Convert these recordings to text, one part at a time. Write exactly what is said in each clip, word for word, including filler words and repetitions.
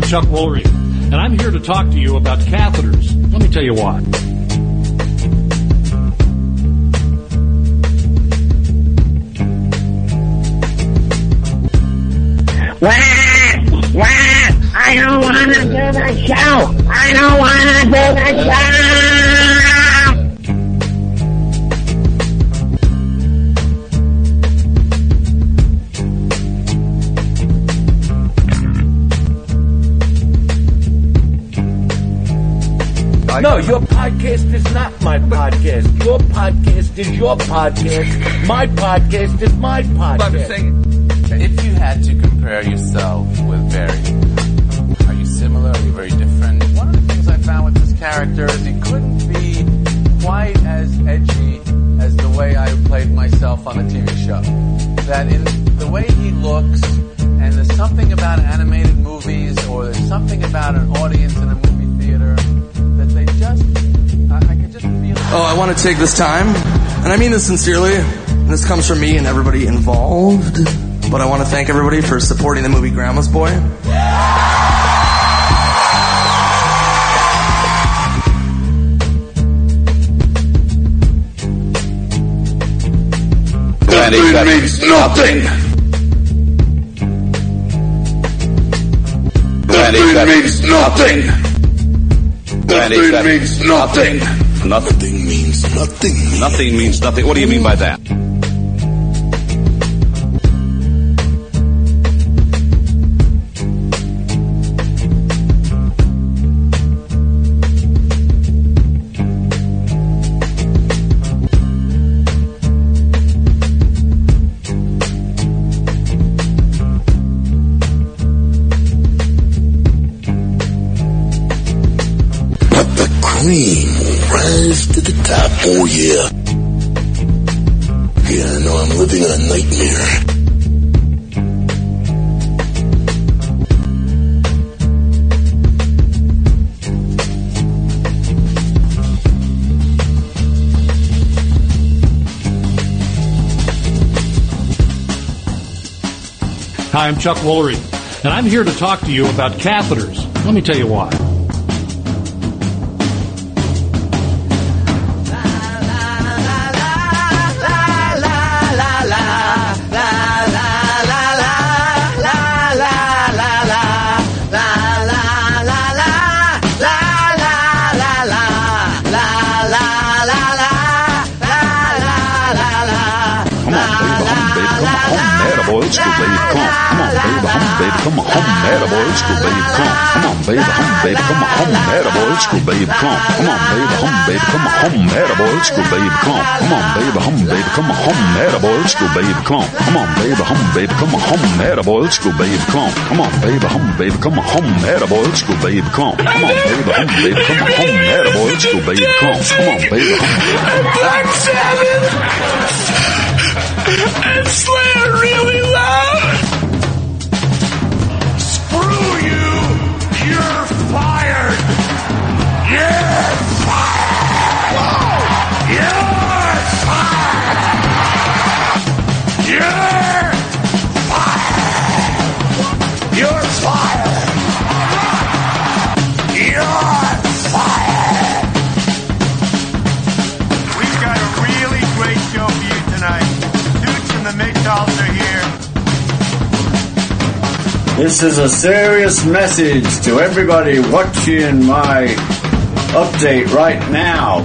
Chuck Woolery, and I'm here to talk to you about catheters. Let me tell you why. Wah! Wah! I don't want to do the show! I don't want to do the show! No, your podcast is not my podcast. Your podcast is your podcast. My podcast is my podcast. But I'm saying, if you had to compare yourself with Barry, are you similar? Are you very different? One of the things I found with this character is he couldn't be quite as edgy as the way I played myself on the T V show. That in the way he looks, and there's something about animated movies, or there's something about an audience in a movie theater, that they just, I, I could just feel it. Oh, I want to take this time, and I mean this sincerely, and this comes from me and everybody involved, but I want to thank everybody for supporting the movie Grandma's Boy. That means nothing. That means nothing. That means nothing. Nothing means nothing. Nothing means nothing. What do you mean by that? Cream will rise to the top, oh yeah. Yeah, I know I'm living a nightmare. Hi, I'm Chuck Woolery, and I'm here to talk to you about catheters. Let me tell you why. Old school, baby, come on, come on, baby, home, baby, come on, home, mad boy, old school, baby, come on, come on, baby, home, baby, come on, home, mad boy, old school, baby, come on, come on, baby, home, baby, come on, home, mad boy, old school, baby, come on, come on, baby, home, baby, come on, home, mad boy, old school, baby, come on, come on, baby, home, baby, come on, home, mad boy, old school, baby, come on, come on, baby, home, baby, come on, home, mad boy, old school, baby, come on, come on, baby, home, baby, come on, home, mad boy, old school, baby, come on, come on, baby, home, Black Sabbath and Slayer really loud. Screw you! You're fired! You're fired! You're fired! You're fired! You're fired! You're fired! We've got a really great show for you tonight. Suits and the MGTOWs are here. This is a serious message to everybody watching my update right now.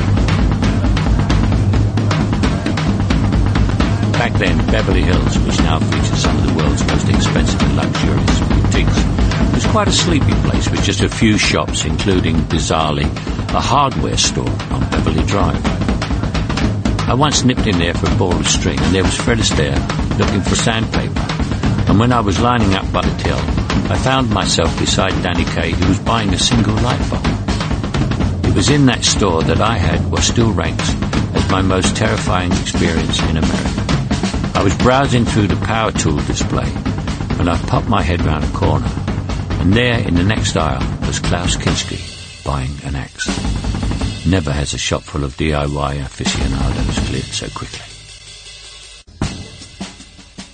Back then, Beverly Hills, which now features some of the world's most expensive and luxurious boutiques, was quite a sleepy place with just a few shops, including, bizarrely, a hardware store on Beverly Drive. I once nipped in there for a ball of string, and there was Fred Astaire looking for sandpaper. And when I was lining up by the till, I found myself beside Danny Kaye, who was buying a single light bulb. It was in that store that I had what still ranks as my most terrifying experience in America. I was browsing through the power tool display when I popped my head round a corner, and there in the next aisle was Klaus Kinski buying an axe. Never has a shop full of D I Y aficionados cleared so quickly.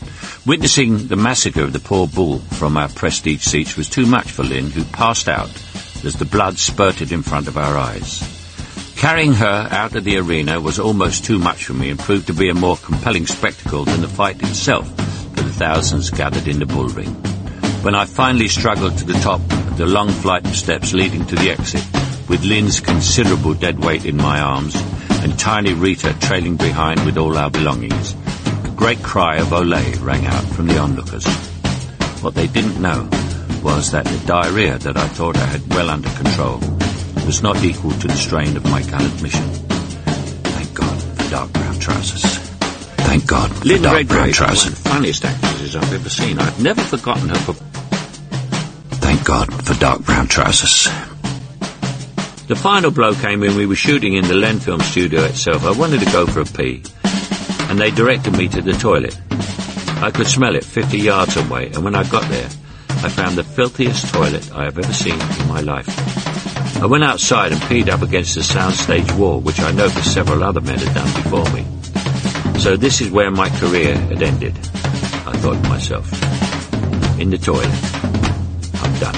Witnessing the massacre of the poor bull from our prestige seats was too much for Lynn, who passed out as the blood spurted in front of our eyes. Carrying her out of the arena was almost too much for me and proved to be a more compelling spectacle than the fight itself for the thousands gathered in the bull ring. When I finally struggled to the top of the long flight of steps leading to the exit, with Lynn's considerable dead weight in my arms and tiny Rita trailing behind with all our belongings, a great cry of Olé rang out from the onlookers. What they didn't know was that the diarrhea that I thought I had well under control was not equal to the strain of my gallant mission. Thank God for dark brown trousers. Thank God for Lynn dark Redgrave brown was trousers. one of the funniest actresses I've ever seen. I've never forgotten her for... Thank God for dark brown trousers. The final blow came when we were shooting in the Len Film studio itself. I wanted to go for a pee, and they directed me to the toilet. I could smell it fifty yards away, and when I got there, I found the filthiest toilet I have ever seen in my life. I went outside and peed up against the soundstage wall, which I noticed several other men had done before me. So this is where my career had ended, I thought to myself. In the toilet. I'm done.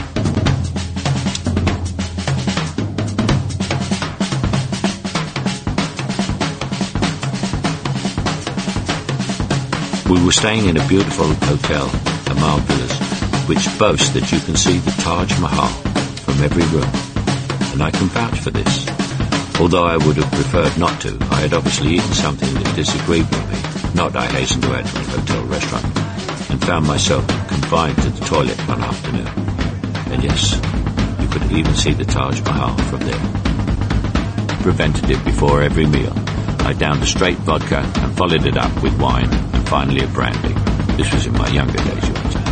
We were staying in a beautiful hotel, Amal Villas, which boasts that you can see the Taj Mahal from every room. And I can vouch for this. Although I would have preferred not to, I had obviously eaten something that disagreed with me, not, I hasten to add, from the hotel restaurant, and found myself confined to the toilet one afternoon. And yes, you could even see the Taj Mahal from there. Preventative before every meal. I downed a straight vodka and followed it up with wine and finally a brandy. This was in my younger days, you understand.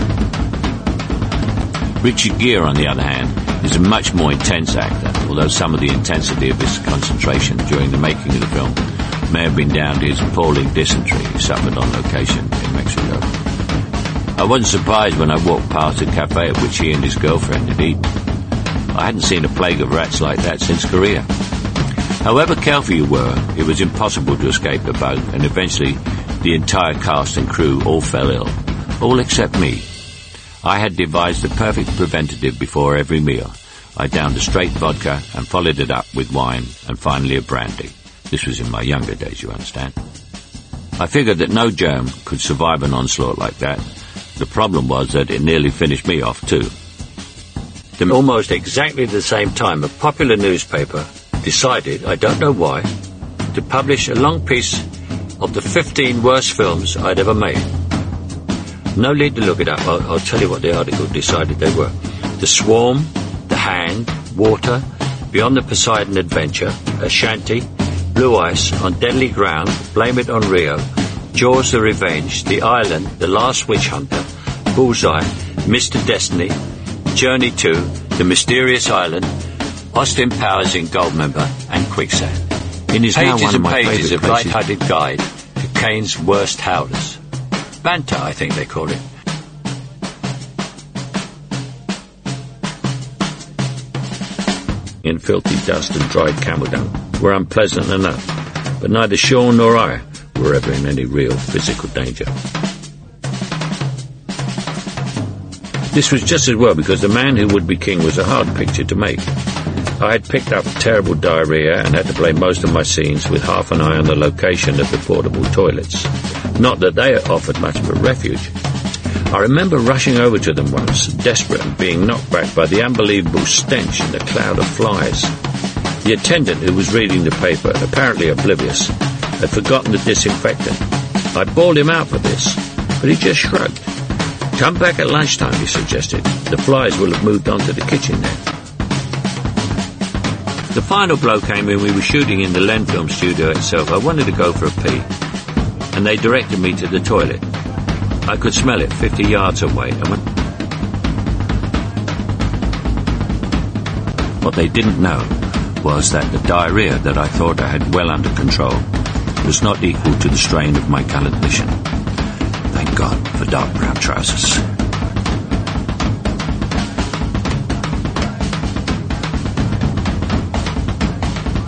Richard Gere, on the other hand, is a much more intense actor, although some of the intensity of his concentration during the making of the film may have been down to his appalling dysentery he suffered on location in Mexico. I wasn't surprised when I walked past a cafe at which he and his girlfriend had eaten. I hadn't seen a plague of rats like that since Korea. However careful you were, it was impossible to escape the bug, and eventually the entire cast and crew all fell ill, all except me. I had devised the perfect preventative before every meal. I downed a straight vodka and followed it up with wine and finally a brandy. This was in my younger days, you understand. I figured that no germ could survive an onslaught like that. The problem was that it nearly finished me off too. At almost exactly the same time, a popular newspaper decided, I don't know why, to publish a long piece of the fifteen worst films I'd ever made. No need to look it up. I'll, I'll tell you what the article decided they were. The Swarm, The Hang, Water, Beyond the Poseidon Adventure, Ashanti, Blue Ice, On Deadly Ground, Blame It on Rio, Jaws the Revenge, The Island, The Last Witch Hunter, Bullseye, Mister Destiny, Journey to, The Mysterious Island, Austin Powers in Goldmember, and Quicksand. In his pages and pages of light-hearted guide to Kane's worst howlers. Banter, I think they call it. In filthy dust and dried camel dung were unpleasant enough, but neither Sean nor I were ever in any real physical danger. This was just as well, because The Man Who Would Be King was a hard picture to make. I had picked up terrible diarrhea and had to play most of my scenes with half an eye on the location of the portable toilets. Not that they offered much of a refuge. I remember rushing over to them once, desperate, and being knocked back by the unbelievable stench and the cloud of flies. The attendant who was reading the paper, apparently oblivious, had forgotten the disinfectant. I bawled him out for this, but he just shrugged. Come back at lunchtime, he suggested. The flies will have moved on to the kitchen then. The final blow came when we were shooting in the Len Film studio itself. I wanted to go for a pee, and they directed me to the toilet. I could smell it fifty yards away, and when... What they didn't know was that the diarrhea that I thought I had well under control was not equal to the strain of my gallant mission. Thank God for dark brown trousers.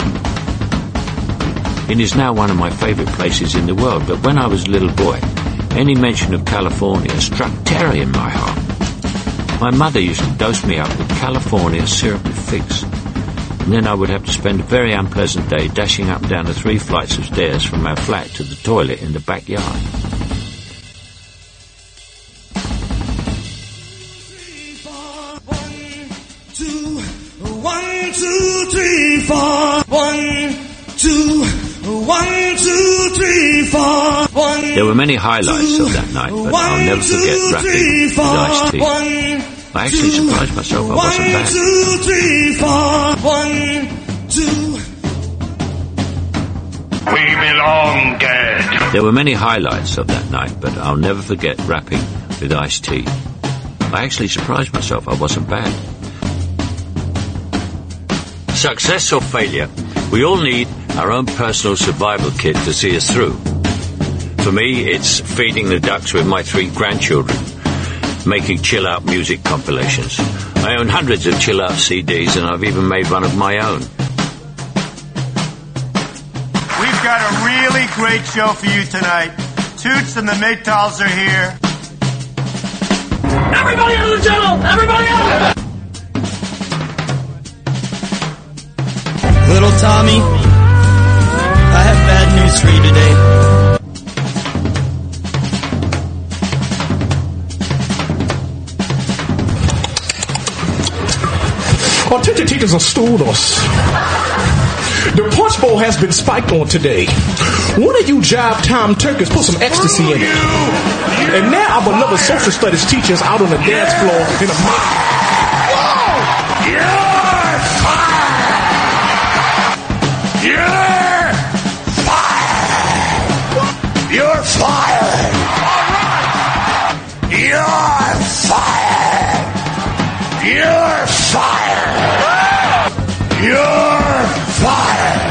It is now one of my favourite places in the world, but when I was a little boy, Any mention of California struck terror in my heart. My mother used to dose me up with California syrupy figs, and then I would have to spend a very unpleasant day dashing up and down the three flights of stairs from our flat to the toilet in the backyard. One, two, three, four. One, two, one, two, three, four. One. There were many highlights of that night, but I'll never forget rapping with Ice-T. I actually surprised myself I wasn't bad. One, two, three, four. One, two. We belong dead. There were many highlights of that night, but I'll never forget rapping with Ice-T. I actually surprised myself I wasn't bad. Success or failure, we all need our own personal survival kit to see us through. For me, it's feeding the ducks with my three grandchildren, making chill-out music compilations. I own hundreds of chill-out C Ds, and I've even made one of my own. We've got a really great show for you tonight. Toots and the Maytals are here. Everybody out of the channel! Everybody out! Little Tommy, I have bad news for you today. Attention teachers and students. The punch bowl has been spiked on today. One of you jive time turkeys put some ecstasy in it. And now our beloved social studies teachers out on the dance floor in a mock. You're fired! You're fired! You're fired! You're fired! You're fired!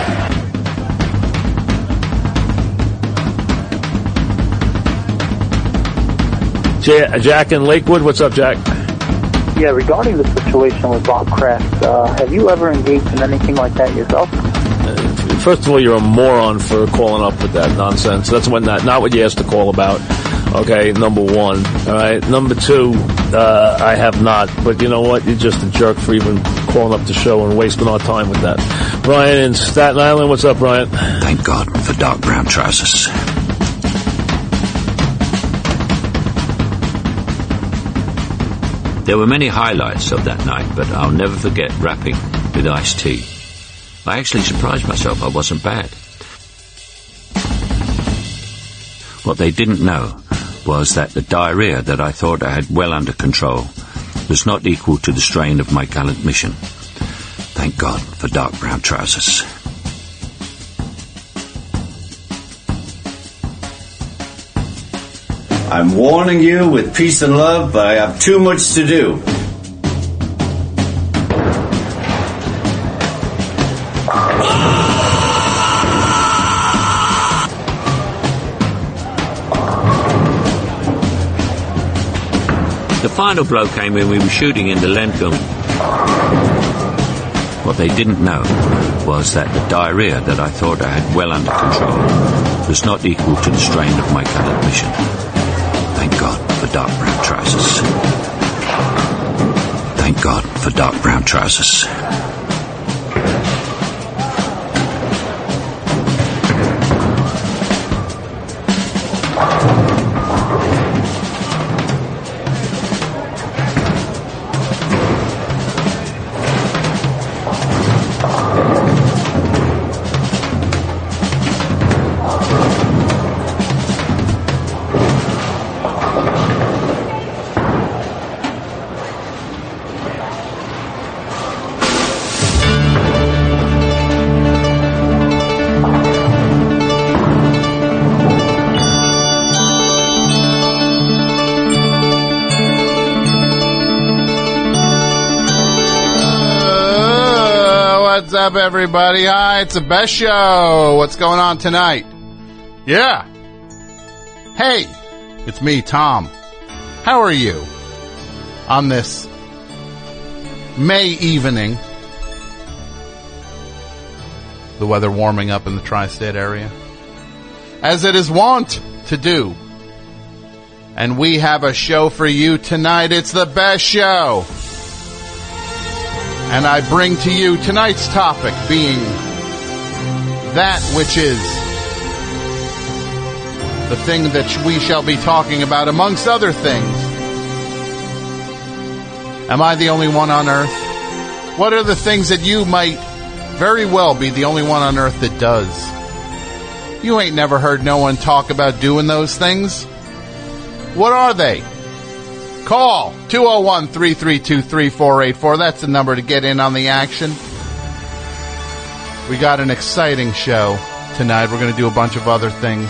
Jack in Lakewood, what's up, Jack? Yeah, regarding the situation with Bob Kraft, uh, have you ever engaged in anything like that yourself? First of all, you're a moron for calling up with that nonsense. That's when that, not what you asked to call about. Okay, number one. All right, number two, uh, I have not. But you know what? You're just a jerk for even calling up the show and wasting our time with that. Brian in Staten Island, what's up, Brian? Thank God for dark brown trousers. There were many highlights of that night, but I'll never forget rapping with Ice-T. I actually surprised myself I wasn't bad. What they didn't know was that the diarrhea that I thought I had well under control was not equal to the strain of my gallant mission. Thank God for dark brown trousers. I'm warning you with peace and love, but I have too much to do. The final blow came when we were shooting in the Lancome. What they didn't know was that the diarrhea that I thought I had well under control was not equal to the strain of my gallant mission. Thank God for dark brown trousers. Thank God for dark brown trousers. What's up, everybody? Hi, it's the best show. What's going on tonight? Yeah. Hey, it's me, Tom. How are you on this May evening? The weather warming up in the tri-state area, as it is wont to do And we have a show for you tonight. It's the best show. And I bring to you tonight's topic being that which is the thing that we shall be talking about, amongst other things. Am I the only one on earth? What are the things that you might very well be the only one on earth that does? You ain't never heard no one talk about doing those things. What are they? Call two oh one, three three two, three four eight four. That's the number to get in on the action. We got an exciting show tonight. We're going to do a bunch of other things.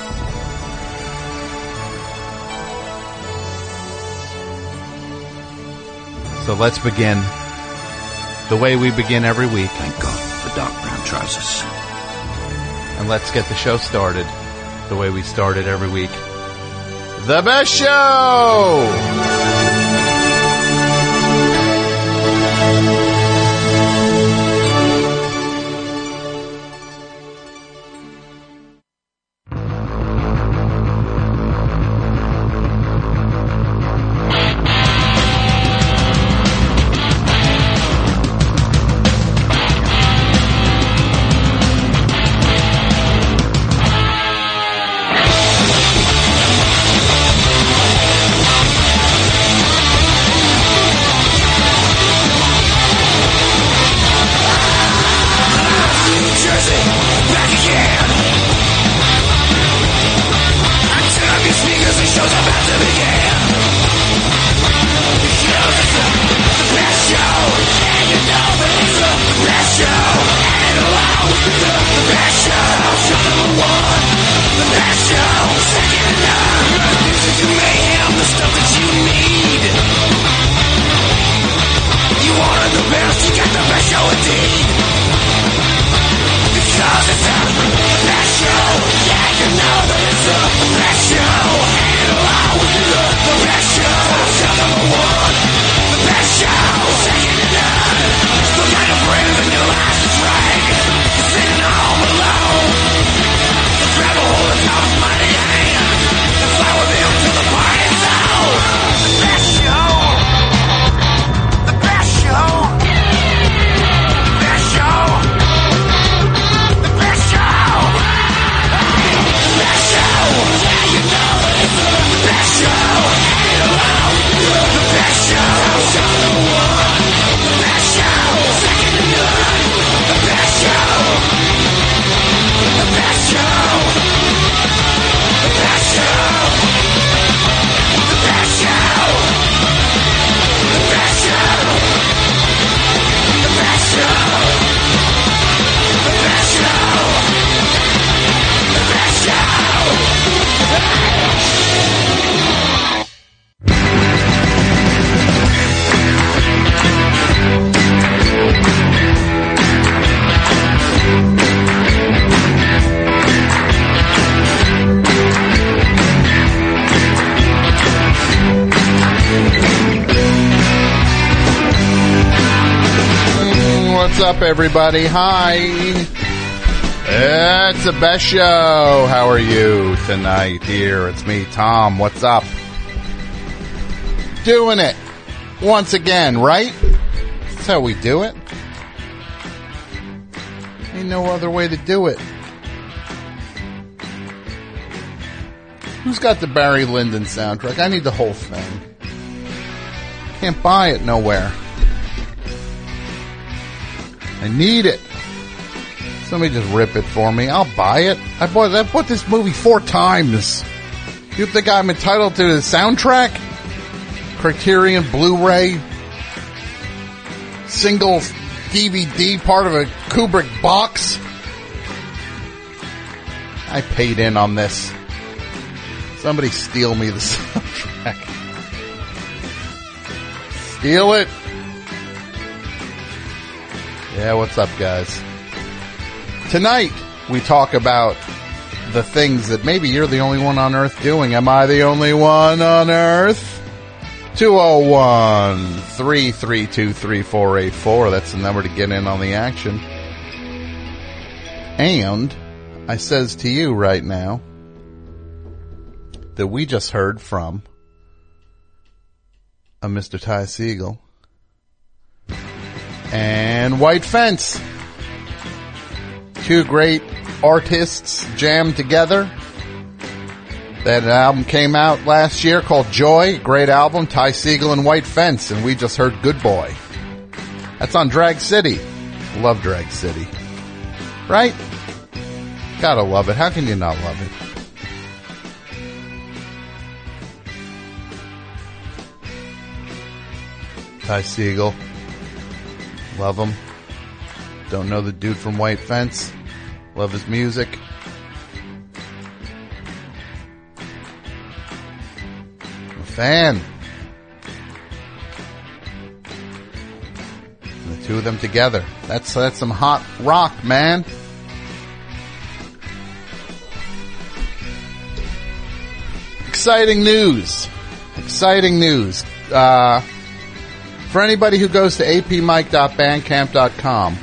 So let's begin the way we begin every week. Thank God for dark brown trousers. And let's get the show started the way we start it every week. The best show! What's up, everybody? Hi. It's the best show. How are you tonight? Here, it's me, Tom. What's up? Doing it once again, right? That's how we do it. Ain't no other way to do it. Who's got the Barry Lyndon soundtrack? I need the whole thing. Can't buy it nowhere. I need it. Somebody just rip it for me. I'll buy it. I bought, I bought this movie four times. You think I'm entitled to the soundtrack? Criterion, Blu-ray, single D V D, part of a Kubrick box. I paid in on this. Somebody steal me the soundtrack. Steal it. Yeah, what's up, guys? Tonight, we talk about the things that maybe you're the only one on Earth doing. Am I the only one on Earth? two oh one, three three two, three four eight four. That's the number to get in on the action. And I says to you right now, that we just heard from a Mister Ty Segall and White Fence. Two great artists jammed together. That album came out last year called Joy. Great album. Ty Segall and White Fence. And we just heard Good Boy. That's on Drag City. Love Drag City. Right? Gotta love it. How can you not love it? Ty Segall. Love him. Don't know the dude from White Fence. Love his music. I'm a fan. And the two of them together. That's, that's some hot rock, man. Exciting news. Exciting news. Uh, for anybody who goes to a p mike dot bandcamp dot com,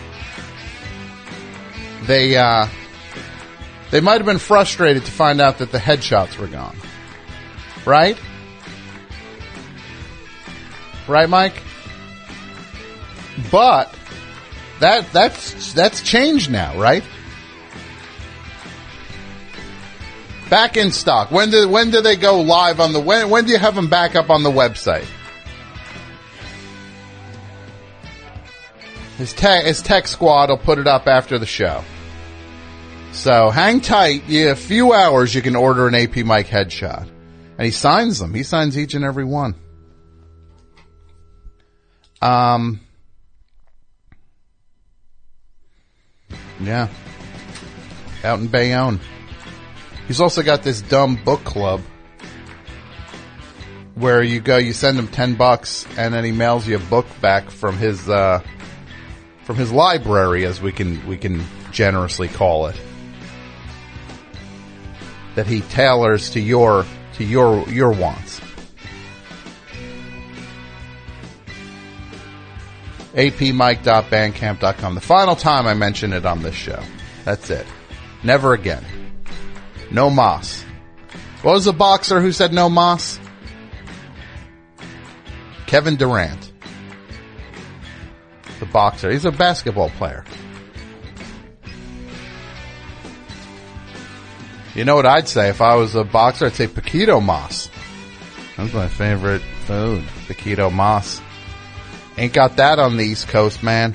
they, uh, they might have been frustrated to find out that the headshots were gone. Right? Right, Mike? But, that, that's, that's changed now, right? Back in stock. When do, when do they go live on the, when, when do you have them back up on the website? His tech, his tech squad will put it up after the show. So hang tight. Yeah, a few hours you can order an A P Mike headshot. And he signs them. He signs each and every one. Um, yeah. Out in Bayonne. He's also got this dumb book club where you go, you send him ten bucks and then he mails you a book back from his, uh, from his library, as we can, we can generously call it, that he tailors to your, to your, your wants. a p mike dot bandcamp dot com. The final time I mention it on this show. That's it. Never again. No Moss. What was the boxer who said no Moss? Kevin Durant. The boxer. He's a basketball player. You know what I'd say if I was a boxer? I'd say Paquito Moss. That's my favorite food. Paquito Moss. Ain't got that on the East Coast, man.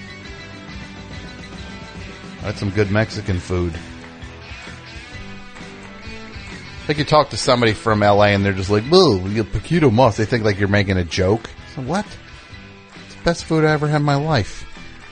That's some good Mexican food. I think you talk to somebody from L A and they're just like, "Whoa, you get Paquito Moss." They think like you're making a joke. So what? It's the best food I ever had in my life.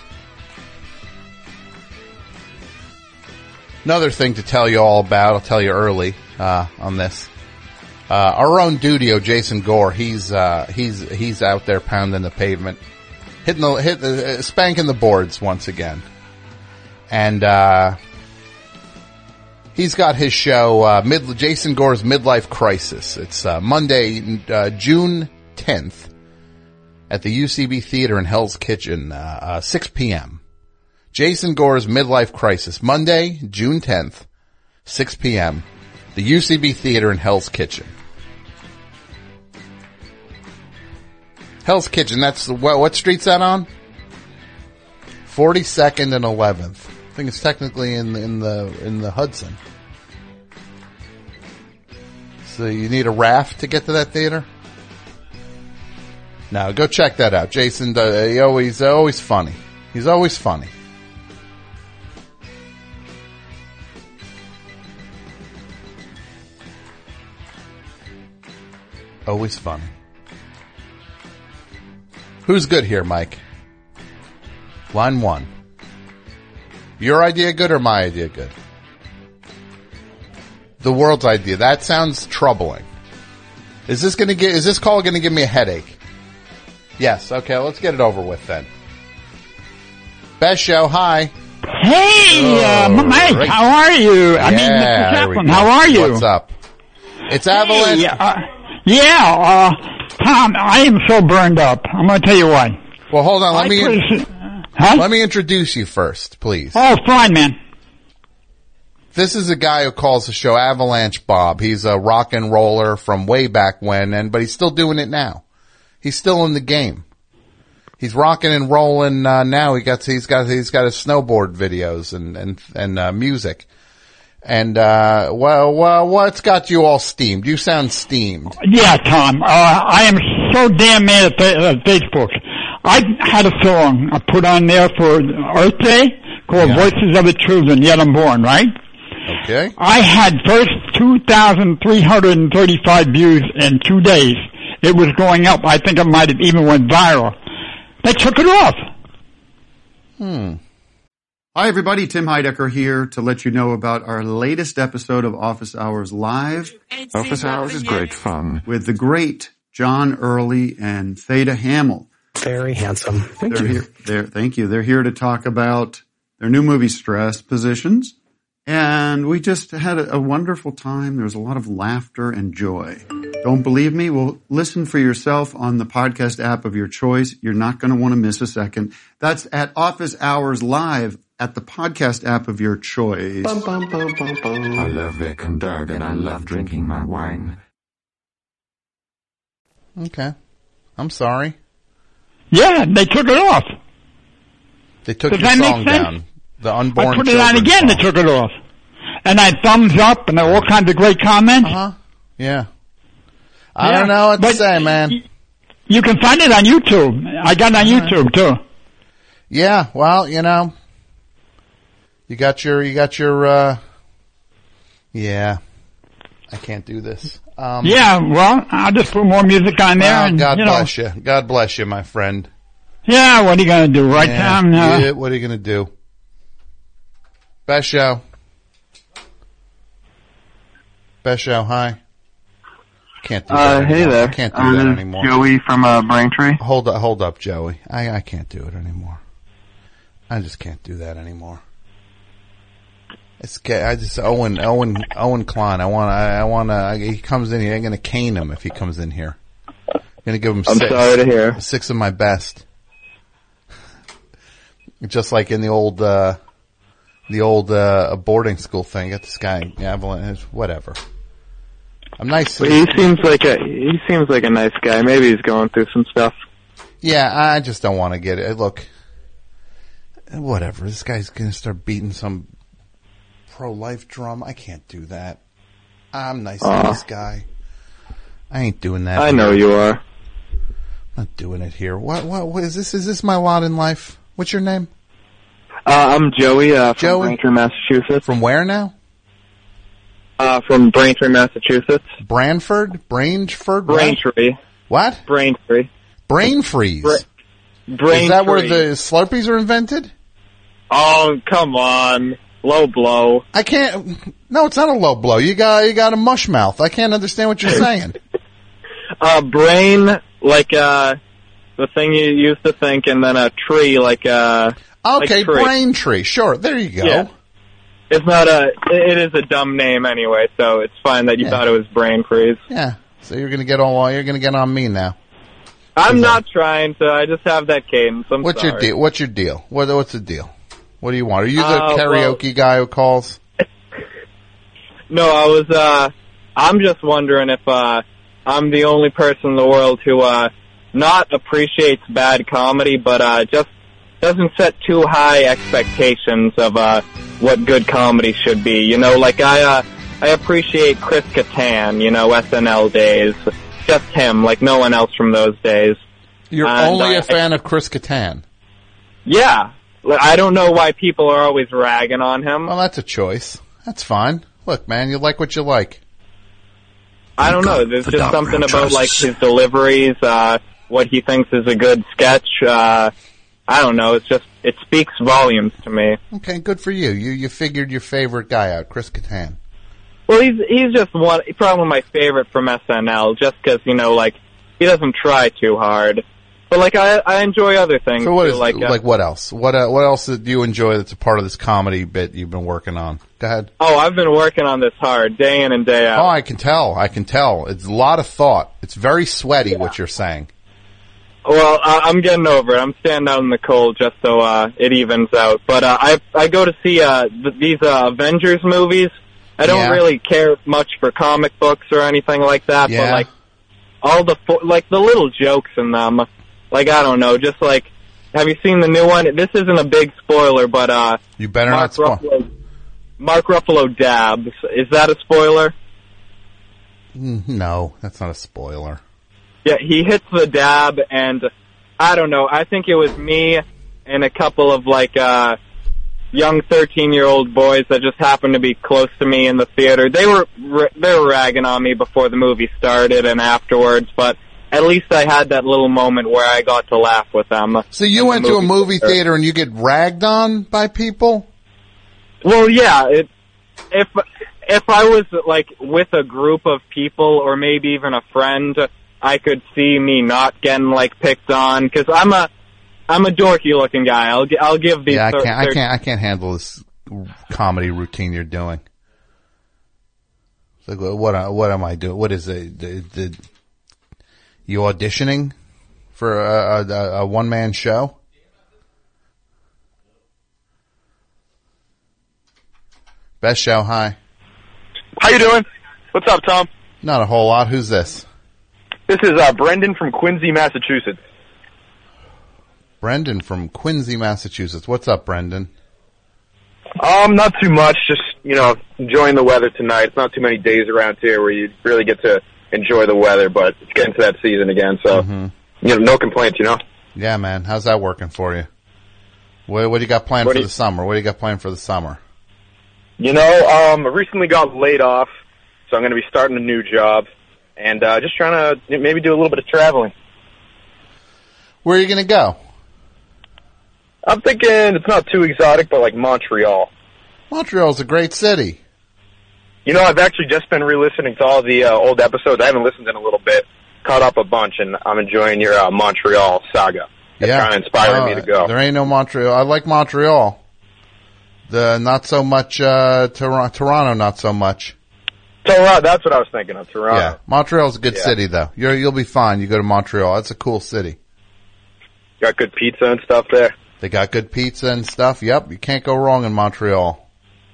Another thing to tell you all about, I'll tell you early, uh, on this. Uh, our own Dudio, Jason Gore, he's, uh, he's, he's out there pounding the pavement, hitting the, hit, uh, spanking the boards once again. And, uh, he's got his show, uh, mid, Jason Gore's Midlife Crisis. It's, uh, Monday, uh, June tenth at the U C B Theater in Hell's Kitchen, uh, uh, six p.m. Jason Gore's Midlife Crisis, Monday, June tenth, six p.m. The U C B Theater in Hell's Kitchen. Hell's Kitchen, that's, what, what street's that on? forty-second and eleventh. I think it's technically in, in the, in the Hudson. So you need a raft to get to that theater? No, go check that out. Jason, uh, he always, always funny. He's always funny. Always funny. Who's good here, Mike? Line one. Your idea good or my idea good? The world's idea. That sounds troubling. Is this gonna get, is this call gonna give me a headache? Yes, okay, let's get it over with then. Best show, hi. Hey, uh, Mike, right. How are you? I Yeah, mean, Mister there we Chaplin, go. how are you? What's up? It's Avalanche. Hey, uh, yeah, uh, Tom, I am so burned up. I'm going to tell you why. Well, hold on. Let I me pres- huh? let me introduce you first, please. Oh, fine, man. This is a guy who calls the show Avalanche Bob. He's a rock and roller from way back when, and but he's still doing it now. He's still in the game. He's rocking and rolling uh, now. He got he's got he's got his snowboard videos and and and uh, music. And uh well, well, what's got you all steamed? You sound steamed. Yeah, Tom. Uh, I am so damn mad at, uh, Facebook. I had a song I put on there for Earth Day called yeah. Voices of the Children Yet Unborn, right? Okay. I had first two thousand three hundred thirty-five views in two days. It was going up. I think it might have even went viral. They took it off. Hmm. Hi, everybody. Tim Heidecker here to let you know about our latest episode of Office Hours Live. Office Hours is great fun. With the great John Early and Theda Hamill. Very handsome. Thank they're you. Here, they're, thank you. They're here to talk about their new movie, Stress Positions. And we just had a, a wonderful time. There was a lot of laughter and joy. Don't believe me? Well, listen for yourself on the podcast app of your choice. You're not going to want to miss a second. That's at Office Hours Live at the podcast app of your choice. Bum, bum, bum, bum, bum. I love Vic and Doug, and I love drinking my wine. Okay. I'm sorry. Yeah, they took it off. They took Does your that make song sense? down. The unborn I put it on again, song. they took it off. And I thumbs up and all kinds of great comments. Uh-huh. Yeah. I Yeah, don't know what to but say, man. You can find it on YouTube. I got it on YouTube, too. Yeah, well, you know, you got your, you got your, uh, yeah, I can't do this. Um, yeah, well, I'll just put more music on there. well, and, God you know, bless you. God bless you, my friend. Yeah, what are you going to do, right, yeah, Tom? Uh, yeah, what are you going to do? Best show. Best show, hi. Can't do that Uh, hey anymore. there. I can't do Uh, that this is anymore. Joey from uh, Braintree. Hold up, hold up, Joey. I, I can't do it anymore. I just can't do that anymore. It's I just Owen Owen Owen Klein. I want I, I want to. He comes in here. I'm gonna cane him if he comes in here. I'm gonna give him. I'm six, sorry to hear. Six of my best. Just like in the old uh, the old uh, boarding school thing. Got this guy Avalanche. Whatever. I'm nice. Well, he seems like a he seems like a nice guy. Maybe he's going through some stuff. Yeah, I just don't want to get it. Look, whatever. This guy's gonna start beating some pro-life drum. I can't do that. I'm nice uh, to this guy. I ain't doing that. I here. know you are. I'm not doing it here. What? What? What is this? Is this my lot in life? What's your name? Uh, I'm Joey. Uh, from Joey? Braintree, Massachusetts. From where now? Uh, from Braintree, Massachusetts. Branford? Branford? Braintree. What? Braintree. Brain freeze. Bra- Braintree. Is that where the Slurpees are invented? Oh, come on. Low blow. I can't. No, it's not a low blow. You got you got a mush mouth. I can't understand what you're saying. uh, brain, like uh, the thing you used to think, and then a tree, like uh. Okay, like tree. Brain Tree. Sure, there you go. Yeah. It's not a. It is a dumb name anyway, so it's fine that you Yeah. thought it was brain freeze. Yeah. So you're gonna get all. You're gonna get on me now. I'm not trying to. I just have that cadence. I'm What's sorry. your deal? What's your deal? What, what's the deal? What do you want? Are you the Uh, karaoke well- guy who calls? No, I was. uh I'm just wondering if uh I'm the only person in the world who uh not appreciates bad comedy, but uh just doesn't set too high expectations of uh what good comedy should be. You know, like I uh I appreciate Chris Kattan, you know, S N L days. Just him, like no one else from those days. You're And, only uh, a fan of Chris Kattan. Yeah. Like, I don't know why people are always ragging on him. Well, that's a choice. That's fine. Look, man, you like what you like. I don't know. There's the just dark something brown about like trousers. his deliveries, uh, what he thinks is a good sketch. Uh, I don't know. It's just it speaks volumes to me. Okay, good for you. You you figured your favorite guy out, Chris Kattan. Well, he's he's just one, probably my favorite from S N L, just because you know, like he doesn't try too hard. But like I I enjoy other things. So what too, is like, like, uh, what else? What uh, what else do you enjoy that's a part of this comedy bit you've been working on? Go ahead. Oh, I've been working on this hard, day in and day out. Oh, I can tell. I can tell. It's a lot of thought. It's very sweaty what you're saying. Well, uh, I'm getting over it. I'm standing out in the cold just so uh, it evens out. But uh, I I go to see uh, th- these uh, Avengers movies. I don't Yeah. really care much for comic books or anything like that. Yeah. But like all the fo- like the little jokes in them, like I don't know, just like have you seen the new one? This isn't a big spoiler, but uh, You better Mark not spoil. Ruffalo, Mark Ruffalo dabs. Is that a spoiler? Mm, No, that's not a spoiler. Yeah, he hits the dab, and I don't know. I think it was me and a couple of like uh young thirteen-year-old boys that just happened to be close to me in the theater. They were they were ragging on me before the movie started and afterwards, but at least I had that little moment where I got to laugh with them. So you went to a movie theater and you get ragged on by people? Well, yeah. It, if if I was like with a group of people or maybe even a friend, I could see me not getting like picked on because I'm a I'm a dorky looking guy. I'll gi- I'll give these. Yeah, I thir- can't. I thir- can't. I can't handle this comedy routine you're doing. It's like, what? What am I doing? What is it? The, the, you auditioning for a, a, a one man show? Best show. Hi. How you doing? What's up, Tom? Not a whole lot. Who's this? This is uh, Brendan from Quincy, Massachusetts. Brendan from Quincy, Massachusetts. What's up, Brendan? Um, not too much. Just, you know, enjoying the weather tonight. It's not too many days around here where you really get to enjoy the weather, but it's getting to that season again, so, Mm-hmm. you know, no complaints, you know? Yeah, man. How's that working for you? What, what do you got planned What for do you- the summer? What do you got planned for the summer? You know, um, I recently got laid off, so I'm going to be starting a new job, and uh, just trying to maybe do a little bit of traveling. Where are you going to go? I'm thinking it's not too exotic, but like Montreal. Montreal's a great city. You know, I've actually just been re-listening to all the uh, old episodes. I haven't listened in a little bit, caught up a bunch, and I'm enjoying your uh, Montreal saga. It's Yeah. kind of inspiring Uh, me to go. There ain't no Montreal. I like Montreal. The not so much uh Tor- Toronto, not so much. Toronto, that's what I was thinking of, Toronto. Yeah, Montreal's a good Yeah. city though. You're you'll be fine. You go to Montreal. That's a cool city. Got good pizza and stuff there. They got good pizza and stuff. Yep, you can't go wrong in Montreal.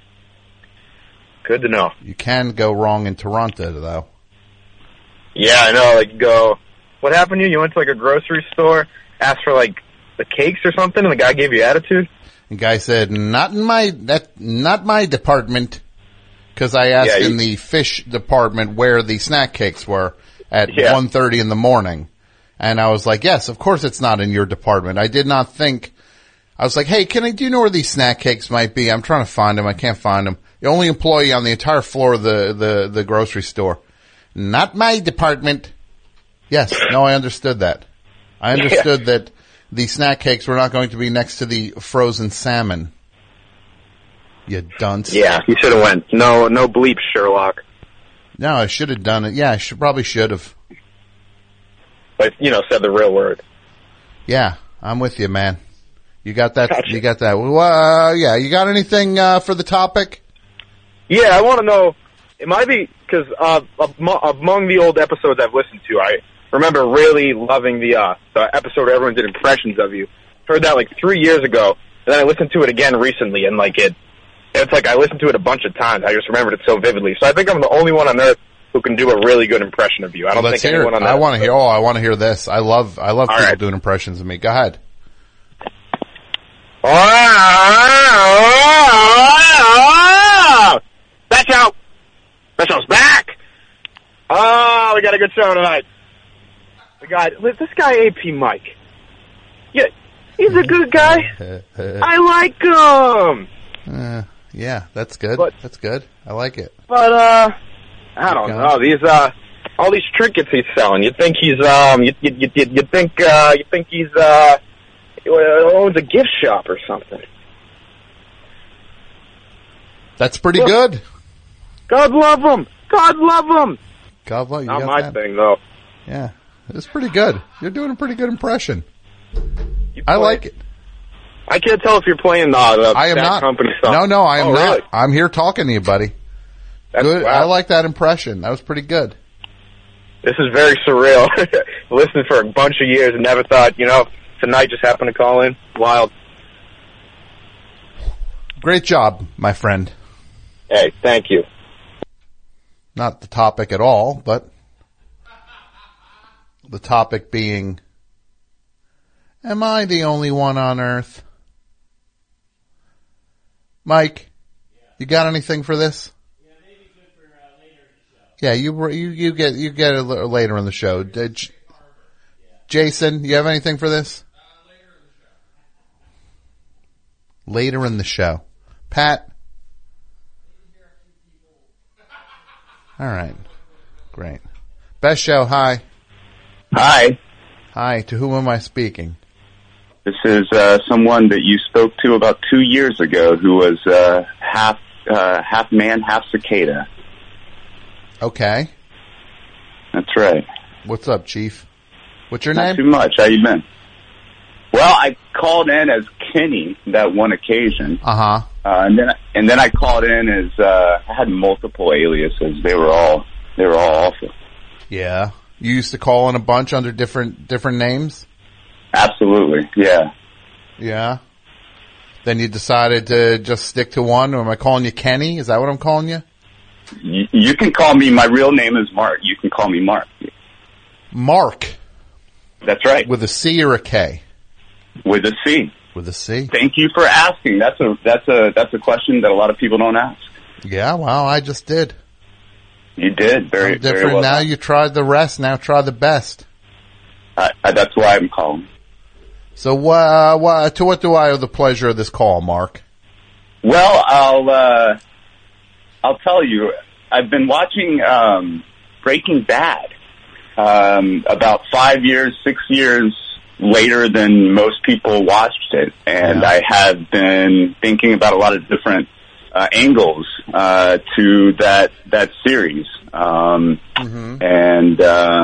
Good to know. You can go wrong in Toronto though. Yeah, I know. Like, you go, what happened to you? You went to like a grocery store, asked for like the cakes or something, and the guy gave you attitude? The guy said, "Not in my that not my department," because I asked Yeah, you- in the fish department where the snack cakes were at Yeah. one thirty in the morning, and I was like, "Yes, of course it's not in your department." I did not think. I was like, "Hey, can I? Do you know where these snack cakes might be? I'm trying to find them. I can't find them." The only employee on the entire floor of the the the grocery store. Not my department. Yes, no, I understood that. I understood that the snack cakes were not going to be next to the frozen salmon. You dunce. Yeah, you should have went. No, no bleep, Sherlock. No, I should have done it. Yeah, I should probably should have. But, you know, said the real word. Yeah, I'm with you, man. You got that? You got that? Well, uh, yeah, you got anything uh, for the topic? Yeah, I want to know, it might be, because uh, amo- among the old episodes I've listened to, I remember really loving the, uh, the episode where everyone did impressions of you. Heard that like three years ago, and then I listened to it again recently, and like it, it's like I listened to it a bunch of times. I just remembered it so vividly. So I think I'm the only one on earth who can do a really good impression of you. I don't Let's think hear anyone it. on that. I want to hear. Oh, I want to hear this. I love. I love All people right. doing impressions of me. Go ahead. That's out. That show's back. Oh, we got a good show tonight. We got this guy, A P Mike. Yeah, he's a good guy. I like him. Uh, yeah, that's good. But- that's good. I like it. But uh, I don't Okay. know these uh, all these trinkets he's selling. You think he's um, you you you, you think uh, you think he's uh, owns a gift shop or something? That's pretty good. God love him. God love him. God bless you. Not got my that. thing though. Yeah, it's pretty good. You're doing a pretty good impression. I like it. I can't tell if you're playing uh, the I am that not. company stuff. No, no, I am Oh, not. really? I'm here talking to you, buddy. That's- Good. wow. I like that impression. That was pretty good. this is very surreal. Listened for a bunch of years and never thought, you know, tonight just happened to call in. Wild. Great job, my friend. Hey, thank you. Not the topic at all, but the topic being, am I the only one on Earth? Mike, you got anything for this? Yeah, maybe good for uh, later in the show. Yeah, you you you get you get it later in the show. Uh, J- Jason, you have anything for this? Uh, later in the show. Later in the show. Pat? All right. Great. Best show, hi. Hi. Hi, to whom am I speaking? This is uh, someone that you spoke to about two years ago who was uh, half uh, half man, half cicada. Okay. That's right. What's up, Chief? What's your Not name? Not too much. How you been? Well, I called in as Kenny that one occasion. Uh-huh. Uh, and then and then I called in as uh, I had multiple aliases. They were all they were all awful. Yeah. You used to call in a bunch under different different names? Absolutely. Yeah. Yeah. Then you decided to just stick to one. Or am I calling you Kenny? Is that what I'm calling you? You, you can call me. My real name is Mark. You can call me Mark. Mark. That's right. With a C or a K? With a C. With a C. Thank you for asking. That's a that's a that's a question that a lot of people don't ask. Yeah, well, I just did. You did very I'm different very well. Now you tried the rest. Now try the best. I, I, that's why I'm calling. So, uh, wh- to what do I owe the pleasure of this call, Mark? Well, I'll uh, I'll tell you. I've been watching um, Breaking Bad um, about five years, six years later than most people watched it, and Yeah. I have been thinking about a lot of different uh, angles uh, to that that series. Um, Mm-hmm. and uh,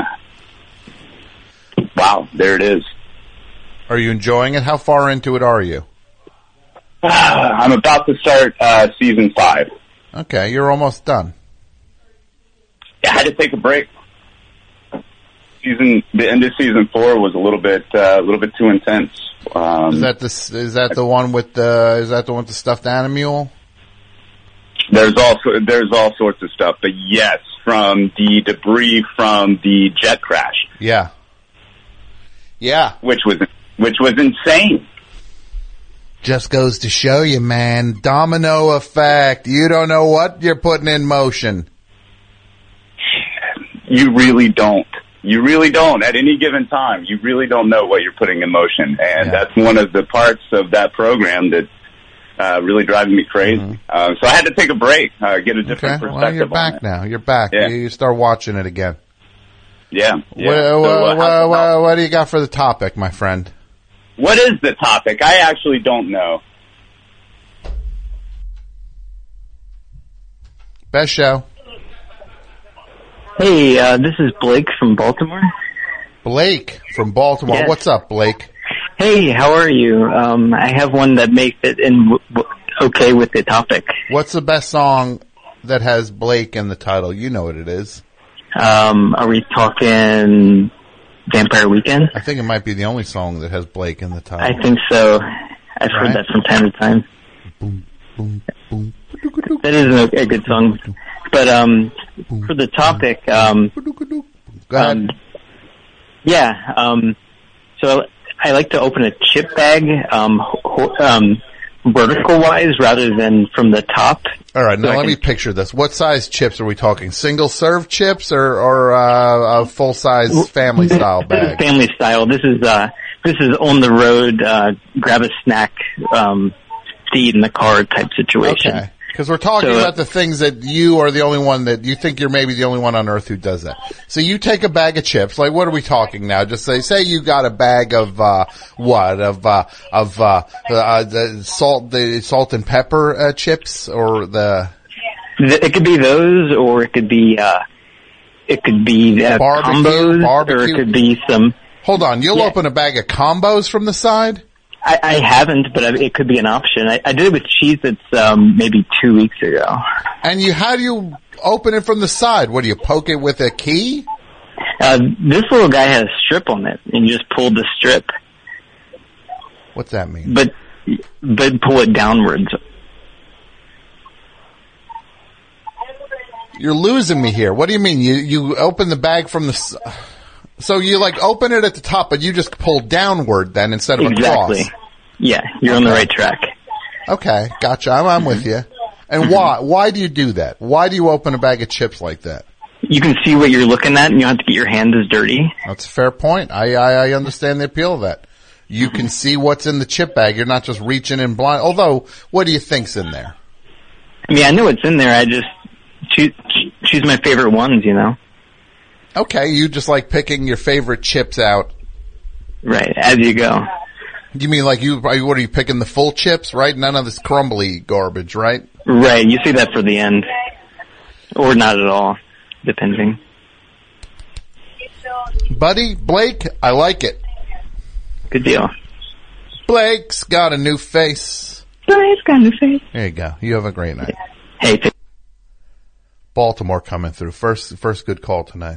wow, there it is. Are you enjoying it? How far into it are you? I'm about to start uh, season five. Okay, you're almost done. I had to take a break. Season the end of season four was a little bit uh, a little bit too intense. Um, Is that the is that the one with the is that the one with the stuffed animal? There's also there's all sorts of stuff, but yes, from the debris from the jet crash. Yeah. Yeah. Which was which was insane. Just goes to show you, man. Domino effect. You don't know what you're putting in motion. You really don't. You really don't. At any given time, you really don't know what you're putting in motion. And Yeah. that's one of the parts of that program that uh, really driving me crazy. Mm-hmm. Uh, so I had to take a break, uh, get a different Okay. perspective Well, you're on back it. now. You're back. Yeah. You, you start watching it again. Yeah. yeah. What, So, what, uh, what, how- what, what do you got for the topic, my friend? what is the topic? I actually don't know. Best show. Hey, uh, this is Blake from Baltimore. Blake from Baltimore. Yes. What's up, Blake? Hey, how are you? Um, I have one that makes it in w- w- okay with the topic. What's the best song that has Blake in the title? You know what it is. Um, are we talking Vampire Weekend? I think it might be the only song that has Blake in the title. I think so. I've Right. heard that from time to time. Boom, boom, boom. That is a, a good song. But um, for the topic, um, Go ahead. um, yeah, um, so I like to open a chip bag um, ho- um, vertical-wise rather than from the top. All right, now So I let can- me picture this. What size chips are we talking? Single serve chips or, or uh, a full size family style This is bag? family style. This is uh, this is on the road, uh, grab a snack, um, to eat in the car type situation. Okay. Because we're talking So, uh, about the things that you are the only one that you think you're maybe the only one on earth who does that. So you take a bag of chips. Like, what are we talking now? Just say, say you got a bag of uh what of uh of uh, uh the salt, the salt and pepper uh, chips, or the Th- It could be those, or it could be uh, it could be uh, Barbecue, combos, barbecue. or it could be some. Hold on, you'll Yeah. open a bag of combos from the side? I, I haven't, but I, it could be an option. I, I did it with Cheez-Its um, maybe two weeks ago. And you, how do you open it from the side? What do you poke it with a key? Uh, this little guy had a strip on it, and you just pulled the strip. What's that mean? But, but pull it downwards. You're losing me here. What do you mean? You you open the bag from the... s- So you, like, open it at the top, but you just pull downward then instead of Exactly. across. Yeah, you're on the right track. Okay, gotcha. I'm, I'm with you. And why? Why do you do that? Why do you open a bag of chips like that? You can see what you're looking at, and you don't have to get your hands as dirty. That's a fair point. I, I, I understand the appeal of that. You can see what's in the chip bag. You're not just reaching in blind. Although, what do you think's in there? I mean, I know what's in there. I just choose, choose my favorite ones, you know? Okay, you just like picking your favorite chips out. Right, as you go. You mean like you, what are you picking, the full chips, right? None of this crumbly garbage, right? Right, you see that for the end. Or not at all, depending. Buddy, Blake, I like it. Good deal. Blake's got a new face. Blake's got a new face. There you go. You have a great night. Hey, th- Baltimore coming through. First, first good call tonight.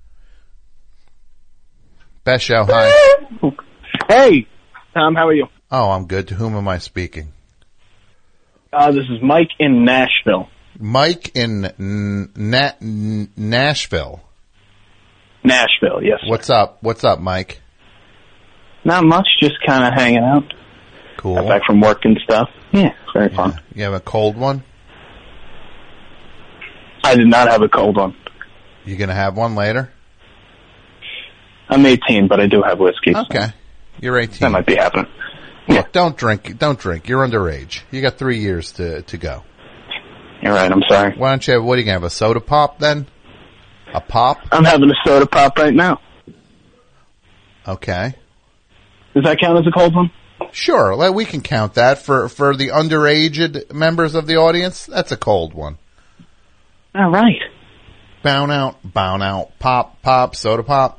Best show, hi. Hey, Tom, how are you? Oh, I'm good. To whom am I speaking? Uh, this is Mike in Nashville. Mike in N- Na- N- Nashville. Nashville, yes. Sir. What's up? What's up, Mike? Not much, just kind of hanging out. Cool. Got back from work and stuff. Yeah, very fun. You have a cold one? I did not have a cold one. You gonna have one later? I'm eighteen, but I do have whiskey. So Okay. You're eighteen. that might be happening. Look, don't drink. Don't drink. You're underage. You got three years to to go. You're right. I'm sorry. Why don't you have, what are you gonna have, a soda pop then? A pop? I'm having a soda pop right now. Okay. Does that count as a cold one? Sure. Like, we can count that for for the underaged members of the audience. That's a cold one. All right. Bound out, bound out, pop, pop, soda pop.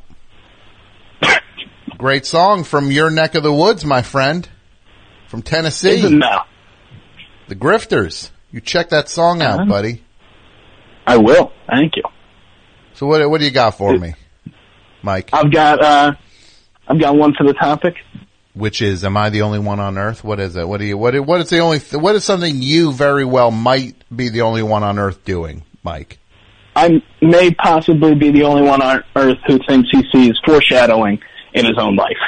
Great song from your neck of the woods, my friend. From Tennessee. Isn't now? The Grifters. You check that song out, Uh-huh. buddy. I will. Thank you. So what what do you got for me, Mike? I've got uh, I've got one for the topic. Which is, am I the only one on earth? What is it? What do you, what, what is the only, th- what is something you very well might be the only one on earth doing, Mike? I may possibly be the only one on earth who thinks he sees foreshadowing in his own life.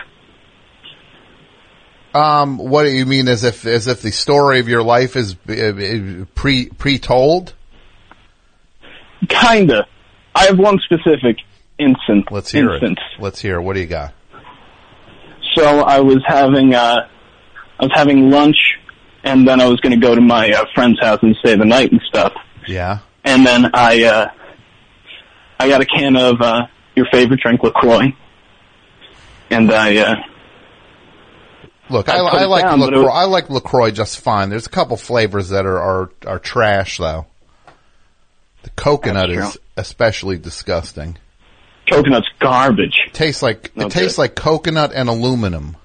Um, what do you mean, as if, as if the story of your life is uh, pre, pre-told? Kinda. I have one specific instance. Let's hear instance. it. Let's hear it. What do you got? So I was having uh, I was having lunch, and then I was going to go to my uh, friend's house and stay the night and stuff. Yeah. And then I uh, I got a can of uh, your favorite drink, LaCroix, and I uh, look. I, I put I it like down, but it LaCroix. was- I like LaCroix just fine. There's a couple flavors that are are, are trash though. The coconut That's is true. especially disgusting. coconut's garbage. Tastes like No it tastes good. like coconut and aluminum.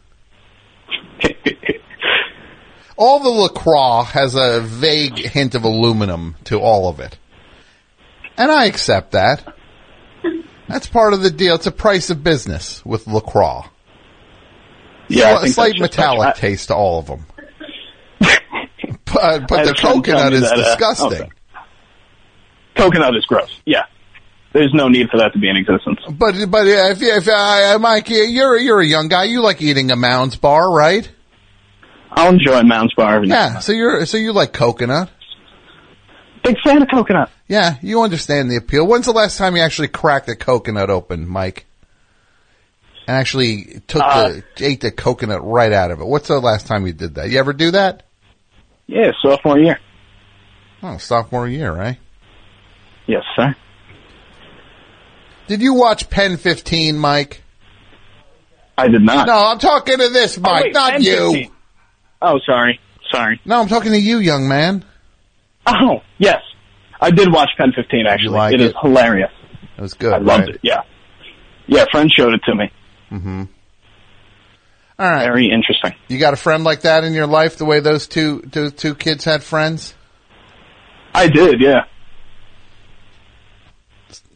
All the LaCroix has a vague hint of aluminum to all of it. And I accept that. That's part of the deal. It's a price of business with LaCroix. Yeah, I Slight, think slight that's just metallic like- I- taste to all of them. but but I had the a friend tell coconut me is that, uh, disgusting. okay. Coconut is gross. Yeah, there's no need for that to be in existence. But but if if uh, Mike, you're you're a young guy. You like eating a Mounds bar, right? I'll enjoy Mounds Bar every now and Yeah. So you're so you like coconut. then. Big fan of coconut. Yeah, you understand the appeal. When's the last time you actually cracked a coconut open, Mike? And actually took Uh, the ate the coconut right out of it. What's the last time you did that? You ever do that? Yeah, sophomore year. Oh, sophomore year, right? Yes, sir. Did you watch Pen fifteen, Mike? I did not. No, I'm talking to this, Oh, Mike, wait, not Pen you. fifteen. Oh, sorry. Sorry. No, I'm talking to you, young man. Oh, yes. I did watch Pen fifteen, actually. like it it? is hilarious. It was good. I loved right? it, yeah. Yeah, a friend showed it to me. Mm-hmm. All right. Very interesting. You got a friend like that in your life, the way those two those two kids had friends? I did, yeah.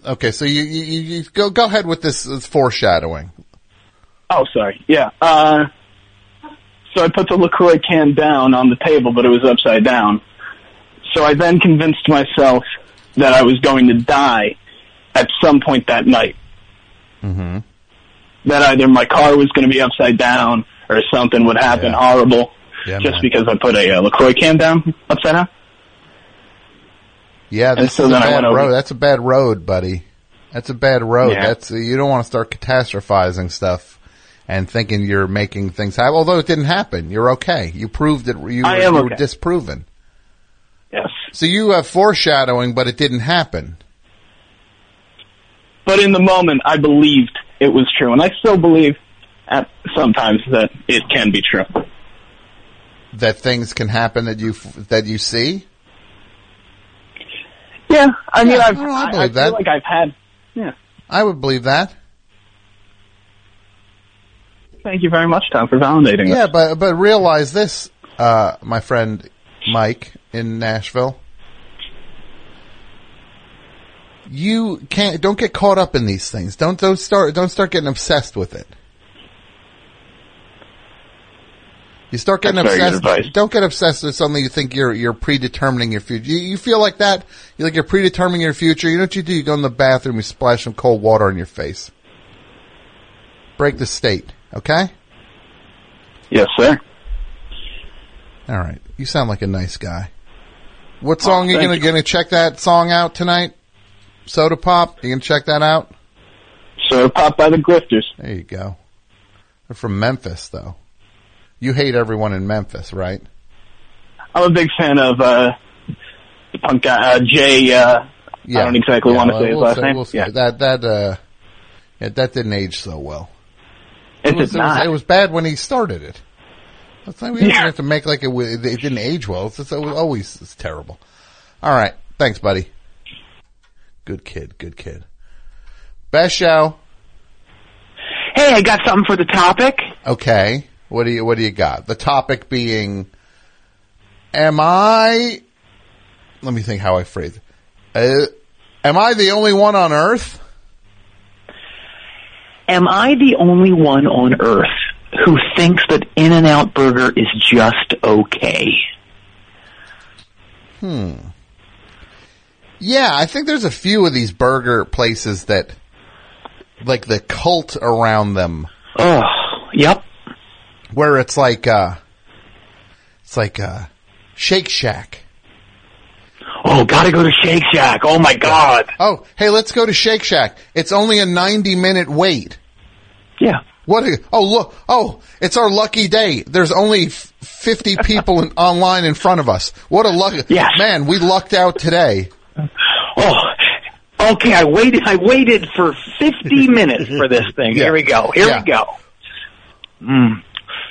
Okay, so you, you, you go go ahead with this, this foreshadowing. Oh, sorry. Yeah. Uh, so I put the LaCroix can down on the table, but it was upside down. So I then convinced myself that I was going to die at some point that night. Mm-hmm. That either my car was going to be upside down or something would happen Yeah. horrible Yeah, just man. because I put a uh, LaCroix can down upside down. Yeah, And this so is a then I bad went over- road. That's a bad road, buddy. That's a bad road. Yeah. That's you don't want to start catastrophizing stuff and thinking you're making things happen. Although it didn't happen, you're okay. You proved it. You, I were, am you were okay. disproven. Yes. So you have foreshadowing, but it didn't happen. But in the moment, I believed it was true, and I still believe at sometimes that it can be true. That things can happen that you that you see. Yeah, I mean, Yeah, I've, I I, I believe feel that. like I've had. Yeah. I would believe that. Thank you very much, Tom, for validating Yeah, that. but but realize this, uh, my friend Mike in Nashville. You can't. Don't get caught up in these things. Don't don't start. Don't start getting obsessed with it. You start getting That's very good obsessed. advice. Don't get obsessed with something you think you're you're predetermining your future. You, you feel like that. You like you're predetermining your future. You know what you do? You go in the bathroom. You splash some cold water on your face. Break the state. Okay. Yes, sir. All right. You sound like a nice guy. What song are you thank gonna you. gonna check that song out tonight? Soda Pop. You gonna check that out? Soda Pop by the Grifters. There you go. They're from Memphis, though. You hate everyone in Memphis, right? I'm a big fan of uh, the punk guy, uh, Jay. Uh, I don't exactly Yeah, want to well, say his we'll last say- name. we'll say yeah. That that uh, yeah, that didn't age so well. It was, did it was- not. It was bad when he started it. That's not, we don't Yeah. have to make like it, wa- it didn't age well. It's, just, it was always it's terrible. All right, thanks, buddy. Good kid, good kid. Best show. Hey, I got something for the topic. Okay, what do you what do you got? The topic being, am I? Let me think how I phrase it. Uh, am I the only one on Earth? Am I the only one on Earth who thinks that In-N-Out Burger is just okay? Hmm. Yeah, I think there's a few of these burger places that, like the cult around them. Oh, yep. Where it's like, uh, it's like, uh, Shake Shack. Oh, gotta go to Shake Shack. Oh my God. Oh, hey, let's go to Shake Shack. It's only a ninety minute wait. Yeah. What? A, oh, look. Oh, it's our lucky day. There's only f- fifty people in, online in front of us. What a luck. Yes. Man, we lucked out today. Oh, okay. I waited. I waited for fifty minutes for this thing. Yeah. Here we go. Here Yeah. we go. Mm.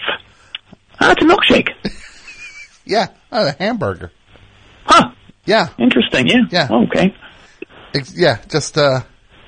Ah, it's a milkshake. Yeah, oh, a hamburger. Huh. Yeah. Interesting. Yeah. Yeah. Okay. Ex- yeah, just, uh,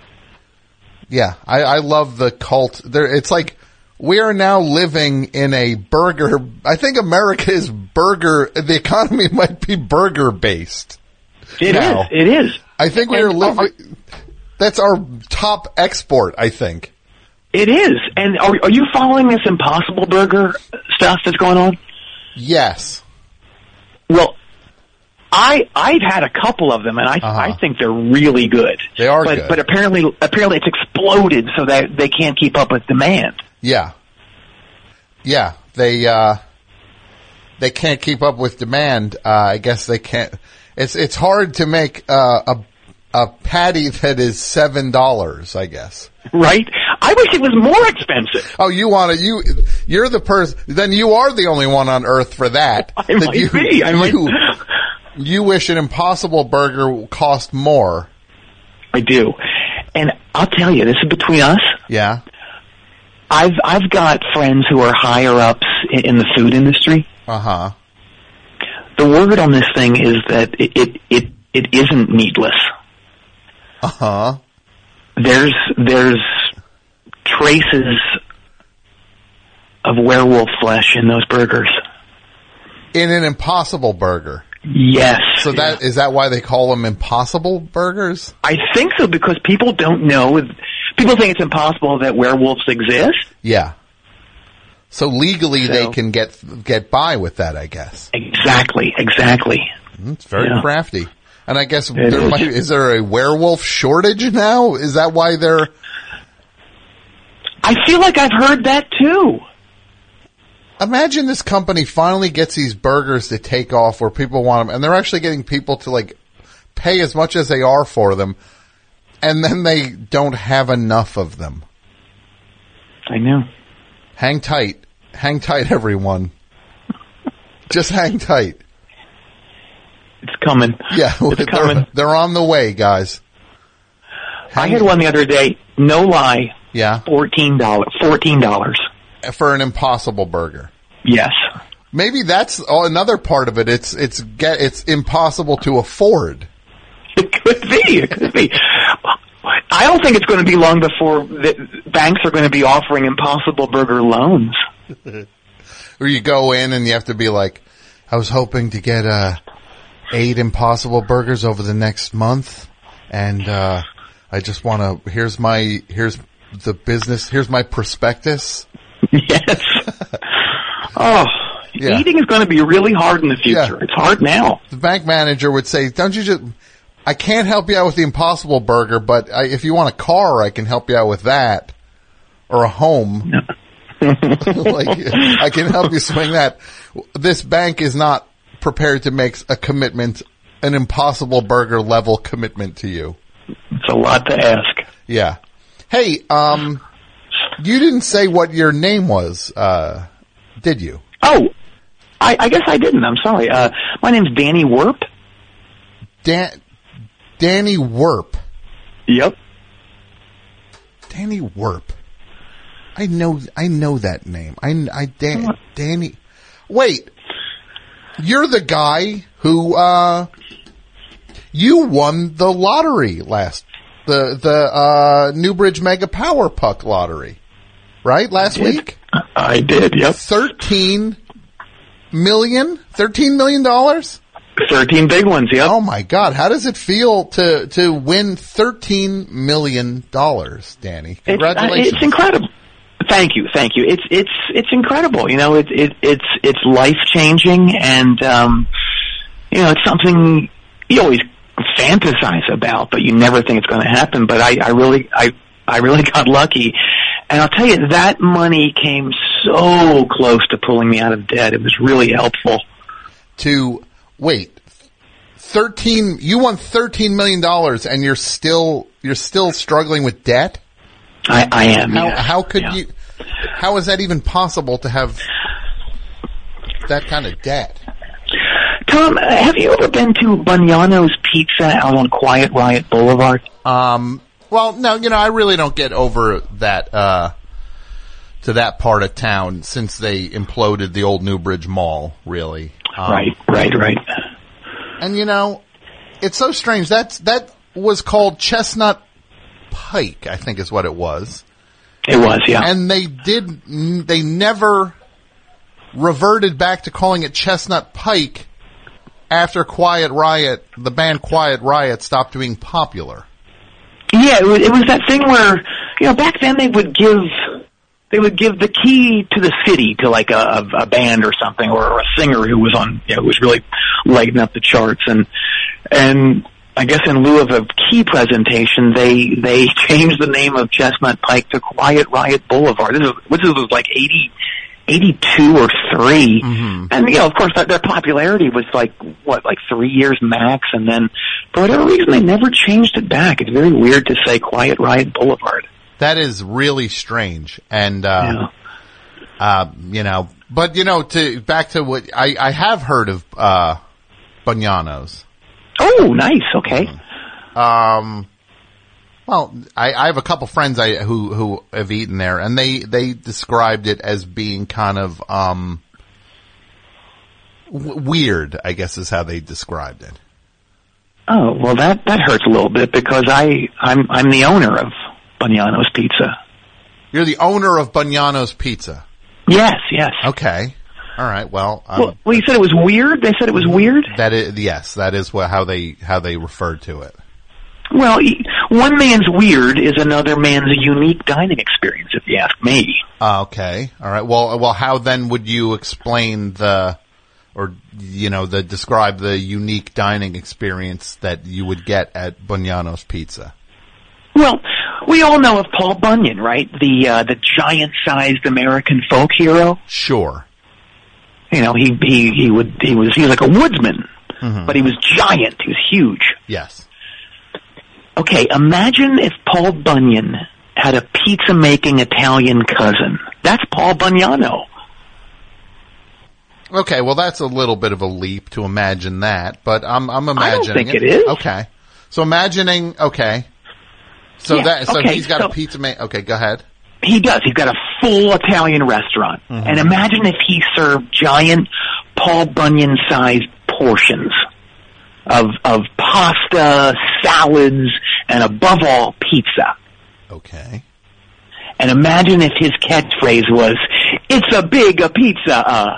yeah, I, I love the cult. There, it's like we are now living in a burger. I think America is burger. The economy might be burger based. It now. is. It is. I think we are living. That's our top export. I think. It is. And are, are you following this Impossible Burger stuff that's going on? Yes. Well, I I've had a couple of them, and I Uh-huh. I think they're really good. They are but, good. But apparently apparently it's exploded so that they can't keep up with demand. Yeah. Yeah. They uh, they can't keep up with demand. Uh, I guess they can't. It's it's hard to make uh, a a patty that is seven dollars. I guess. Right? I wish it was more expensive. Oh, you want to, you, you're the person, then you are the only one on earth for that. I that might you, be. I might. you, you wish an Impossible Burger cost more. I do. And I'll tell you, this is between us. Yeah. I've I've got friends who are higher ups in, in the food industry. Uh-huh. The word on this thing is that it it it, it isn't meatless. Uh-huh. There's there's traces of werewolf flesh in those burgers. In an Impossible Burger. Yes. So that is that why they call them impossible burgers? I think so, because people don't know. People think it's impossible that werewolves exist. Yeah. So legally, So- they can get get by with that, I guess. Exactly, exactly. It's very Yeah. crafty. And I guess It there is. might, is there a werewolf shortage now? Is that why they're... I feel like I've heard that too. Imagine this company finally gets these burgers to take off where people want them, and they're actually getting people to like pay as much as they are for them, and then they don't have enough of them. I know. Hang tight. Hang tight, everyone. Just hang tight. It's coming. Yeah, It's they're, coming. they're on the way, guys. I had one the other day, no lie, Yeah, fourteen dollars. fourteen dollars. for an Impossible Burger. Yes. Maybe that's oh, another part of it. It's it's get it's impossible to afford. It could be. It could be. I don't think it's going to be long before the banks are going to be offering Impossible Burger loans. Where you go in and you have to be like, I was hoping to get uh, eight Impossible Burgers over the next month, and uh, I just want to. Here's my here's the business. Here's my prospectus. Yes. Oh, Yeah. eating is going to be really hard in the future. Yeah. It's hard now. The bank manager would say, "Don't you just? I can't help you out with the Impossible Burger, but I, if you want a car, I can help you out with that, or a home. Like I can help you swing that. This bank is not prepared to make a commitment, an Impossible Burger level commitment to you. It's a lot to ask. Yeah. Hey, um, you didn't say what your name was, uh, did you? Oh, I, I guess I didn't. I'm sorry. Uh, my name's Danny Werp. Dan, Danny Werp. Yep. Danny Werp. I know, I know that name. I, I, Dan, Danny. Wait, you're the guy who, uh, you won the lottery last, the, the, uh, Newbridge Mega Power Puck lottery, right? Last week? I did, yep. Thirteen million? Thirteen million dollars? Thirteen big ones, yep. Oh my God. How does it feel to, to win thirteen million dollars, Danny? Congratulations. It's, uh, it's incredible. Thank you, thank you. It's it's it's incredible. You know, it, it it's it's life changing, and um, you know, it's something you always fantasize about, but you never think it's going to happen. But I, I really I I really got lucky, and I'll tell you that money came so close to pulling me out of debt. It was really helpful. To wait, thirteen. You won thirteen million dollars, and you're still you're still struggling with debt. I, I am. How, yeah. how could yeah. you? How is that even possible to have that kind of debt? Tom, uh, have you ever been to Bugnano's Pizza out on Quiet Riot Boulevard? Um. Well, no. You know, I really don't get over that uh, to that part of town since they imploded the old Newbridge Mall. Really. Um, right. Right. Right. And you know, it's so strange. That's that was called Chestnut Pike, I think is what it was. It was, yeah. And they did, they never reverted back to calling it Chestnut Pike after Quiet Riot, the band Quiet Riot stopped being popular. Yeah, it was, it was that thing where, you know, back then they would give, they would give the key to the city to like a, a, a band or something, or a singer who was on, you know, who was really lighting up the charts, and, and, I guess in lieu of a key presentation, they they changed the name of Chestnut Pike to Quiet Riot Boulevard. This, is, this was like eighty, eighty-two or three. Mm-hmm. And, you know, of course, their, their popularity was like, what, like three years max. And then, for whatever reason, they never changed it back. It's very weird to say Quiet Riot Boulevard. That is really strange. And, uh, yeah. uh, you know, but, you know, to back to what I, I have heard of uh, Bugnano's. Oh, nice. Okay. Um, well, I, I have a couple friends I, who, who have eaten there, and they, they described it as being kind of, um, w- weird, I guess is how they described it. Oh, well that, that hurts a little bit because I, I'm, I'm the owner of Bugnano's Pizza. You're the owner of Bugnano's Pizza? Yes, yes. Okay. All right. Well, um, well, well, you said it was weird. They said it was weird. that is yes, that is what how they how they referred to it. Well, e- one man's weird is another man's unique dining experience, if you ask me. Uh, okay. All right. Well, well, how then would you explain the, or you know, the describe the unique dining experience that you would get at Bugnano's Pizza? Well, we all know of Paul Bunyan, right? The uh, the giant-sized American folk hero. Sure. You know, he he he would he was he was like a woodsman, Mhm. but he was giant. He was huge. Yes. Okay, imagine if Paul Bunyan had a pizza-making Italian cousin. That's Paul Bugnano. Okay. Well, that's a little bit of a leap to imagine that, but I'm I'm imagining think it is. Okay. So imagining. Okay. So Yeah, that so okay, he's got so- a pizza ma- Okay. Go ahead. He does. He's got a full Italian restaurant. Mhm. And imagine if he served giant Paul Bunyan-sized portions of of pasta, salads, and above all, pizza. Okay. And imagine if his catchphrase was, "It's a big a pizza, uh."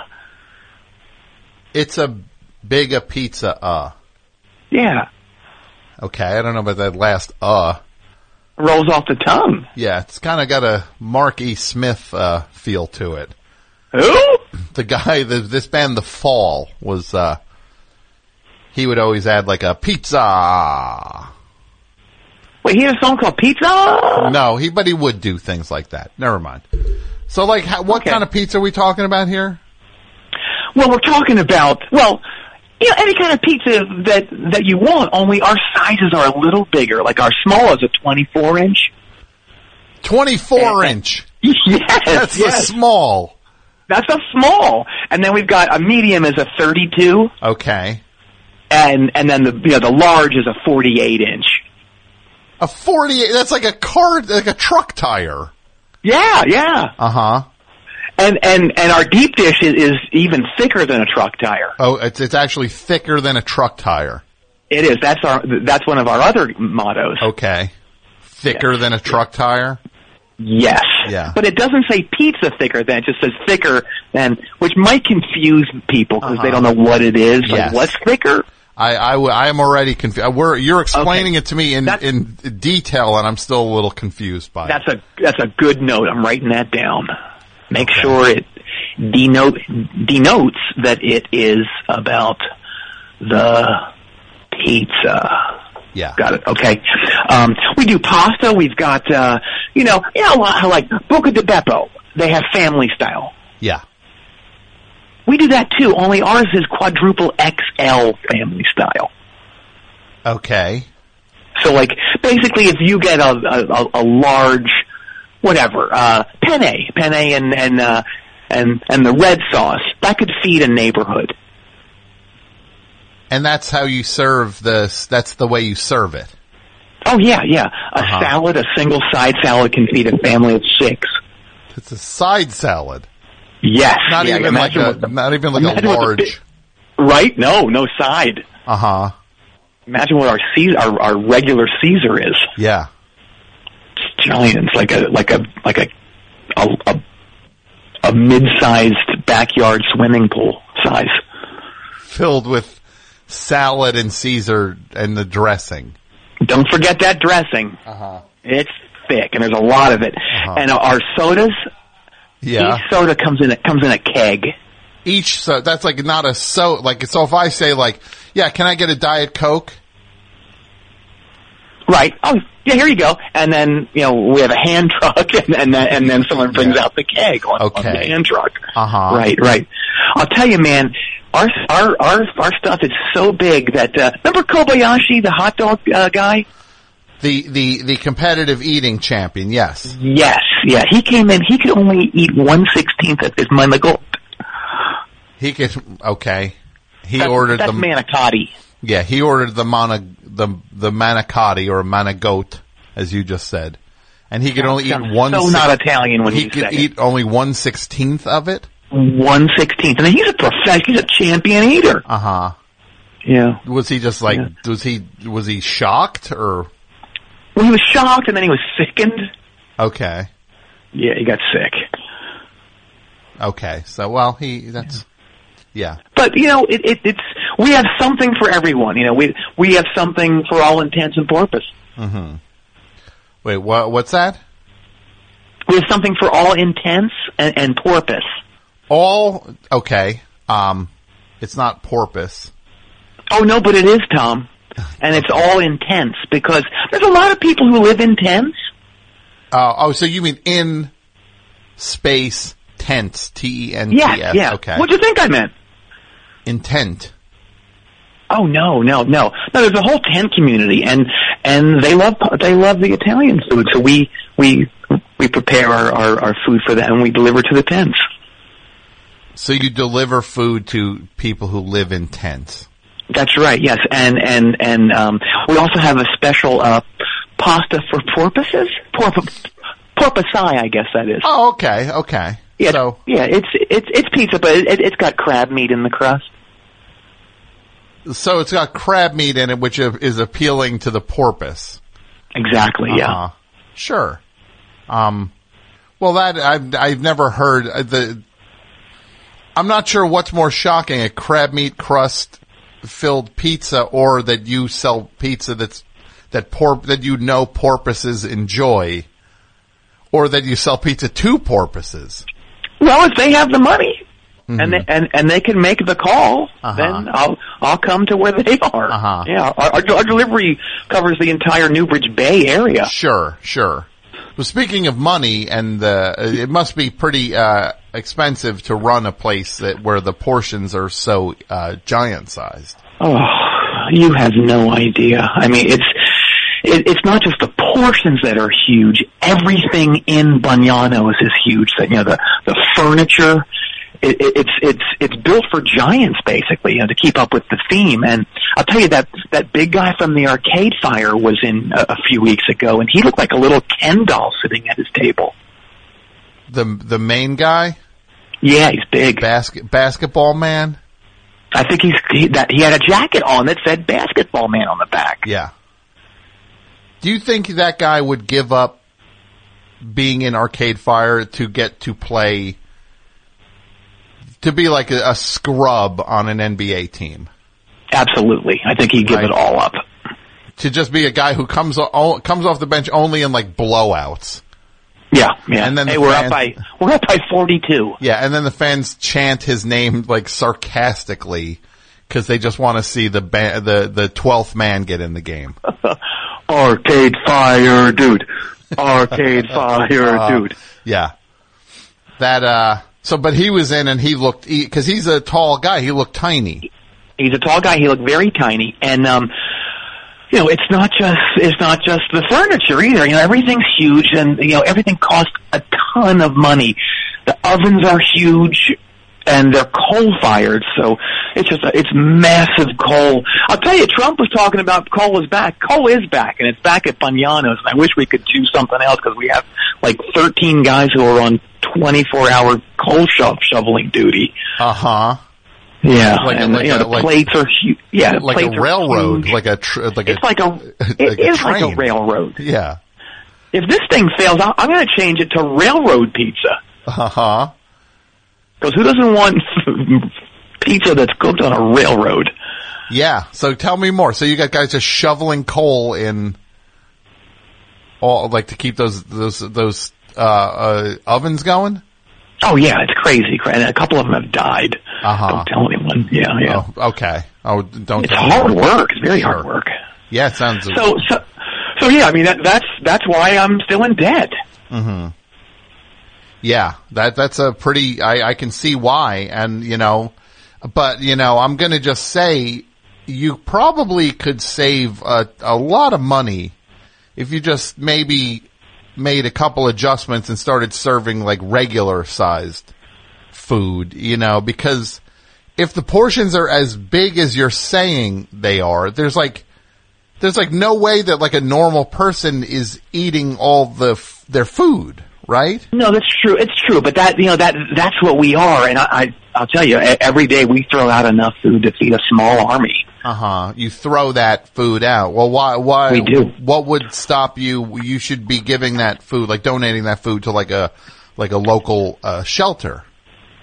It's a big a pizza. Uh. Yeah. Okay. I don't know about that last uh. Rolls off the tongue. Yeah, it's kind of got a Mark E. Smith uh, feel to it. Who? The guy, the, this band, The Fall, was, uh, he would always add like a pizza. Wait, he had a song called Pizza? No, he, but he would do things like that. Never mind. So, like, how, what Okay. kind of pizza are we talking about here? Well, we're talking about, well, you know, any kind of pizza that, that you want, only our sizes are a little bigger. Like our small is a twenty-four inch. twenty-four inch. Yes, That's yes. the small. That's a small. And then we've got a medium is a thirty-two. Okay. And, and then the, you know, the large is a forty-eight inch. A forty-eight, that's like a car, like a truck tire. Yeah, yeah. Uh-huh. And, and, and our deep dish is, is even thicker than a truck tire. Oh, it's, it's actually thicker than a truck tire. It is. That's our, that's one of our other mottos. Okay. Thicker than a truck tire? Yes. Yeah. But it doesn't say pizza thicker than, it just says thicker than, which might confuse people because they don't know what it is. Like, Yes. what's thicker? I, I, w- I am already confused. We're, you're explaining it to me in, in detail, and I'm still a little confused by it. That's a, that's a good note. I'm writing that down. Make sure it denote, denotes that it is about the pizza. Yeah. Got it. Okay. Um, we do pasta. We've got, uh, you know, you know, like Buca di Beppo. They have family style. Yeah. We do that too, only ours is quadruple X L family style. Okay. So like, basically if you get a, a, a large, whatever, uh, penne, penne and, and, uh, and, and the red sauce, that could feed a neighborhood. And that's how you serve this, that's the way you serve it. Oh yeah, yeah. A Uh-huh. salad, a single side salad can feed a family of six. It's a side salad. Yes. Not yeah, even like imagine a, what the- not even like a imagine what the large. bi- Right? No, no side. Uh huh. Imagine what our Caesar, our, our regular Caesar is. Yeah. It's giant. It's like a like a like a a, a, a mid-sized backyard swimming pool size. Filled with salad and Caesar and the dressing. Don't forget that dressing. Uh huh. It's thick, and there's a lot of it. Uh-huh. And our sodas. Yeah. Each soda comes in. It comes in a keg. Each so that's like not a so like so if I say like yeah can I get a Diet Coke? Right. Oh, yeah. Here you go. And then you know we have a hand truck, and and then, and then someone brings out the keg on, Okay. on the hand truck. Uh huh. Right. Right. I'll tell you, man. Our our our our stuff is so big that uh, remember Kobayashi, the hot dog uh, guy. The the the competitive eating champion. Yes. Yes. Yeah. He came in. He could only eat one sixteenth of his manigot. He could okay. He That's- ordered that's the manicotti. Yeah, he ordered the mana the the manicotti or manigote, as you just said, and he could only eat Sounds one. so six- not Italian when he you could say it. eat only one sixteenth of it. One sixteenth, and he's a professional. He's a champion eater. Uh huh. Yeah. Was he just like? Yeah. Was he was he shocked or? Well, he was shocked, and then he was sickened. Okay. Yeah, he got sick. Okay. So, well, he, that's, yeah. But, you know, it, it, it's, we have something for everyone. You know, we, we have something for all intents and purposes. Mm-hmm. Wait, what, what's that? We have something for all intents and, and purpose. All, okay. Um, it's not porpoise. Oh, no, but it is, Tom. And it's all intense because there's a lot of people who live in tents. Uh, oh, so you mean in space tents, T E N T S. Yeah, yeah. Okay. What do you think I meant? Intent. Oh, no, no, no. No, there's a whole tent community, and and they love they love the Italian food, so we we we prepare our, our, our food for them, and we deliver to the tents. So you deliver food to people who live in tents. That's right, yes. And and and um, we also have a special uh, pasta for porpoises? Porp- porpoise, I guess that is. Oh, okay, okay. Yeah, so, yeah, it's it's it's pizza, but it, it's got crab meat in the crust. So it's got crab meat in it, which is appealing to the porpoise. Exactly, uh-huh. yeah. Sure. Um, well, that I've I've never heard uh, the. I'm not sure what's more shocking: a crab meat crust filled pizza, or that you sell pizza that's that por- that you know porpoises enjoy, or that you sell pizza to porpoises. Well, if they have the money, mm-hmm. and they, and and they can make the call, uh-huh. then I'll I'll come to where they are. Uh-huh. Yeah, our, our, our delivery covers the entire Newbridge Bay area. Sure, sure. Well, speaking of money, and uh, it must be pretty uh, expensive to run a place that where the portions are so uh, giant-sized. Oh, you have no idea. I mean, it's it, it's not just the portions that are huge. Everything in Bugnano's is huge. That you know, the the furniture. It, it, it's it's it's built for giants, basically, you know, to keep up with the theme. And I'll tell you that that big guy from the Arcade Fire was in a, a few weeks ago, and he looked like a little Ken doll sitting at his table. The the main guy? Yeah, he's big. Basket basketball man. I think he's he, that he had a jacket on that said "Basketball Man" on the back. Yeah. Do you think that guy would give up being in Arcade Fire to get to play? To be like a, a scrub on an N B A team. Absolutely. I think he'd give right. it all up. To just be a guy who comes o- comes off the bench only in like blowouts. Yeah, yeah. And then hey, the we're fans, up by we're up by forty-two. Yeah, and then the fans chant his name like sarcastically because they just want to see the ba- the the twelfth man get in the game. Arcade Fire, dude. Arcade Fire, uh, dude. Yeah. That uh. So, but he was in and he looked, because he, he's a tall guy, he looked tiny. He's a tall guy, he looked very tiny, and, um, you know, it's not just, it's not just the furniture either, you know, everything's huge, and, you know, everything costs a ton of money. The ovens are huge, and they're coal-fired, so it's just, a, it's massive coal. I'll tell you, Trump was talking about coal is back. Coal is back, and it's back at Bugnano's, and I wish we could do something else, because we have, like, thirteen guys who are on twenty-four hour coal sho- shoveling duty. Uh-huh. Yeah, like and a, like you know, a, the like, plates are huge. Yeah, the like plates a railroad, are like a tr- like it's a like a it like a is train. like a railroad. Yeah. If this thing fails, I'll, I'm going to change it to railroad pizza. Uh huh. Because who doesn't want pizza that's cooked on a railroad? Yeah. So tell me more. So you got guys just shoveling coal in, all like to keep those those those uh, uh ovens going. Oh yeah, it's crazy. And a couple of them have died. Uh-huh. Don't tell anyone. Yeah, yeah. Oh, okay. Oh, don't. It's tell hard me. work. It's very sure. hard work. Yeah, it sounds. So, so, so yeah. I mean, that, that's that's why I'm still in debt. Mm-hmm. Yeah, that that's a pretty. I, I can see why, and you know, but you know, I'm going to just say you probably could save a, a lot of money if you just maybe made a couple adjustments and started serving like regular sized food, you know, because if the portions are as big as you're saying they are, there's like, there's like no way that like a normal person is eating all the, f- their food, right? No, that's true. It's true. But that, you know, that, that's what we are. And I, I I'll tell you, every day we throw out enough food to feed a small army. Uh-huh. You throw that food out. Well, why, why, we do. What would stop you? You should be giving that food, like donating that food to like a, like a local, uh, shelter.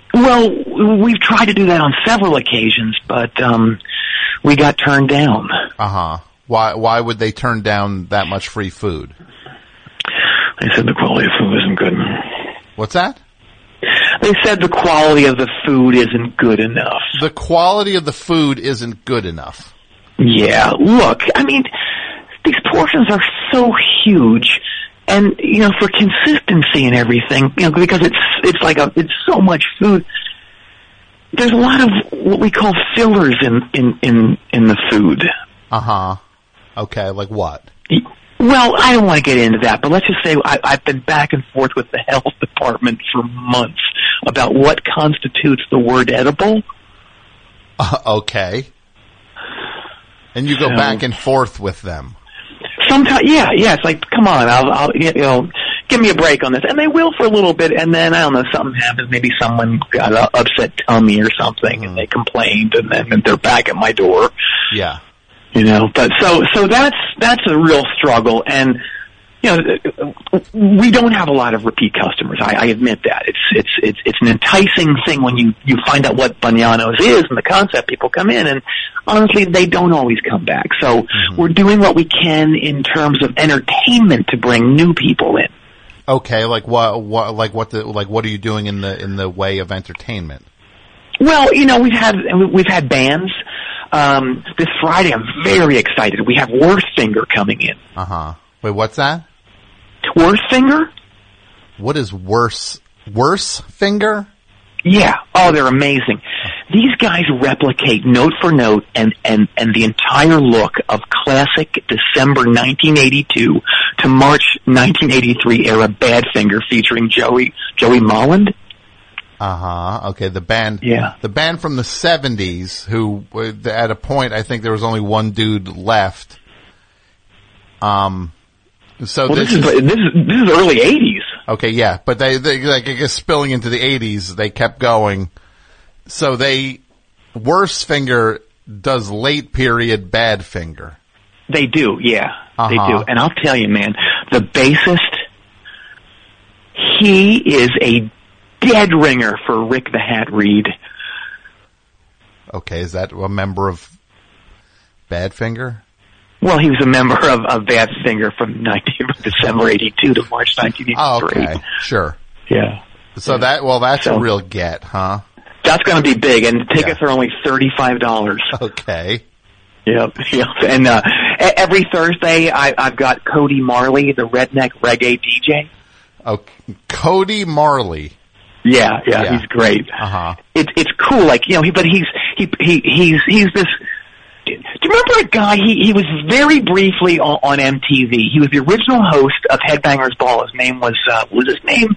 Well, we've tried to do that on several occasions, but um, we got turned down. Uh huh. Why? Why would they turn down that much free food? They said the quality of food isn't good. What's that? They said the quality of the food isn't good enough. The quality of the food isn't good enough. Yeah, look, I mean, these portions are so huge, and you know, for consistency and everything, you know, because it's it's like a it's so much food. There's a lot of what we call fillers in in in, in the food. Uh huh. Okay, like what? Well, I don't want to get into that, but let's just say I, I've been back and forth with the health department for months about what constitutes the word edible. Uh, okay. And you go So- back and forth with them. Sometimes, yeah, yeah. It's like, come on, I'll, I'll, you know, give me a break on this, and they will for a little bit, and then I don't know, something happens. Maybe someone got an upset tummy or something, and they complained, and then they're back at my door. Yeah. You know, but so so that's that's a real struggle, and you know, we don't have a lot of repeat customers. I, I admit that it's it's it's it's an enticing thing when you you find out what Bananos is and the concept. People come in, and honestly, they don't always come back. So we're doing what we can in terms of entertainment to bring new people in. Okay, like what? What? Like what? The like what are you doing in the in the way of entertainment? Well, you know, we've had we've had bands. Um, this Friday, I'm very excited. We have Worstfinger coming in. Uh huh. Wait, what's that? Worstfinger? What is worse? Worse finger? Yeah. Oh, they're amazing. These guys replicate note for note and, and, and the entire look of classic December nineteen eighty-two to March nineteen eighty-three era Badfinger featuring Joey Joey Molland. Uh huh. Okay, the band. Yeah. The band from the seventies, who uh, at a point I think there was only one dude left. Um. So Well, this, this is- this is this is early eighties. Okay, yeah, but they, they like I guess spilling into the eighties, they kept going. So they Worstfinger does late period Badfinger. They do, yeah, Uh-huh. they do. And I'll tell you, man, the bassist, he is a dead ringer for Rick the Hat Reed. Okay, is that a member of Badfinger? Well, he was a member of, of Badfinger from nineteen, December eighty-two to March nineteen eighty-three. Oh, okay, sure. Yeah. So that well, that's So- a real get, huh? That's going to be big, and the tickets are only thirty-five dollars. Okay. Yep, yep. And uh, e- every Thursday, I, I've got Cody Marley, the redneck reggae D J. Okay, Cody Marley. Yeah, yeah, Yeah. he's great. Uh huh. It's it's cool, like you know, he, but he's he he he's he's this. Do you remember a guy? He he was very briefly on, on M T V. He was the original host of Headbangers Ball. His name was uh, what was his name?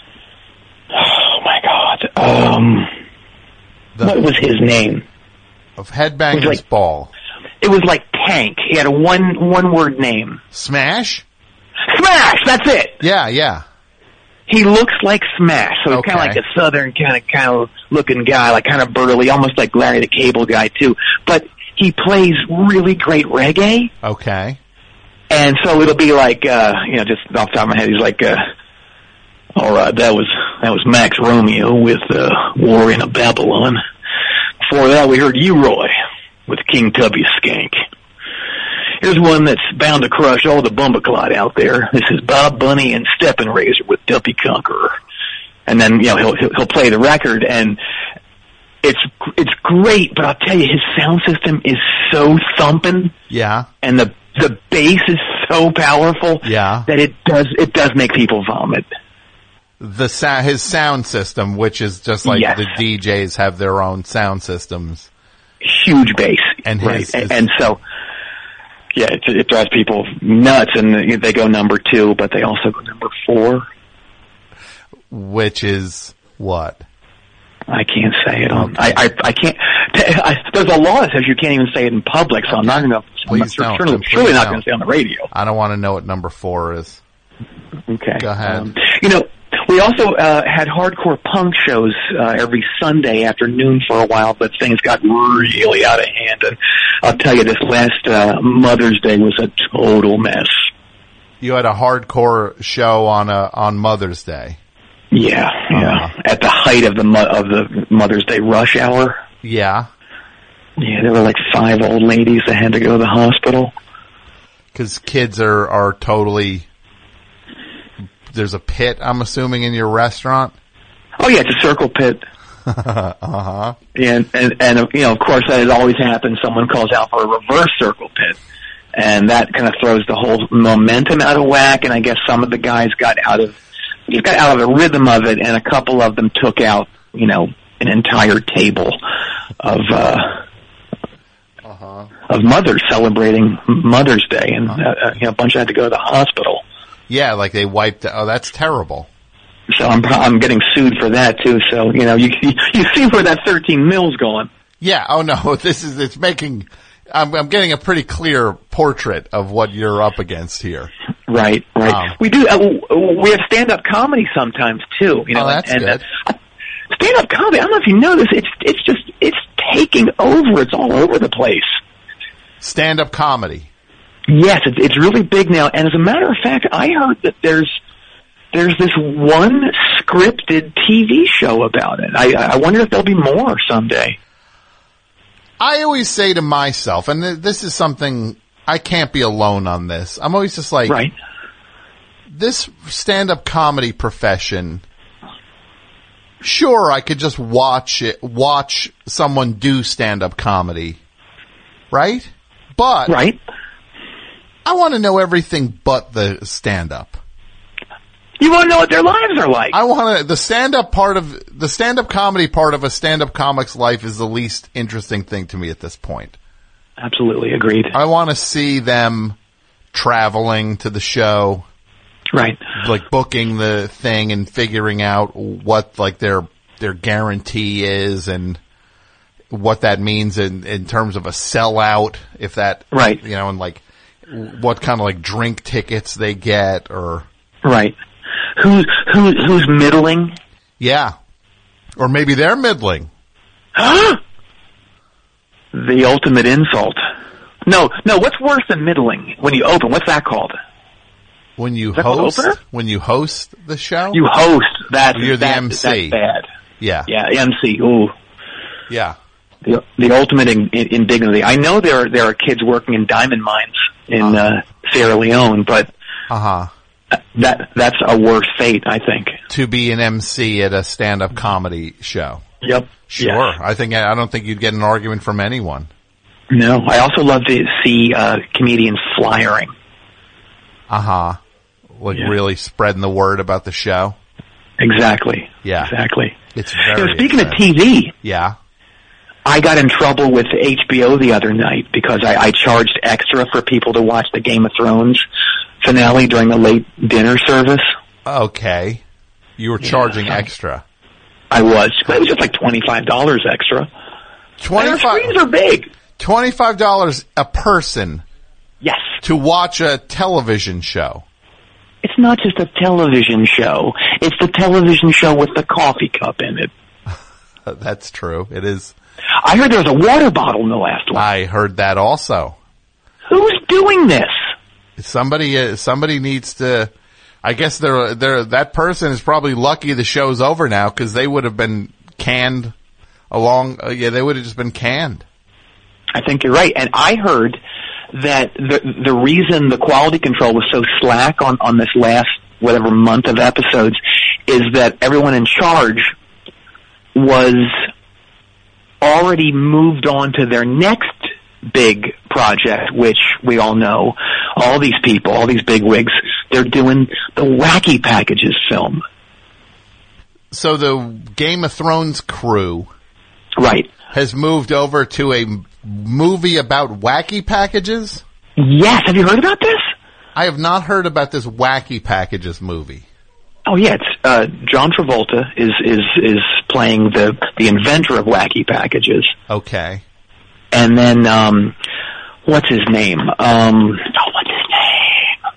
Oh my God! Um, what was his name? Of Headbangers It was like- Ball. It was like Tank. He had a one one word name. Smash. Smash. That's it. Yeah, yeah. He looks like Smash, so he's kind of Okay. like a southern kind of kind of looking guy, like kind of burly, almost like Larry the Cable Guy too. But he plays really great reggae, Okay. and so it'll be like, uh, you know, just off the top of my head, he's like, uh, all right, that was that was Max Romeo with uh, War in a Babylon. Before that, we heard U Roy with King Tubby Skank. Here's one that's bound to crush all the bumbleclot out there. This is Bob Bunny and Steppin' Razor with Dumpy Conqueror. And then, you know, he'll, he'll, he'll play the record, and it's, it's great, but I'll tell you, his sound system is so thumping, Yeah. and the, the bass is so powerful, Yeah. that it does, it does make people vomit. The sa- his sound system, which is just like Yes. the D Js have their own sound systems. Huge bass. And right. his, and, and so, yeah, it, it drives people nuts, and they go number two, but they also go number four. Which is what? I can't say it on. I, I I can't. I, there's a law that says you can't even say it in public, so I'm not going to. Please don't. Surely, Please surely not don't. going to say it on the radio. I don't want to know what number four is. Okay. Go ahead. Um, you know, we also uh, had hardcore punk shows uh, every Sunday afternoon for a while, but things got really out of hand. And I'll tell you, this last uh, Mother's Day was a total mess. You had a hardcore show on a on Mother's Day. Yeah, yeah. Uh-huh. At the height of the mo- of the Mother's Day rush hour. Yeah. Yeah, there were like five old ladies that had to go to the hospital. Because kids are, are totally... There's a pit, I'm assuming, in your restaurant? Oh, yeah, it's a circle pit. uh-huh. And, and, and, you know, of course, that has always happened. Someone calls out for a reverse circle pit. And that kind of throws the whole momentum out of whack. And I guess some of the guys got out of, just got out of the rhythm of it. And a couple of them took out, you know, an entire table of, uh, uh-huh. of mothers celebrating Mother's Day. And, uh, you know, a bunch had to go to the hospital. Yeah, like they wiped, oh, that's terrible. So I'm, I'm getting sued for that too. So, you know, you, you see where that thirteen mil's going. Yeah. Oh no, this is, it's making, I'm, I'm getting a pretty clear portrait of what you're up against here. Right, right. Um, we do, uh, we have stand-up comedy sometimes too, you know. Oh, that's and, good. Uh, stand-up comedy, I don't know if you know this, it's, it's just, it's taking over. It's all over the place. Stand-up comedy. Yes, it's, it's really big now. And as a matter of fact, I heard that there's, there's this one scripted T V show about it. I, I wonder if there'll be more someday. I always say to myself, and th- this is something, I can't be alone on this. I'm always just like, right. This stand-up comedy profession, sure, I could just watch it, watch someone do stand-up comedy, right? But right. I want to know everything but the stand-up. You want to know what their lives are like. I want to, the stand-up part of, the stand-up comedy part of a stand-up comic's life is the least interesting thing to me at this point. Absolutely agreed. I want to see them traveling to the show. Right. Like booking the thing and figuring out what like their, their guarantee is and what that means in, in terms of a sellout, if that, right. you know, and like what kind of like drink tickets they get or. Right. Who's, who, who's middling? Yeah. Or maybe they're middling. The ultimate insult. No, no, what's worse than middling when you open? What's that called? When you that host, when you host the show? You host. That's, You're the that, M C. That's bad. Yeah. Yeah, M C. Ooh. Yeah. The, the ultimate in, in, indignity. I know there are, there are kids working in diamond mines in, uh-huh. uh, Sierra Leone, but. Uh-huh. That, that's a worse fate, I think. To be an M C at a stand-up comedy show. Yep. Sure. Yes. I think, I don't think you'd get an argument from anyone. No. I also love to see, uh, comedians flyering. Uh-huh. Like yeah. really spreading the word about the show. Exactly. Yeah. Exactly. It's very you know, speaking exciting. of T V. Yeah. I got in trouble with H B O the other night because I, I charged extra for people to watch the Game of Thrones finale during the late dinner service. Okay. You were charging yeah, extra. I was. But it was just like twenty-five dollars extra. twenty-five And our screens are big. twenty-five dollars a person. Yes. To watch a television show. It's not just a television show. It's the television show with the coffee cup in it. That's true. It is. I heard there was a water bottle in the last one. I heard that also. Who's doing this? Somebody, uh, somebody needs to. I guess they're, they're, that person is probably lucky the show's over now because they would have been canned along. Uh, yeah, they would have just been canned. I think you're right, and I heard that the the reason the quality control was so slack on on this last whatever month of episodes is that everyone in charge was already moved on to their next big project, which we all know, all these people, all these big wigs, they're doing the Wacky Packages film. So the Game of Thrones crew, right, has moved over to a movie about Wacky Packages? Yes. Have you heard about this? I have not heard about this Wacky Packages movie. Oh yeah, it's uh John Travolta is is is playing the the inventor of Wacky Packages. Okay. And then um what's his name? Um oh, what's his name?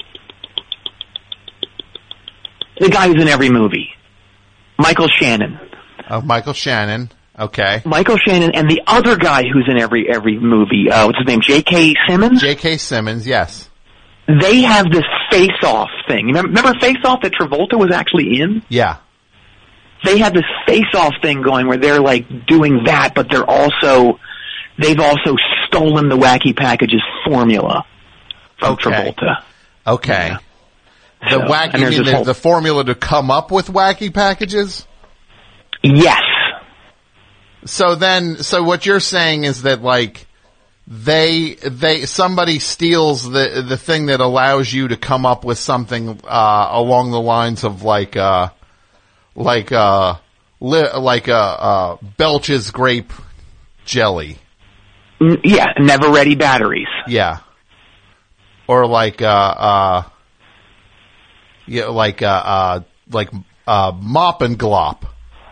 The guy who's in every movie. Michael Shannon. Oh, Michael Shannon. Okay. Michael Shannon and the other guy who's in every every movie. Uh what's his name? J K. Simmons? J K. Simmons, yes. They have this face-off thing. Remember, remember face-off that Travolta was actually in? Yeah. they have this face-off thing going where they're like doing that, but they're also they've also stolen the Wacky Packages formula from Okay. Travolta. Okay. Yeah. The So, wacky, and you there's mean this the, whole- the formula to come up with Wacky Packages? Yes. So then, so what you're saying is that like they they somebody steals the the thing that allows you to come up with something uh, along the lines of like uh like uh li- like uh, uh Belch's grape jelly. N- Yeah, never ready batteries. Yeah. Or like uh uh yeah like uh uh like uh Mop and Glop.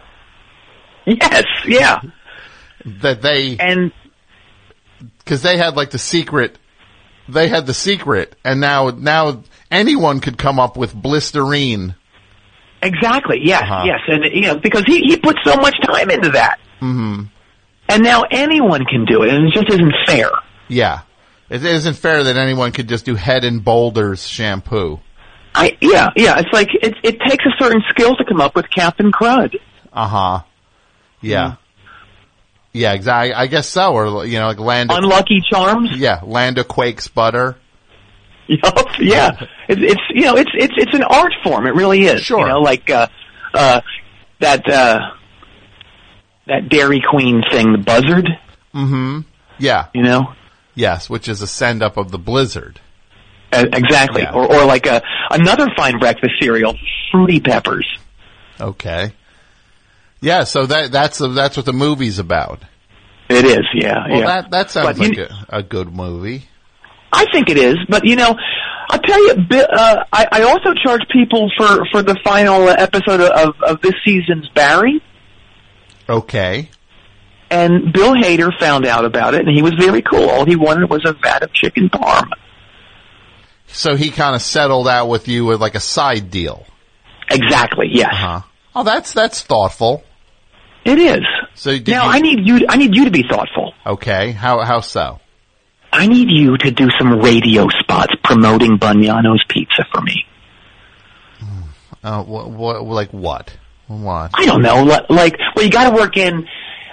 Yes, yeah. That they and because they had like the secret, they had the secret, and now now anyone could come up with Blisterine. Exactly. Yes, Uh-huh. yes, and you know because he he put so much time into that, Mm-hmm. and now anyone can do it, and it just isn't fair. Yeah, it isn't fair that anyone could just do Head and Boulders shampoo. I yeah yeah. It's like it it takes a certain skill to come up with Captain Crud. Uh huh. Yeah. Yeah, exactly. I guess so. Or you know, like Land. of- Unlucky Charms. Yeah, Land of Quakes butter. Yup, yeah. It's, it's you know it's it's it's an art form. It really is. Sure. You know, like uh, uh, that uh, that Dairy Queen thing, the Buzzard. Mm-hmm. Yeah. You know. Yes, which is a send up of the Blizzard. Uh, exactly. Yeah. Or or like a another fine breakfast cereal, Fruity Peppers. Okay. Yeah, so that that's that's what the movie's about. It is, yeah, Well, yeah. that that sounds But you- like a, a good movie. I think it is, but you know, I'll tell you, Bi- uh, I, I also charge people for, for the final episode of, of this season's Barry, Okay. and Bill Hader found out about it, and he was very cool. All he wanted was a vat of chicken parm. So he kind of settled out with you with like a side deal. Exactly, yes. Uh-huh. Oh, that's that's thoughtful. It is. So did now you- I need you. I need you to be thoughtful. Okay. How how so? I need you to do some radio spots promoting Bugnano's Pizza for me. Uh, what, what like what? What? I don't know, li- like, well, you got to work in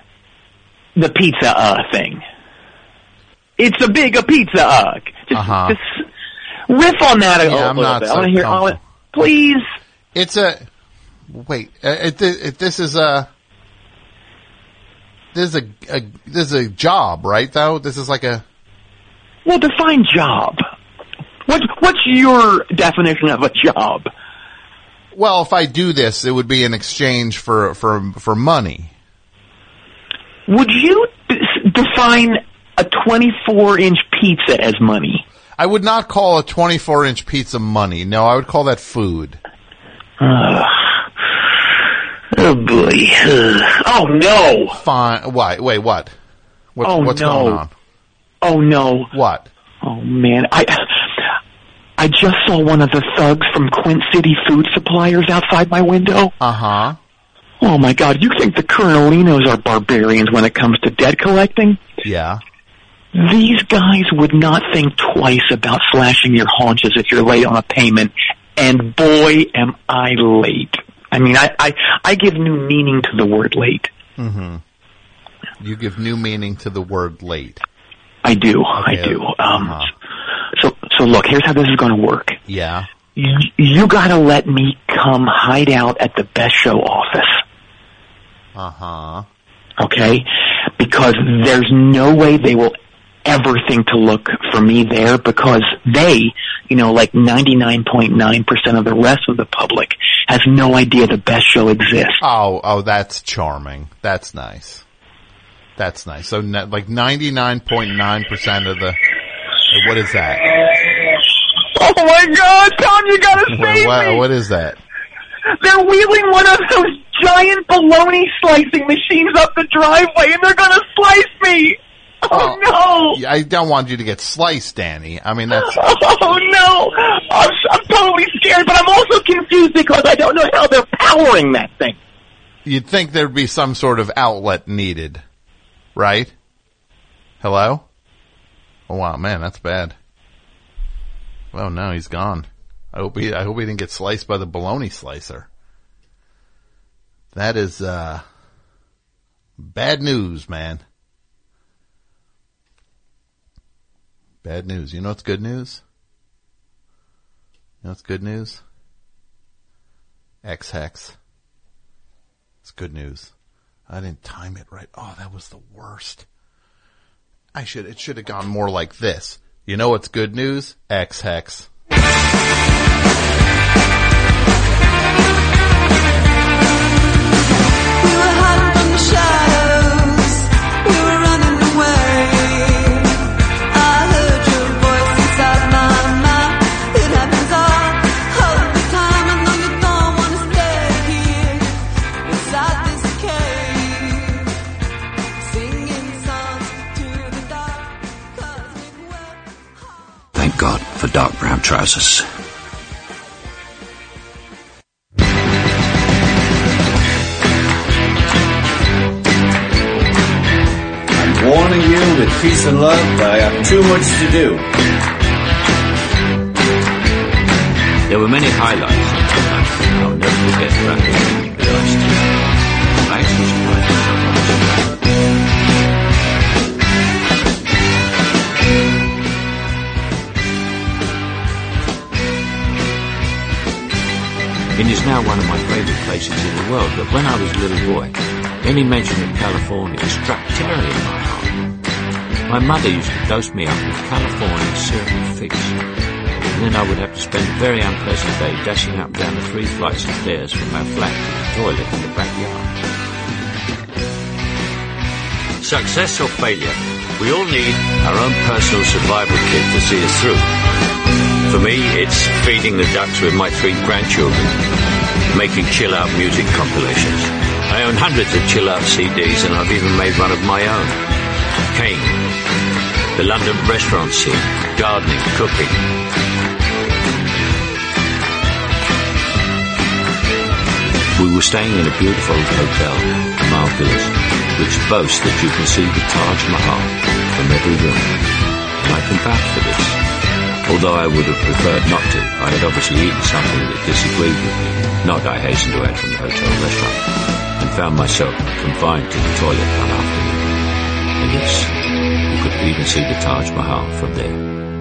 the pizza uh thing. It's a big a pizza uh. Just, Uh-huh. just riff on that a Yeah, little I'm bit. not I so want to hear. I wanna- please. It's a wait. Uh, it, it, this is a this is a, a this is a job, right? Though this is like a Well, define job. What what's your definition of a job? well. If I do this, it would be in exchange for for for money. Would you d- define a twenty-four inch pizza as money? I would not call a twenty-four inch pizza money. No, I would call that food. Ugh. Oh boy. Ugh. Oh no. Fine. Why? Wait. What? What Oh, what's no. going on? Oh no. What? Oh man. I I just saw one of the thugs from Quint City Food Suppliers outside my window. Uh huh. Oh my God. You think the Colonelinos are barbarians when it comes to debt collecting? Yeah. These guys would not think twice about slashing your haunches if you're late on a payment. And boy, am I late. I mean, I, I, I give new meaning to the word late. Mm-hmm. You give new meaning to the word late. I do. Okay. I do. Um, Uh-huh. so, so look, here's how this is going to work. Yeah. You, you gotta let me come hide out at the Best Show office. Uh huh. Okay? Because there's no way they will ever think to look for me there because they, you know, like ninety-nine point nine percent of the rest of the public has no idea the Best Show exists. Oh, oh, that's charming. That's nice. That's nice. So, ne- like ninety-nine point nine percent of the. What is that? Oh my God, Tom, you gotta save What, me! what is that? They're wheeling one of those giant bologna slicing machines up the driveway and they're gonna slice me! Oh, no! I don't want you to get sliced, Danny. I mean, that's. Oh no! I'm, I'm totally scared, but I'm also confused because I don't know how they're powering that thing. You'd think there'd be some sort of outlet needed, right? Hello? Oh wow, man, that's bad. Oh no, he's gone. I hope he. I hope he didn't get sliced by the bologna slicer. That is uh, bad news, man. Bad news. You know what's good news? You know what's good news? X-Hex. It's good news. I didn't time it right. Oh, that was the worst. I should. It should have gone more like this. You know what's good news? X-Hex. We were hiding from the shadows. We were running away. I heard your voice inside my mind. It happens all, all the time. I know you don't want to stay here inside this cave, singing songs to the dark, cosmic web. Thank God for dark brown trousers. Warning you with peace and love, but I have too much to do. There were many highlights of that night. I'll never forget rapping with Ice-T. I actually surprised myself on this. It is now one of my favourite places in the world, but when I was a little boy, any mention of California struck terror in my heart. My mother used to dose me up with California syrup and figs, and then I would have to spend a very unpleasant day dashing up down the three flights of stairs from our flat to the toilet in the backyard. Success or failure, we all need our own personal survival kit to see us through. For me, it's feeding the ducks with my three grandchildren, making chill-out music compilations. I own hundreds of chill-out C Ds, and I've even made one of my own. Cane, the London restaurant scene, gardening, cooking. We were staying in a beautiful hotel, Amal Villas, which boasts that you can see the Taj Mahal from every room. And I can vouch for this. Although I would have preferred not to, I had obviously eaten something that disagreed with me, not I hasten to add from the hotel restaurant, and found myself confined to the toilet one afternoon. And yes, you could even see the Taj Mahal from there.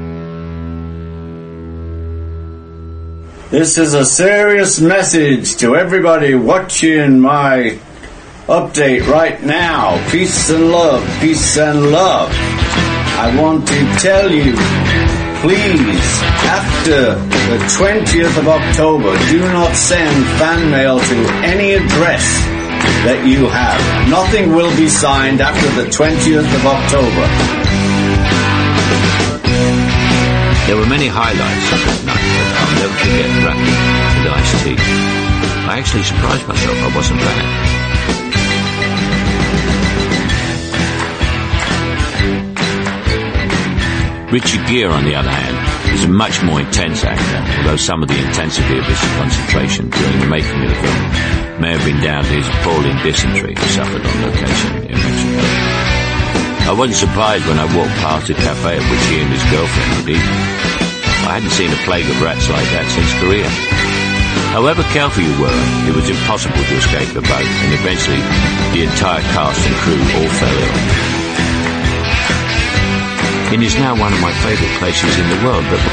This is a serious message to everybody watching my update right now. Peace and love, peace and love. I want to tell you, please, after the twentieth of October, do not send fan mail to any address that you have. Nothing will be signed after the twentieth of October. There were many highlights of that night, but I'll never forget rapping with Ice-T. I actually surprised myself I wasn't bad. Richard Gere, on the other hand, is a much more intense actor, although some of the intensity of his concentration during the making of the film may have been down to his appalling dysentery he suffered on location in Mexico. I wasn't surprised when I walked past a cafe at which he and his girlfriend had eaten. I hadn't seen a plague of rats like that since Korea. However careful you were, it was impossible to escape the boat, and eventually the entire cast and crew all fell ill. It is now one of my favourite places in the world, but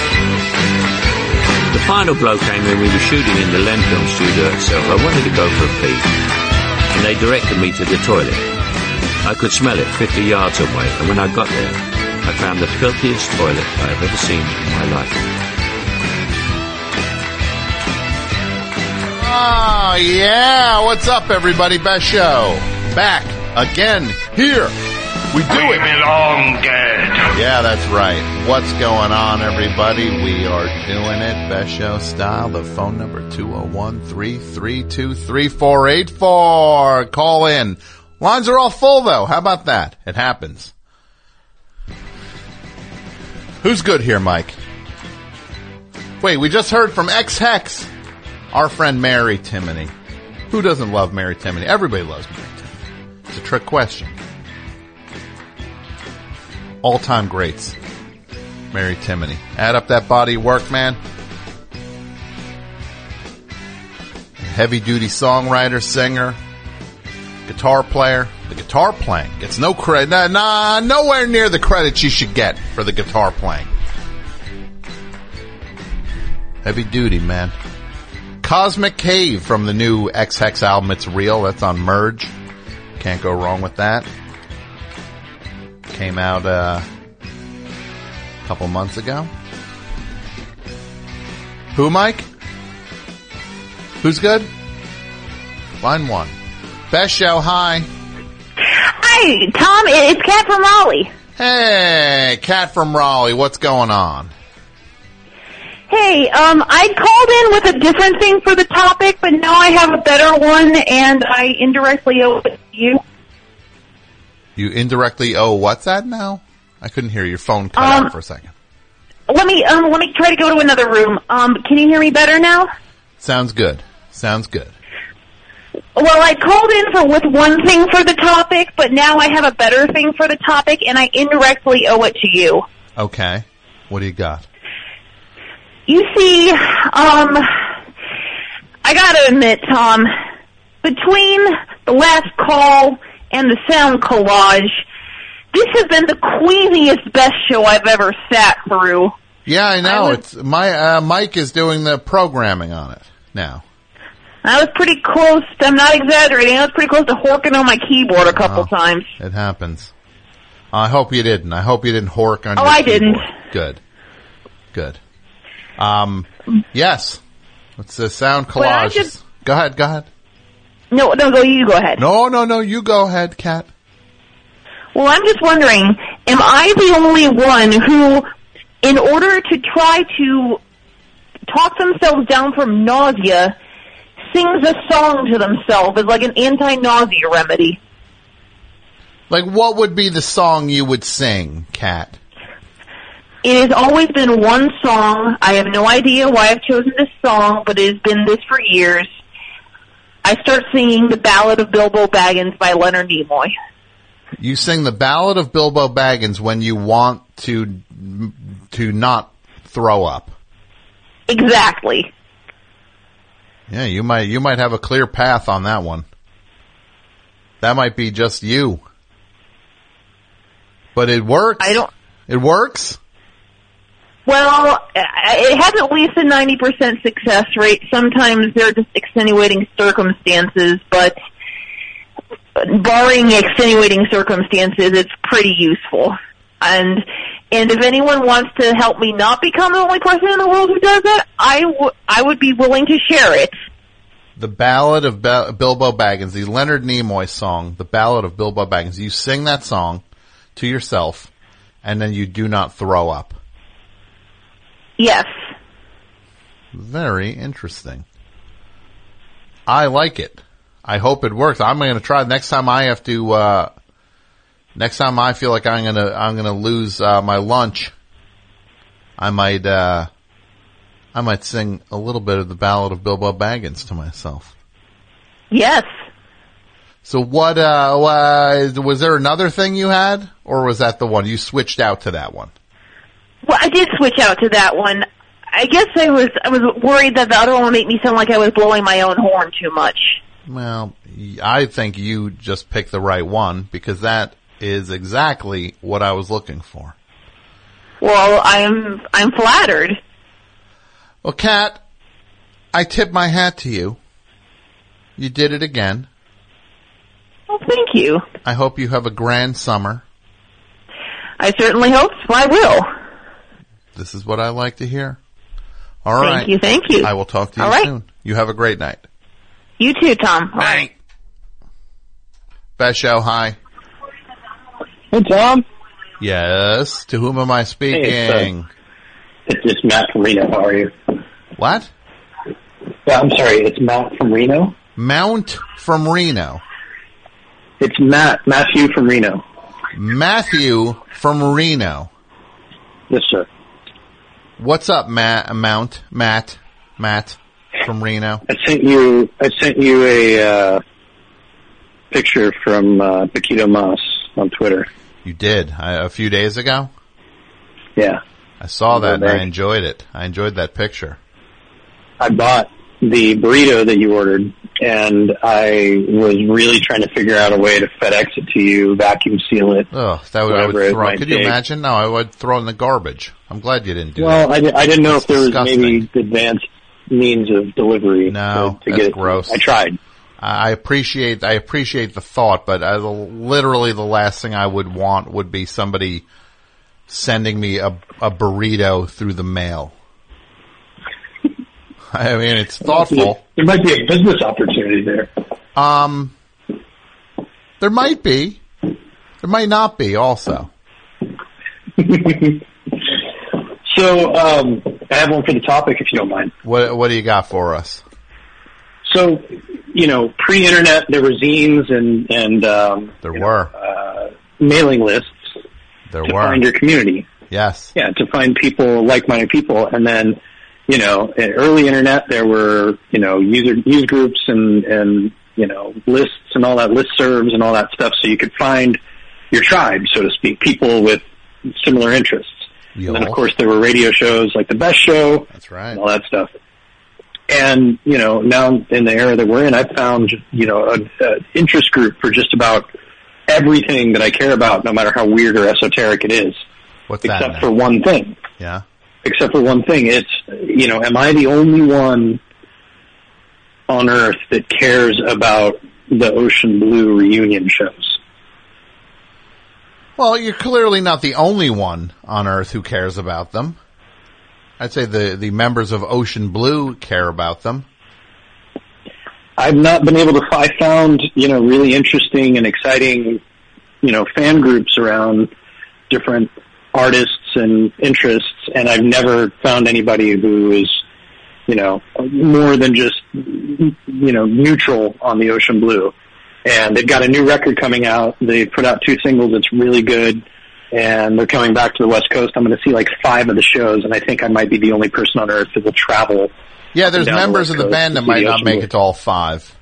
the final blow came when we were shooting in the Len Film studio itself. I wanted to go for a pee, and they directed me to the toilet. I could smell it fifty yards away, and when I got there, I found the filthiest toilet I have ever seen in my life. Oh, yeah. What's up, everybody? Best show. Back again here. We do we it. belong dead. Yeah, that's right. What's going on, everybody? We are doing it Best Show style. The phone number two oh one, three three two, three four eight four. Call in. Lines are all full, though. How about that? It happens. Who's good here, Mike? Wait, we just heard from X-Hex, our friend Mary Timony. Who doesn't love Mary Timony? Everybody loves Mary Timony. It's a trick question. All-time greats. Mary Timony. Add up that body of work, man. heavy-duty songwriter, singer, guitar player. The guitar playing gets no credit, nah, nah, nowhere near the credit she should get for the guitar playing. Heavy-duty, man. Cosmic Cave from the new X-Hex album, It's Real. That's on Merge. Can't go wrong with that. Came out uh, a couple months ago. Who, Mike? Who's good? Line one. Best show, hi. Hi, Tom. It's Kat from Raleigh. Hey, Kat from Raleigh. What's going on? Hey, um, I called in with a different thing for the topic, but now I have a better one, and I indirectly owe it to you. You indirectly owe what's that now? I couldn't hear your phone cut Um, out for a second. Let me um, let me try to go to another room. Um, can you hear me better now? Sounds good. Sounds good. Well, I called in for with one thing for the topic, but now I have a better thing for the topic, and I indirectly owe it to you. Okay. What do you got? You see, um, I gotta admit, Tom, between the last call and the sound collage, this has been the queasiest best show I've ever sat through. Yeah, I know. I was- it's my uh, Mike is doing the programming on it now. I was pretty close, I'm not exaggerating, I was pretty close to horking on my keyboard a couple Oh, times. It happens. I hope you didn't. I hope you didn't hork on Oh, your I didn't. keyboard. Good. Good. Um, yes. It's a sound Well, I collage. just- Go ahead, go ahead. No, no, go, you go ahead. No, no, no, you go ahead, Kat. Well, I'm just wondering, am I the only one who, in order to try to talk themselves down from nausea, sings a song to themselves as like an anti-nausea remedy? Like, what would be the song you would sing, Kat? It has always been one song. I have no idea why I've chosen this song, but it has been this for years. I start singing The Ballad of Bilbo Baggins by Leonard Nimoy. You sing the Ballad of Bilbo Baggins when you want to to not throw up. Exactly. Yeah, you might you might have a clear path on that one. That might be just you. But it works. I don't. It works. Well, it has at least a ninety percent success rate. Sometimes there are just extenuating circumstances, but barring extenuating circumstances, it's pretty useful. And and if anyone wants to help me not become the only person in the world who does that, I, w- I would be willing to share it. The Ballad of Be- Bilbo Baggins, the Leonard Nimoy song, The Ballad of Bilbo Baggins. You sing that song to yourself, and then you do not throw up. Yes. Very interesting. I like it. I hope it works. I'm going to try next time I have to, uh, next time I feel like I'm going to, I'm going to lose, uh, my lunch. I might, uh, I might sing a little bit of the Ballad of Bilbo Baggins to myself. Yes. So what, uh, uh, was there another thing you had? Or was that the one? You switched out to that one? Well, I did switch out to that one. I guess I was, I was worried that the other one would make me sound like I was blowing my own horn too much. Well, I think you just picked the right one because that is exactly what I was looking for. Well, I'm, I'm flattered. Well, Kat, I tip my hat to you. You did it again. Well, thank you. I hope you have a grand summer. I certainly hope so. I will. This is what I like to hear. All Thank right. you, thank you. I will talk to you All right. soon. You have a great night. You too, Tom. All right. Best show, hi. Hey, Tom. Yes. To whom am I speaking? Hey, it's, uh, it's just Matt from Reno. How are you? What? Yeah, I'm sorry. It's Matt from Reno. Mount from Reno. It's Matt. Matthew from Reno. Matthew from Reno. Yes, sir. What's up, Matt? Mount? Matt? Matt from Reno. I sent you. I sent you a uh, picture from uh, Paquito Mas on Twitter. You did I, a few days ago. Yeah, I saw that and there. I enjoyed it. I enjoyed that picture. I bought the burrito that you ordered, and I was really trying to figure out a way to FedEx it to you, vacuum seal it. Oh, that would, I would whatever it throw. might Could you take. imagine? No, I would throw it in the garbage. I'm glad you didn't do Well, that. I, di- I didn't know That's if there disgusting. was maybe advanced means of delivery. No, to, to that's get it. gross. I tried. I appreciate I appreciate the thought, but I, literally the last thing I would want would be somebody sending me a, a burrito through the mail. I mean, it's thoughtful. There might be a business opportunity there. Um, there might be. There might not be also. So, um, I have one for the topic, if you don't mind. What What do you got for us? So, you know, pre-internet, there were zines and and um, there were uh, mailing lists there to were. find your community. Yes. Yeah, to find people, like-minded people, and then, you know, in early internet, there were, you know, user news groups and and you know lists and all that, listservs and all that stuff, so you could find your tribe, so to speak, people with similar interests. Yo. And then, of course, there were radio shows like The Best Show. That's right. And all that stuff. And, you know, now in the era that we're in, I've found, you know, an interest group for just about everything that I care about, no matter how weird or esoteric it is. What's that Except now? for one thing. Yeah. Except for one thing. It's, you know, am I the only one on Earth that cares about the Ocean Blue reunion shows? Well, you're clearly not the only one on Earth who cares about them. I'd say the, the members of Ocean Blue care about them. I've not been able to, I found, you know, really interesting and exciting, you know, fan groups around different artists and interests, and I've never found anybody who is, you know, more than just, you know, neutral on the Ocean Blue. And they've got a new record coming out. They put out two singles. It's really good. And they're coming back to the West Coast. I'm going to see like five of the shows, and I think I might be the only person on Earth that will travel. Yeah, there's down the members West of the Coast band to that see might the not Ocean make Blue. it to all five.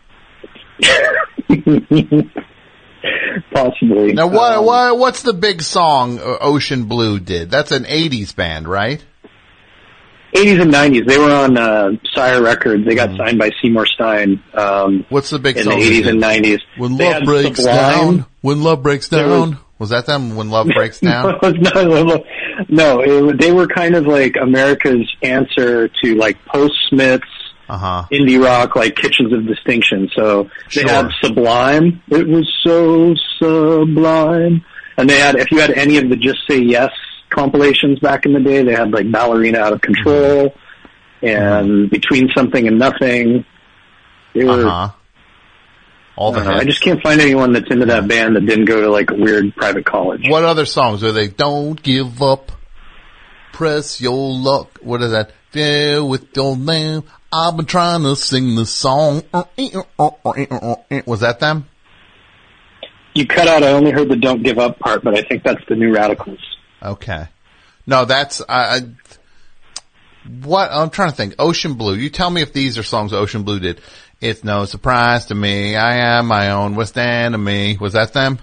Possibly. Now, what, Um, what what's the big song uh, Ocean Blue did? That's an eighties band, right? eighties and nineties. They were on uh, Sire Records. They got signed by Seymour Stein. Um, What's the big in song the they eighties did? and nineties? When They love had breaks Sublime. down. When love breaks There down. was- Was that them? When love breaks down. No, no, no, no it, they were kind of like America's answer to like Post Smiths, uh-huh. indie rock, like Kitchens of Distinction. So they Sure. had Sublime. It was so sublime. And they had, if you had any of the Just Say Yes compilations back in the day, they had like Ballerina Out of Control and Between Something and Nothing. They were. Uh-huh. All the I, don't know, I hits. just can't find anyone that's into that band that didn't go to like a weird private college. What other songs are they? Don't give up. Press your luck. What is that? Deal with your name. I've been trying to sing the song. Was that them? You cut out, I only heard the Don't Give Up part, but I think that's the New Radicals. Okay. No, that's, I, I, what, I'm trying to think. Ocean Blue. You tell me if these are songs Ocean Blue did. It's no surprise to me. I am my own worst enemy. Was that them?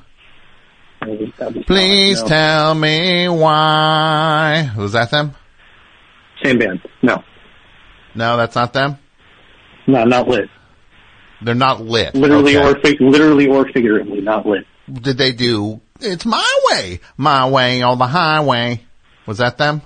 Please no. tell me why. Was that them? Same band. No. No, that's not them? No, not lit. They're not lit. Literally Okay. or fig- literally or figuratively, not lit. Did they do It's My Way, My Way on the Highway? Was that them?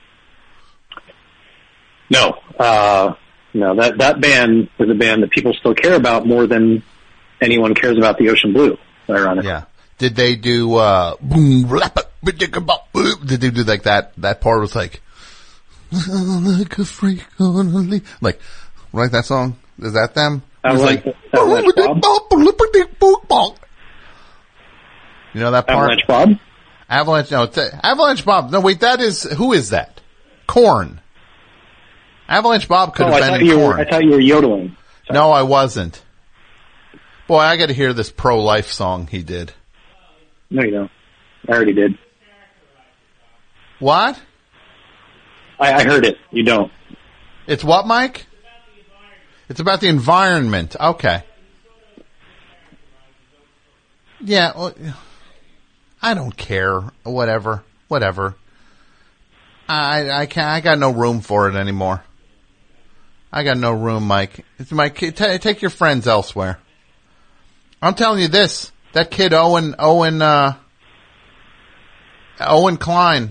No. Uh, no, that, that band was a band that people still care about more than anyone cares about the Ocean Blue, ironically. Yeah. Did they do, uh, boom, rap, did they do like that, that part was like, like a freak on a leash. Like, like that song? Is that them? It was Avalanche- like, Avalanche Bob? you know that part? Avalanche Bob? Avalanche, no, it's, uh, Avalanche Bob. No, wait, that is, who is that? Korn. Avalanche Bob could Oh, have I been thought in you were, Korn. I thought you were yodeling. No, I wasn't. Boy, I got to hear this pro-life song he did. No, you don't. I already did. What? I, I heard it. You don't. It's what, Mike? It's about the environment. Okay. Yeah, well, I don't care. Whatever. Whatever. I I can't. I got no room for it anymore. I got no room, Mike. It's my kid. T- take your friends elsewhere. I'm telling you this. That kid, Owen, Owen, uh, Owen Klein.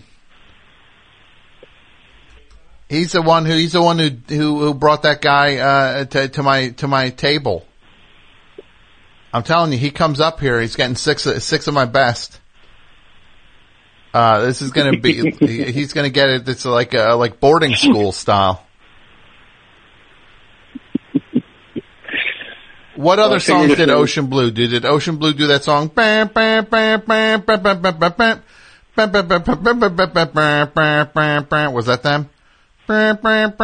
He's the one who, he's the one who, who, who brought that guy, uh, to, to my, to my table. I'm telling you, he comes up here, he's getting six, six of my best. Uh, this is gonna be, he, he's gonna get it, it's like, uh, like boarding school style. What other songs did Ocean Blue do? Did Ocean Blue do that song? Was that them? I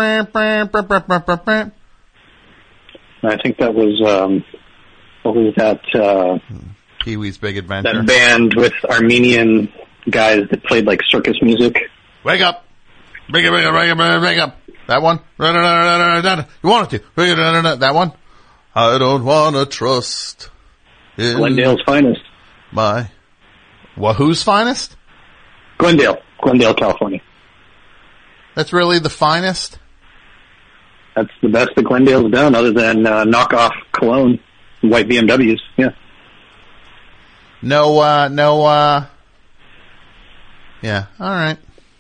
think that was, um, what was that, uh, Pee-wee's Big Adventure. That band with Armenian guys that played like circus music. Wake up! Wake up, wake up, wake up, wake up. That one? You want it to. That one? I don't want to trust in Glendale's finest. My, what, whose finest? Glendale. Glendale, California. That's really the finest? That's the best that Glendale's done, other than uh, knockoff Cologne, white B M Ws. Yeah. No, uh, no, uh, yeah, alright.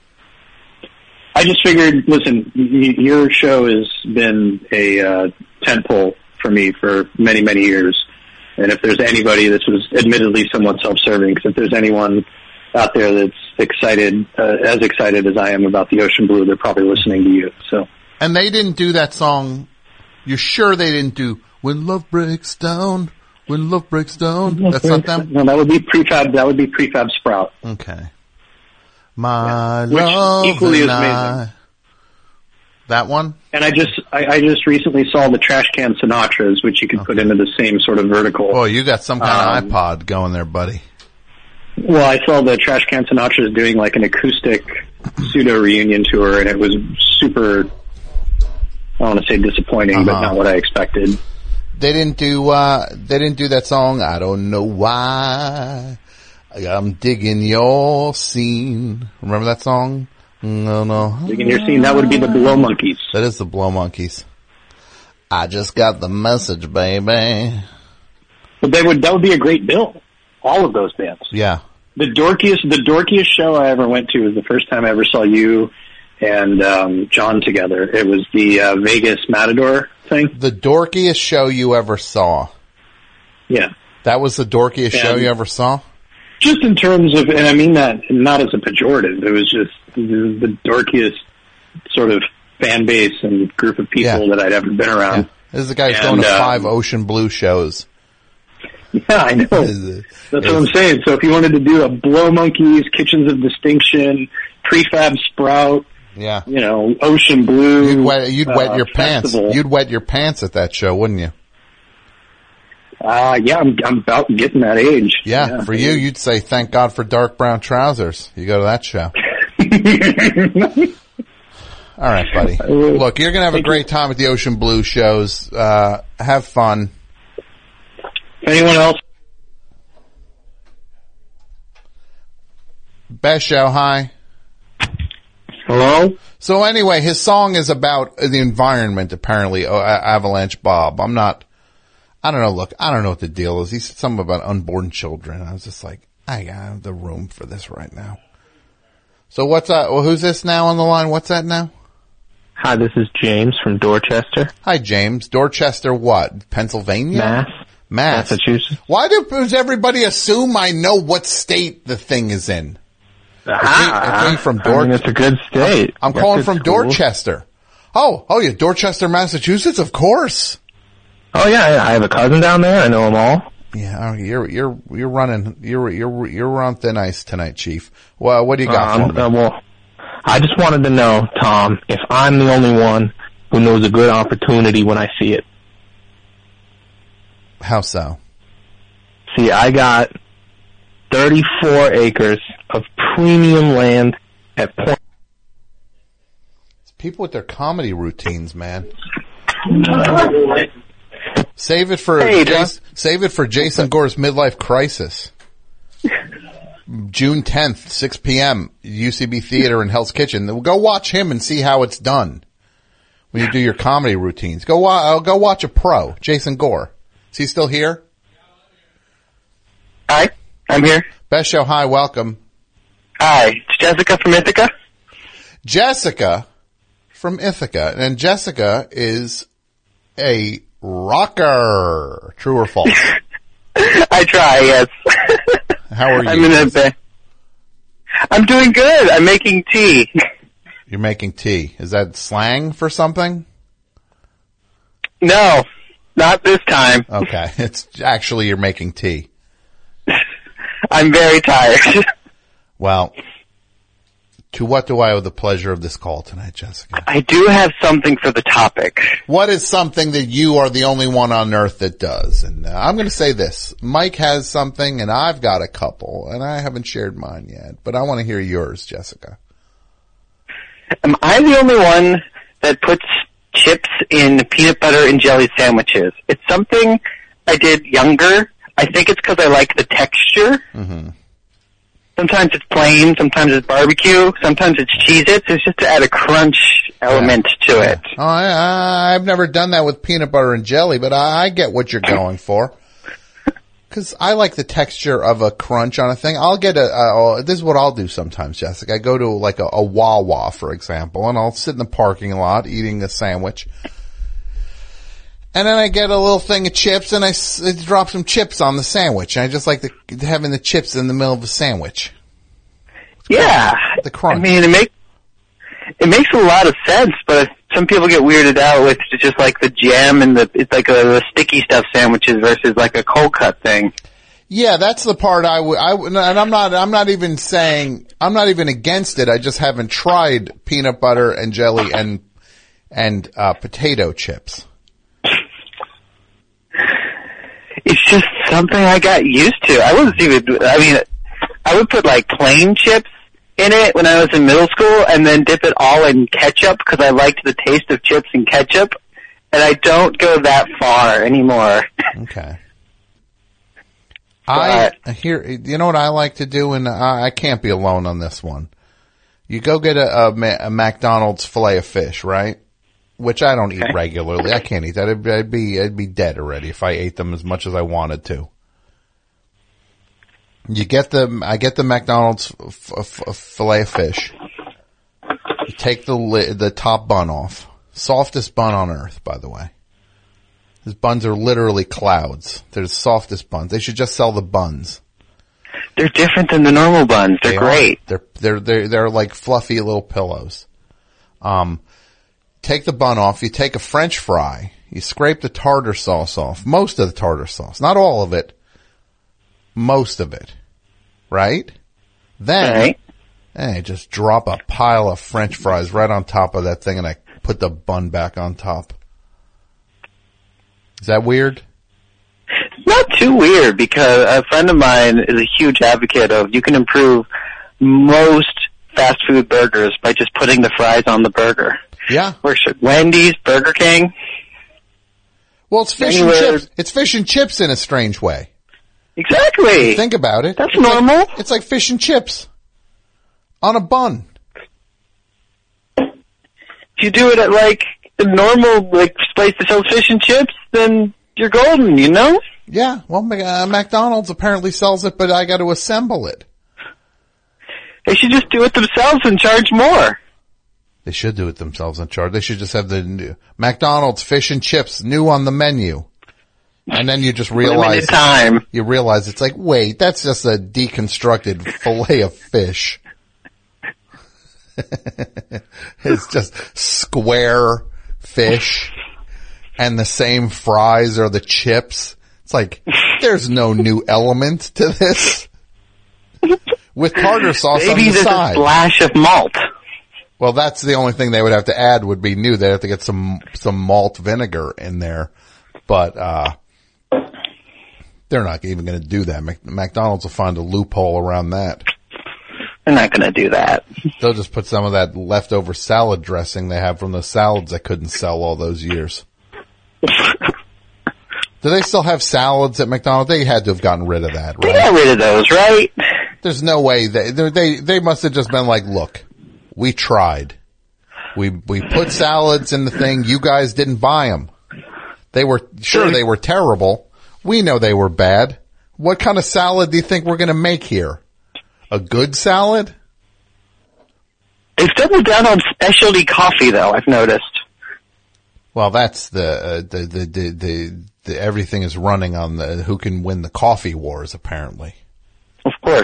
I just figured, listen, y- your show has been a uh, tentpole for me for many, many years. And if there's anybody, this was admittedly somewhat self-serving, because if there's anyone out there that's excited, uh, as excited as I am about the Ocean Blue, they're probably listening to you. So. And they didn't do that song. You're sure they didn't do When Love Breaks Down, When Love Breaks Down? That's not them? No, that would be prefab, that would be prefab Sprout. Okay. My yeah. love Which equally is and amazing. I. That one? And I just, I, I just recently saw the Trash Can Sinatras, which you could okay. put into the same sort of vertical. Oh, you got some kind um, of iPod going there, buddy. Well, I saw the Trash Can Sinatras doing like an acoustic pseudo reunion tour, and it was super, I don't want to say disappointing, uh-huh. but not what I expected. They didn't do, uh, they didn't do that song, I don't know why, I'm digging your scene. Remember that song? No, no. Digging your scene, that would be the Blow Monkeys. That is the Blow Monkeys. I just got the message, baby. But they would, that would be a great bill. All of those bands. Yeah. The dorkiest, the dorkiest show I ever went to was the first time I ever saw you and, um, John together. It was the, uh, Vegas Matador thing. The dorkiest show you ever saw. Yeah. That was the dorkiest and show you ever saw? Just in terms of, and I mean that not as a pejorative, it was just the dorkiest sort of fan base and group of people yeah. that I'd ever been around. Yeah. This is the guy who's going to um, five Ocean Blue shows. Yeah, I know. That's what I'm saying. So if you wanted to do a Blow Monkeys, Kitchens of Distinction, Prefab Sprout, yeah, you know, Ocean Blue, you'd wet, you'd uh, wet your festival. pants. You'd wet your pants at that show, wouldn't you? Uh, yeah, I'm, I'm about getting that age. Yeah, yeah, for you, you'd say, thank God for dark brown trousers. You go to that show. All right, buddy. Look, you're going to have a great time at the Ocean Blue shows. Uh, have fun. Anyone else? Best show, hi. Hello? So anyway, his song is about the environment, apparently, uh, Avalanche Bob. I'm not... I don't know, look, I don't know what the deal is. He said something about unborn children. I was just like, I got the room for this right now. So what's that? Well, who's this now on the line? What's that now? Hi, this is James from Dorchester. Hi, James. Dorchester what? Pennsylvania? Mass. Mass. Massachusetts. Why does everybody assume I know what state the thing is in? Ah, I came from Dorchester. I mean, it's a good state. I'm, I'm calling from schools. Dorchester. Oh, oh yeah, Dorchester, Massachusetts, of course. Oh yeah, I have a cousin down there. I know them all. Yeah, you're you're you're running you're you're you're on thin ice tonight, Chief. Well, what do you got um, for me? Uh, well, I just wanted to know, Tom, if I'm the only one who knows a good opportunity when I see it. How so? See, I got thirty-four acres of premium land at Point. It's people with their comedy routines, man. Save it for hey, Jason, save it for Jason Gore's midlife crisis. June tenth, six p.m. U C B Theater in Hell's Kitchen. Go watch him and see how it's done. when you do your comedy routines. Go wa- uh, go watch a pro, Jason Gore. Is he still here? Hi, I'm here. Best Show, hi, welcome. Hi, it's Jessica from Ithaca. Jessica from Ithaca. And Jessica is a rocker. True or false? I try, yes. How are you? I'm in a bed. I'm doing good. I'm making tea. You're making tea. Is that slang for something? No, not this time. Okay. It's actually you're making tea. I'm very tired. Well, to what do I owe the pleasure of this call tonight, Jessica? I do have something for the topic. What is something that you are the only one on earth that does? And uh, I'm going to say this. Mike has something, and I've got a couple, and I haven't shared mine yet. But I want to hear yours, Jessica. Am I the only one that puts chips in peanut butter and jelly sandwiches? It's something I did younger. I think it's because I like the texture. Mm-hmm. Sometimes it's plain, sometimes it's barbecue, sometimes it's Cheez-Its. It's just to add a crunch element yeah. to it. Oh, I, I've never done that with peanut butter and jelly, but I, I get what you're going for. Because I like the texture of a crunch on a thing. I'll get a, a, this is what I'll do sometimes, Jessica. I go to like a, a Wawa, for example, and I'll sit in the parking lot eating a sandwich. And then I get a little thing of chips, and I, I drop some chips on the sandwich. And I just like the, having the chips in the middle of a sandwich. Yeah. The crunch. I mean, it makes, it makes a lot of sense, but some people get weirded out with just like the jam and the, it's like a, the sticky stuff sandwiches versus like a cold cut thing. Yeah, that's the part I would, I would, and I'm not, I'm not even saying, I'm not even against it. I just haven't tried peanut butter and jelly and, and, uh, potato chips. It's just something I got used to. I wasn't even, I mean, I would put like plain chips in it when I was in middle school and then dip it all in ketchup because I liked the taste of chips and ketchup. And I don't go that far anymore. Okay. I here, you know what I like to do, and I, I can't be alone on this one. You go get a, a, a McDonald's fillet of fish, right? Which I don't eat okay. regularly. I can't eat that. I'd, I'd be, I'd be dead already if I ate them as much as I wanted to. You get the, I get the McDonald's f- f- fillet of fish. You take the li- the top bun off. Softest bun on earth, by the way. These buns are literally clouds. They're the softest buns. They should just sell the buns. They're different than the normal buns. They're they great. Are. They're, they're, they're, they're like fluffy little pillows. Um, take the bun off. You take a French fry. You scrape the tartar sauce off. Most of the tartar sauce. Not all of it. Most of it. Right? Then, right. Hey, just drop a pile of French fries right on top of that thing, and I put the bun back on top. Is that weird? Not too weird, because a friend of mine is a huge advocate of you can improve most fast food burgers by just putting the fries on the burger. Yeah. Where should Wendy's, Burger King? Well, it's fish Anywhere. and chips. It's fish and chips in a strange way. Exactly. Think about it. That's it's normal. Like, it's like fish and chips on a bun. If you do it at like the normal like place that sells fish and chips, then you're golden, you know? Yeah. Well, uh, McDonald's apparently sells it, but I got to assemble it. They should just do it themselves and charge more. They should do it themselves and charge. They should just have the new McDonald's fish and chips new on the menu. And then you just realize, Limited time. You realize it's like, wait, that's just a deconstructed fillet of fish. It's just square fish and the same fries are the chips. It's like, there's no new element to this. With tartar sauce Maybe on the there's side. a splash of malt. Well, that's the only thing they would have to add would be new. They'd have to get some, some malt vinegar in there. But, uh, they're not even going to do that. Mac- McDonald's will find a loophole around that. They're not going to do that. They'll just put some of that leftover salad dressing they have from the salads that couldn't sell all those years. Do they still have salads at McDonald's? They had to have gotten rid of that, right? They got rid of those, right? There's no way they they they must have just been like, look, we tried. We we put salads in the thing. You guys didn't buy them. They were sure they were terrible. We know they were bad. What kind of salad do you think we're going to make here? A good salad? They've doubled down on specialty coffee, though. I've noticed. Well, that's the uh, the, the the the the everything is running on the who can win the coffee wars. Apparently, of course.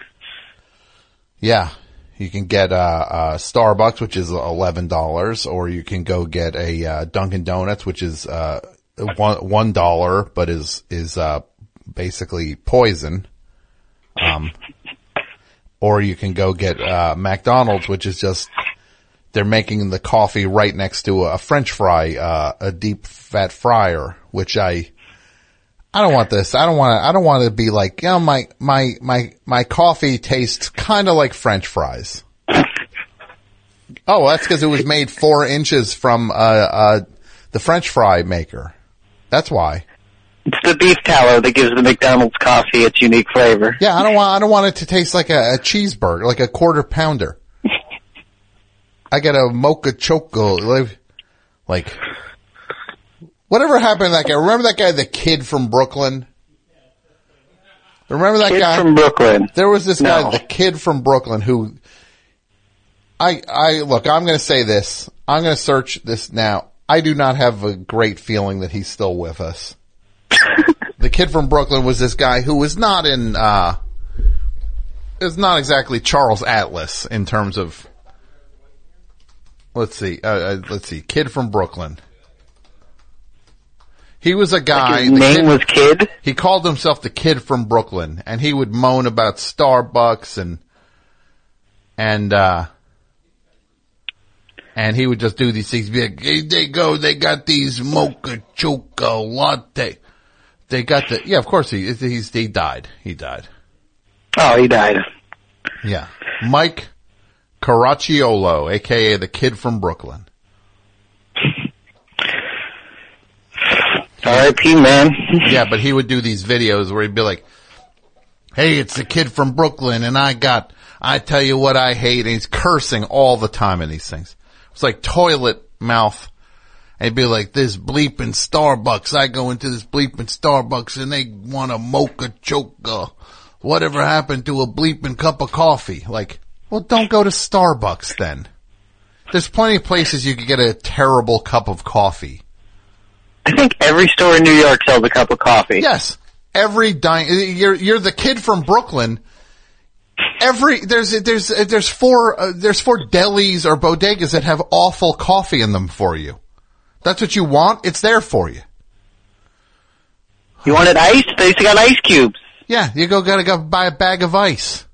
Yeah, you can get uh, uh Starbucks, which is eleven dollars, or you can go get a uh, Dunkin' Donuts, which is uh one one dollar, but is is uh basically poison. Um, or you can go get uh McDonald's, which is just. They're making the coffee right next to a French fry, uh, a deep fat fryer, which I, I don't want this. I don't want to, I don't want to be like, you know, my, my, my, my coffee tastes kind of like French fries. Oh, that's because it was made four inches from, uh, uh, the French fry maker. That's why. It's the beef tallow that gives the McDonald's coffee its unique flavor. Yeah, I don't want, I don't want it to taste like a, a cheeseburger, like a quarter pounder. I get a mocha choco, like, like, whatever happened to that guy? Remember that guy, the kid from Brooklyn? Remember that kid guy? from Brooklyn. There was this no. guy, the kid from Brooklyn, who, I, I, look, I'm gonna say this. I'm gonna search this now. I do not have a great feeling that he's still with us. The kid from Brooklyn was this guy who was not in, uh, is not exactly Charles Atlas in terms of, Let's see. Uh, uh, let's see. Kid from Brooklyn. He was a guy. Like his name kid, was Kid? He called himself the Kid from Brooklyn, and he would moan about Starbucks and and uh and he would just do these things. Be like, hey, they go. They got these mocha choco latte. They got the yeah. Of course he he's he died. He died. Oh, he died. Yeah, Mike Caracciolo, a k a the Kid from Brooklyn. R I P, man. Yeah, but he would do these videos where he'd be like, hey, it's the Kid from Brooklyn, and I got, I tell you what I hate, and he's cursing all the time in these things. It's like toilet mouth. And he'd be like, this bleeping Starbucks, I go into this bleeping Starbucks, and they want a mocha choca. Whatever happened to a bleeping cup of coffee? Like, well, don't go to Starbucks then. There's plenty of places you could get a terrible cup of coffee. I think every store in New York sells a cup of coffee. Yes. Every dine, you're, you're the Kid from Brooklyn. Every, there's, there's, there's four, uh, there's four delis or bodegas that have awful coffee in them for you. That's what you want? It's there for you. You want it iced? They got ice cubes. Yeah, you go gotta go buy a bag of ice.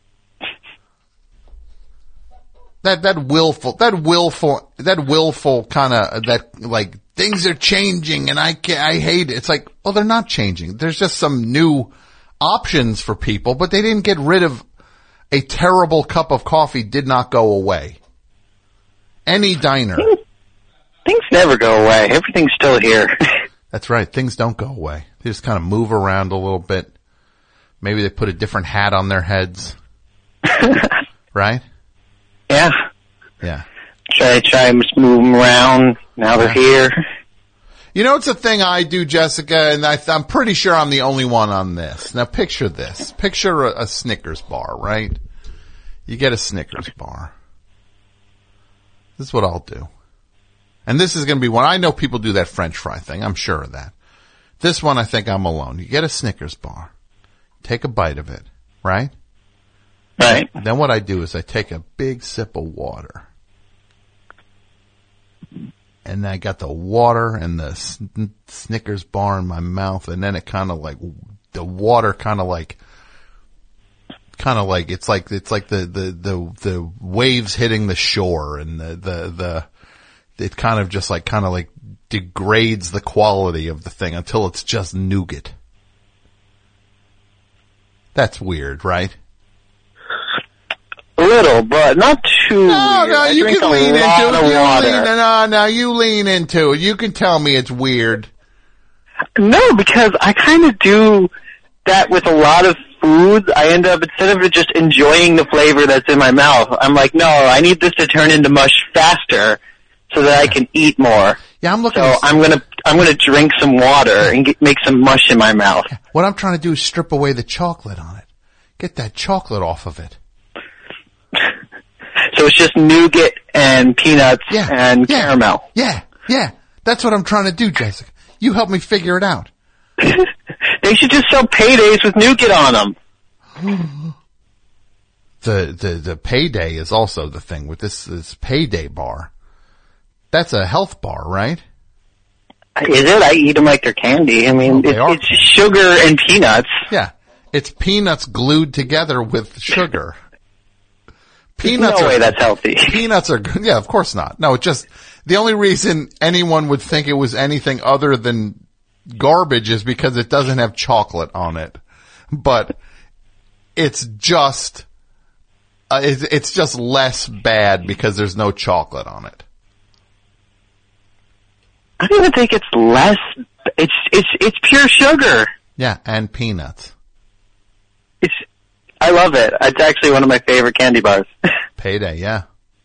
That, that willful, that willful, that willful kind of, that, like, things are changing and I can't, I hate it. It's like, well, they're not changing. There's just some new options for people, but they didn't get rid of a terrible cup of coffee did not go away. Any diner. Things never go away. Everything's still here. That's right. Things don't go away. They just kind of move around a little bit. Maybe they put a different hat on their heads. Right? Yeah. Yeah. Try, try and just move them around. Now they're here. You know, it's a thing I do, Jessica, and I th- I'm pretty sure I'm the only one on this. Now, picture this. Picture a, a Snickers bar, right? You get a Snickers bar. This is what I'll do. And this is going to be one. I know people do that French fry thing. I'm sure of that. This one, I think I'm alone. You get a Snickers bar. Take a bite of it, right? Right. Then what I do is I take a big sip of water. And I got the water and the sn- Snickers bar in my mouth, and then it kind of like, the water kind of like, kind of like, it's like, it's like the, the, the, the waves hitting the shore, and the, the, the, it kind of just like, kind of like degrades the quality of the thing until it's just nougat. That's weird, right? A little, but not too. No, weird. no, I you drink can a lean lot into of it. You water. lean, no, no, you lean into it. You can tell me it's weird. No, because I kind of do that with a lot of foods, I end up, instead of just enjoying the flavor that's in my mouth, I'm like, no, I need this to turn into mush faster so that I can eat more. Yeah, I'm looking. So I'm gonna, I'm gonna drink some water and get, make some mush in my mouth. What I'm trying to do is strip away the chocolate on it. Get that chocolate off of it. So it's just nougat and peanuts yeah, and yeah, caramel. Yeah, yeah. That's what I'm trying to do, Jessica. You help me figure it out. They should just sell paydays with nougat on them. The, the, the payday is also the thing with this, this payday bar. That's a health bar, right? Is it? I eat them like they're candy. I mean, well, it's, it's sugar and peanuts. Yeah. It's peanuts glued together with sugar. Peanuts no are, way that's healthy. Peanuts are good. Yeah, of course not. No, it just, the only reason anyone would think it was anything other than garbage is because it doesn't have chocolate on it. But it's just, uh, it's, it's just less bad because there's no chocolate on it. I don't even think it's less, it's, it's, it's pure sugar. Yeah, and peanuts. It's, I love it. It's actually one of my favorite candy bars. Payday, yeah.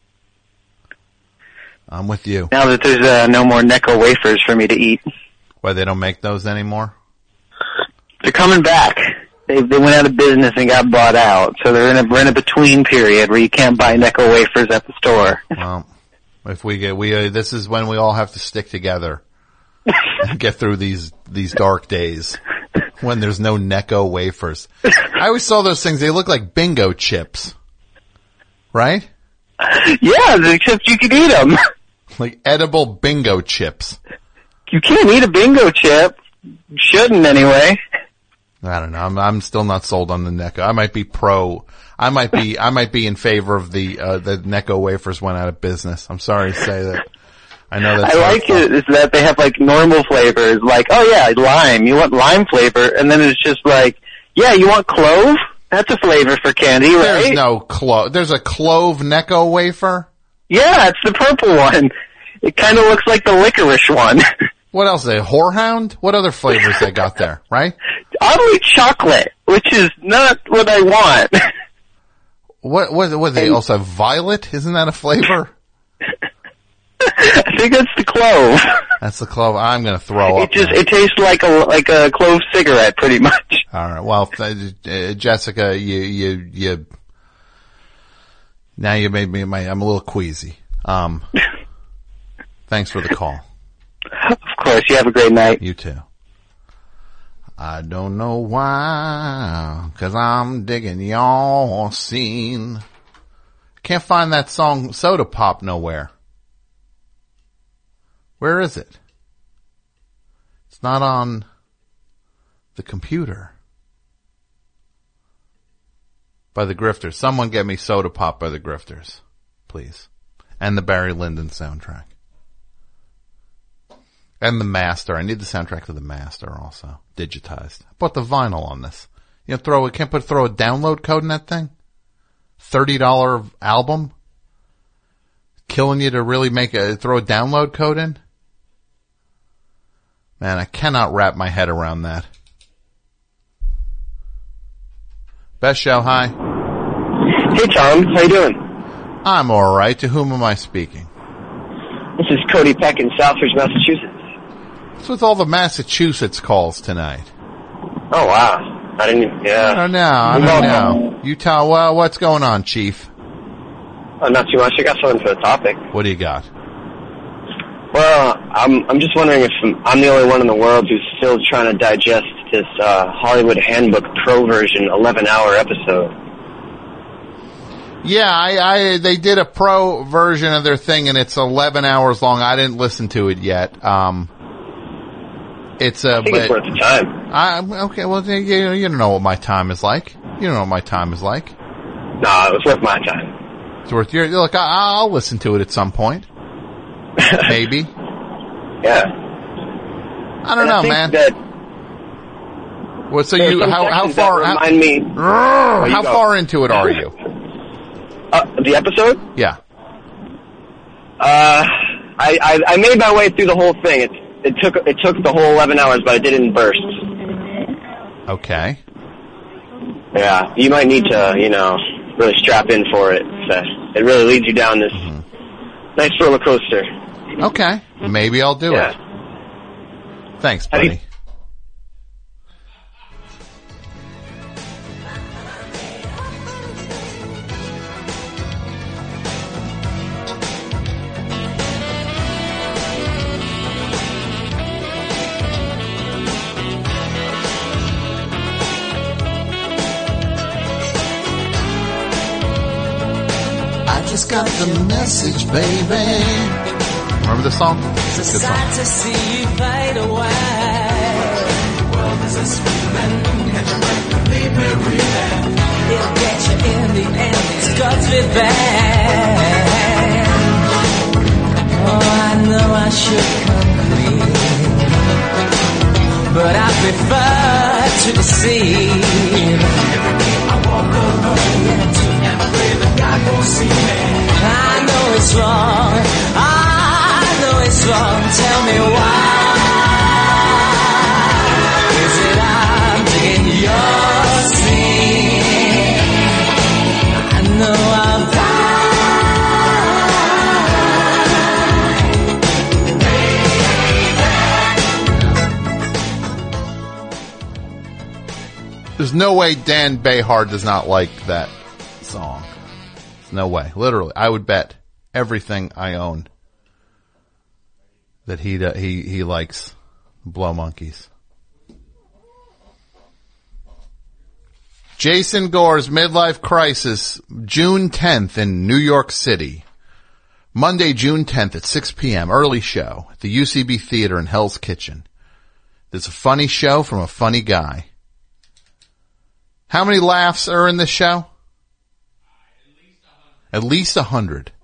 I'm with you. Now that there's uh, no more Necco wafers for me to eat. Why, they don't make those anymore? They're coming back. They they went out of business and got bought out. So they're in a, we're in a between period where you can't buy Necco wafers at the store. Well, if we get, we, uh, this is when we all have to stick together and get through these, these dark days. When there's no Necco wafers. I always saw those things, they look like bingo chips. Right? Yeah, except you can eat them. Like edible bingo chips. You can't eat a bingo chip. Shouldn't anyway. I don't know. I'm, I'm still not sold on the Necco. I might be pro, I might be, I might be in favor of the, uh, the Necco wafers went out of business. I'm sorry to say that. I know that's I like it is that they have like normal flavors, like, oh yeah, lime, you want lime flavor, and then it's just like, yeah, you want clove? That's a flavor for candy, right? There's no clove, there's a clove Necco wafer? Yeah, it's the purple one. It kind of looks like the licorice one. What else? A whorehound? What other flavors they got there, right? Oddly chocolate, which is not what I want. What, what, what, they also have violet? Isn't that a flavor? I think that's the clove. That's the clove. I'm going to throw it up. It just now. it tastes like a like a clove cigarette, pretty much. All right. Well, uh, Jessica, you you you. Now you made me. My, I'm a little queasy. Um. Thanks for the call. Of course. You have a great night. You too. I don't know why, 'cause I'm digging your scene. Can't find that song Soda Pop nowhere. Where is it? It's not on the computer. By the Grifters. Someone get me Soda Pop by the Grifters, please. And the Barry Lyndon soundtrack. And the Master. I need the soundtrack to the Master also. Digitized. I bought the vinyl on this. You know, throw, can't put, throw a download code in that thing? thirty dollars album? Killing you to really make a, throw a download code in? Man, I cannot wrap my head around that. Best show, hi. Hey Tom, how you doing? I'm alright. To whom am I speaking? This is Cody Peck in Southbridge, Massachusetts. What's with all the Massachusetts calls tonight? Oh wow. I didn't even, yeah. I don't know, I don't know. You tell, well, what's going on, Chief? Oh, not too much. I got something for the topic. What do you got? Well, I'm I'm just wondering if I'm the only one in the world who's still trying to digest this uh, Hollywood Handbook Pro version eleven hour episode. Yeah, I, I they did a pro version of their thing, and it's eleven hours long. I didn't listen to it yet. Um, it's a. I think but, it's worth the time. I, okay, well, you, you don't know what my time is like. You don't know what my time is like. No, it was worth my time. It's worth your look. I, I'll listen to it at some point. Maybe. Yeah. I don't and know, I think man. That well, so you how how far? How, remind me. How, how far into it are you? Uh, the episode? Yeah. Uh, I, I I made my way through the whole thing. It it took it took the whole eleven hours, but I did it in bursts. Okay. Yeah, you might need to, you know, really strap in for it. So it really leads you down this Mm-hmm. nice roller coaster. Okay, maybe I'll do Yeah. it. Thanks, buddy. I just got the message, baby. Remember this song? It's a Good song. sight to see you fade away. The world is a swimming, catch a breath and leave me reeling. It'll get you in the end, it's God's revenge. Oh, I know I should come clean, but I prefer to deceive. Every day I walk alone, and pray that God won't see me. I know it's wrong, I know it's wrong, tell me why. Is it I'm digging your sin? I know I'm There's no way Dan Behar does not like that song. There's no way. Literally, I would bet everything I own that he uh, he he likes Blow Monkeys. Jason Gore's Midlife Crisis, June tenth in New York City. Monday, June tenth at six p.m. Early show at the U C B Theater in Hell's Kitchen. It's a funny show from a funny guy. How many laughs are in this show? At least a hundred.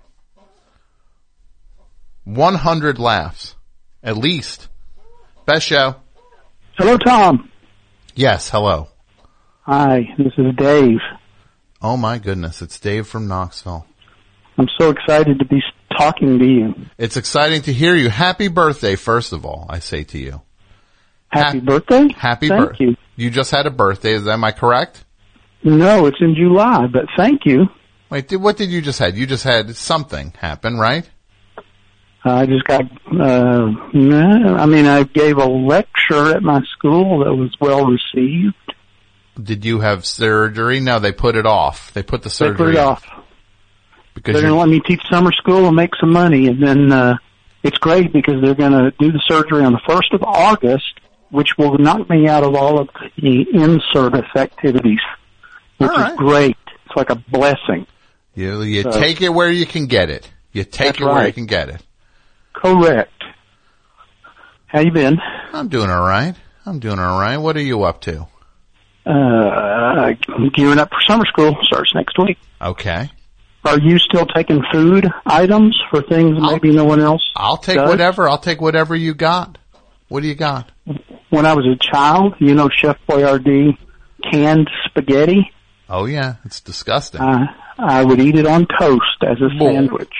One hundred laughs. At least. Best show. Hello, Tom. Yes, hello. Hi, this is Dave. Oh my goodness, it's Dave from Knoxville. I'm so excited to be talking to you. It's exciting to hear you. Happy birthday, first of all, I say to you. Happy birthday? Happy Thank birthday. you. You just had a birthday, is am I correct? No, it's in July, but thank you. Wait, did, what did you just had? You just had something happen, right? I just got, uh, no, I mean, I gave a lecture at my school that was well received. Did you have surgery? No, they put it off. They put the They surgery put it off. Because They're going to you're- let me teach summer school and make some money, and then uh, it's great because they're going to do the surgery on the first of August, which will knock me out of all of the in-service activities, which All right. is great. It's like a blessing. You, you So- take it where you can get it. You take That's it where you right. can get it. Correct. How you been? I'm doing all right. I'm doing all right. What are you up to? Uh, gearing up for summer school. Starts next week. Okay. Are you still taking food items for things maybe no one else I'll take does? whatever. I'll take whatever you got. What do you got? When I was a child, you know Chef Boyardee canned spaghetti? Oh yeah, it's disgusting. Uh, I would eat it on toast as a sandwich.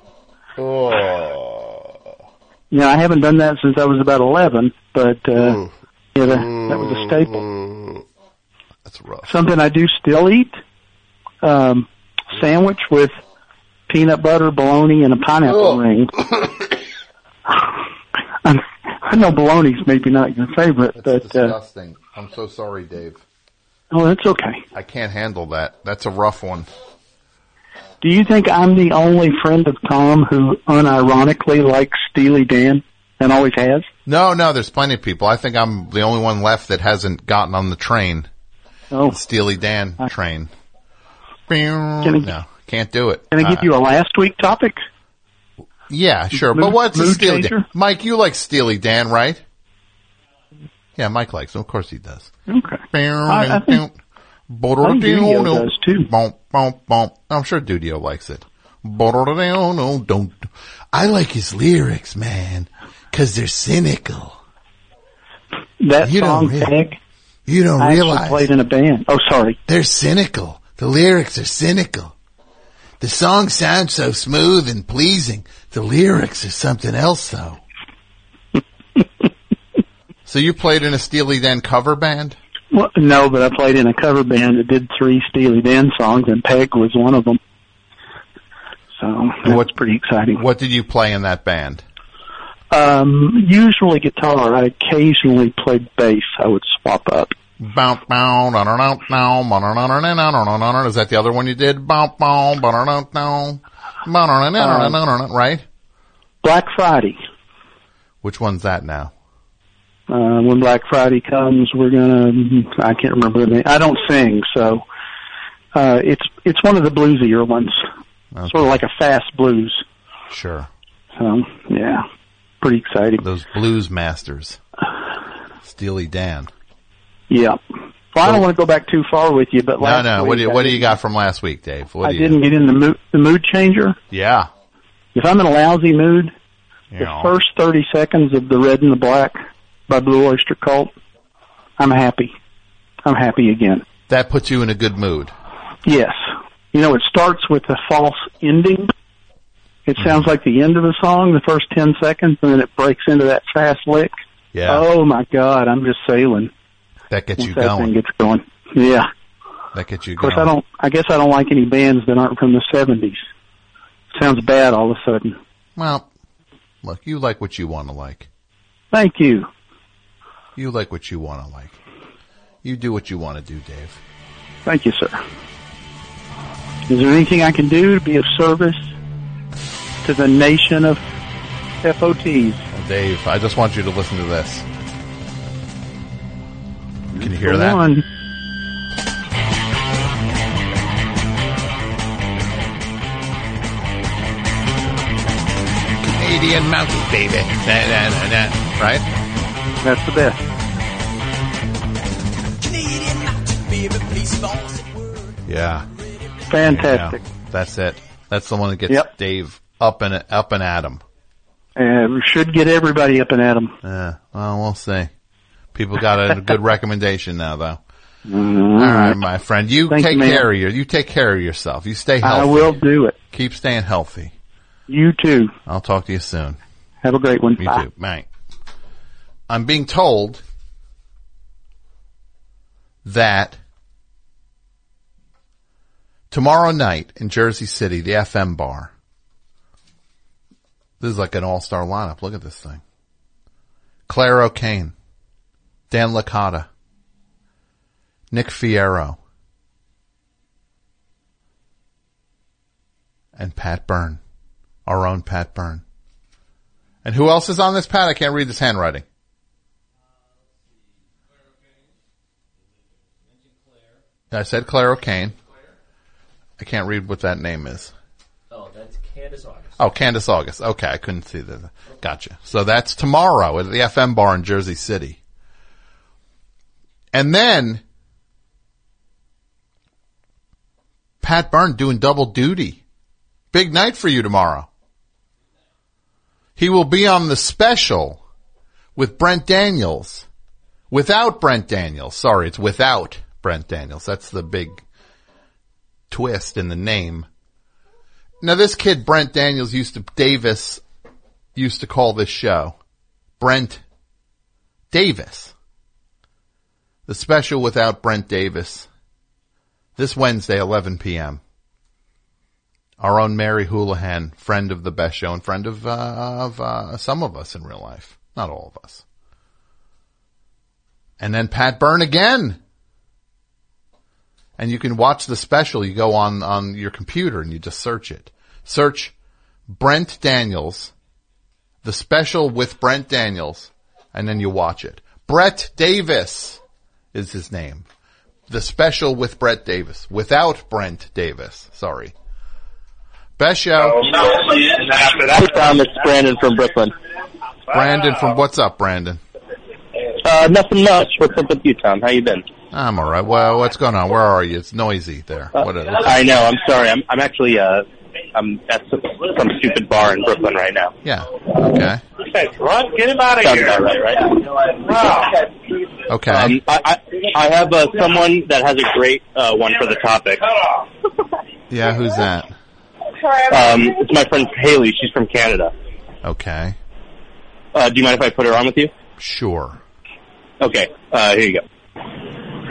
Oh. You know, I haven't done that since I was about eleven, but uh, yeah, that, that was a staple. That's rough. Something I do still eat, um, sandwich with peanut butter, bologna, and a pineapple Oh. ring. I, I know bologna's maybe not your favorite, That's but uh, disgusting. I'm so sorry, Dave. oh, that's okay. I can't handle that. That's a rough one. Do you think I'm the only friend of Tom who unironically likes Steely Dan and always has? No, no, there's plenty of people. I think I'm the only one left that hasn't gotten on the train. Oh. The Steely Dan train. I- no, can't do it. Can I give Uh, you a last week topic? Yeah, sure. Mood- but what's a mood Steely Dan? changer? Mike, you like Steely Dan, right? Yeah, Mike likes him. Of course he does. Okay. I- I think- I think Dudio does, too. Bump, bump, bump. I'm sure Dudio likes it. Don't. I like his lyrics, man, because they're cynical. That You song don't rea- tag. You don't I realize. actually played in a band. Oh, sorry. They're cynical. The lyrics are cynical. The song sounds so smooth and pleasing. The lyrics are something else, though. So you played in a Steely Dan cover band? Well, no, but I played in a cover band that did three Steely Dan songs, and Peg was one of them. So that was pretty exciting. What did you play in that band? Um, usually guitar. I occasionally played bass. I would swap up. Bow, bow, no, no, no, no, no, no, no, no, no, no, no. Is that the other one you did? Bow, bow, no, no, no, no, no, no, no, no, right? Black Friday. Which one's that now? Uh, when Black Friday comes, we're gonna, I can't remember the name. I don't sing, so, uh, it's, it's one of the bluesier ones. Okay. Sort of like a fast blues. Sure. So, yeah. Pretty exciting. Those blues masters. Steely Dan. Yeah. Well, I don't want to go back too far with you, but No, last no. week What do you, I what do you didn't- got from last week, Dave? What I do you, didn't get in the mood, the mood changer. Yeah. If I'm in a lousy mood, You the know. first thirty seconds of The Red and the Black by Blue Oyster Cult, I'm happy. I'm happy again. That puts you in a good mood. Yes. You know, it starts with a false ending. It Mm-hmm. sounds like the end of the song, the first ten seconds, and then it breaks into that fast lick. Yeah. Oh, my God, I'm just sailing. That gets once you that going. thing gets going. Yeah. That gets you Of course, going. I don't, I guess I don't like any bands that aren't from the seventies. Sounds bad all of a sudden. Well, look, you like what you want to like. Thank you. You like what you want to like. You do what you want to do, Dave. Thank you, sir. Is there anything I can do to be of service to the nation of F O Ts? Well, Dave, I just want you to listen to this. Can you hear Go that? on. Canadian Mountain, baby. Na, na, na, na. Right? That's the best. Yeah. Fantastic. Yeah, that's it. That's the one that gets Yep. Dave up and up and at him. Uh, we should get everybody up and at 'em. Yeah. Well, we'll see. People got a good recommendation now, though. Mm-hmm. All right, my friend. You Thank take you, man. care of your. You take care of yourself. You stay healthy. I will do it. Keep staying healthy. You too. I'll talk to you soon. Have a great one. You Bye. too. Bye. I'm being told that tomorrow night in Jersey City, the F M bar. This is like an all-star lineup. Look at this thing. Claire O'Kane, Dan Licata, Nick Fierro, and Pat Byrne, our own Pat Byrne. And who else is on this, Pat? I can't read this handwriting. I said Claire O'Kane. I can't read what that name is. Oh, that's Candace August. Oh, Candace August. Okay, I couldn't see that. Gotcha. So that's tomorrow at the F M bar in Jersey City. And then Pat Byrne doing double duty. Big night for you tomorrow. He will be on the special with Brent Daniels. Without Brent Daniels. Sorry, it's without Brent Daniels. That's the big twist in the name. Now this kid, Brent Daniels, used to, Davis, used to call this show Brent Davis. The special without Brent Davis. This Wednesday, eleven p.m. Our own Mary Houlihan, friend of the Best Show and friend of, uh, of, uh, some of us in real life. Not all of us. And then Pat Byrne again. And you can watch the special. You go on, on your computer and you just search it. Search Brent Daniels, the special with Brent Daniels, and then you watch it. Brett Davis is his name. The special with Brett Davis. Without Brent Davis. Sorry. Best show. Hey, Tom, it's Brandon from Brooklyn. Brandon from, what's up, Brandon? Uh, nothing much. What's up with you, Tom? How you been? I'm alright. Well, what's going on? Where are you? It's noisy there. Uh, What is it? I know. I'm sorry. I'm I'm actually uh I'm at some, some stupid bar in Brooklyn right now. Yeah. Okay. Hey, Ron, get him out of Sounds here. About right, right? Wow. Okay. Um, I, I I have uh, someone that has a great uh, one for the topic. Yeah, who's that? Um, it's my friend Haley. She's from Canada. Okay. Uh, do you mind if I put her on with you? Sure. Okay. Uh, here you go.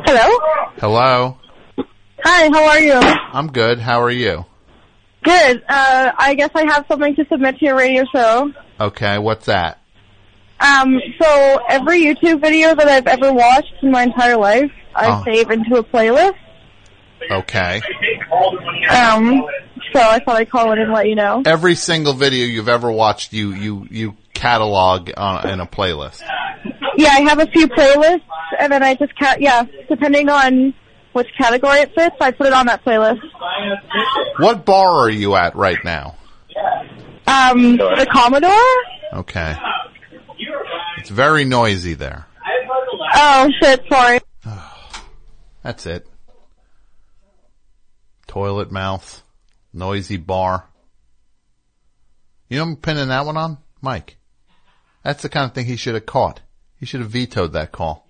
Hello? Hello. Hi, how are you? I'm good. How are you? Good. Uh, I guess I have something to submit to your radio show. Okay, what's that? Um, so every YouTube video that I've ever watched in my entire life, I Oh. save into a playlist. Okay. Um, so I thought I'd call in and let you know. Every single video you've ever watched, you you you catalog on, in a playlist. Yeah, I have a few playlists, and then I just, ca- yeah, depending on which category it fits, I put it on that playlist. What bar are you at right now? Um, the Commodore? Okay. It's very noisy there. Oh, shit, sorry. That's it. Toilet mouth, noisy bar. You know I'm pinning that one on? Mike. That's the kind of thing he should have caught. He should have vetoed that call.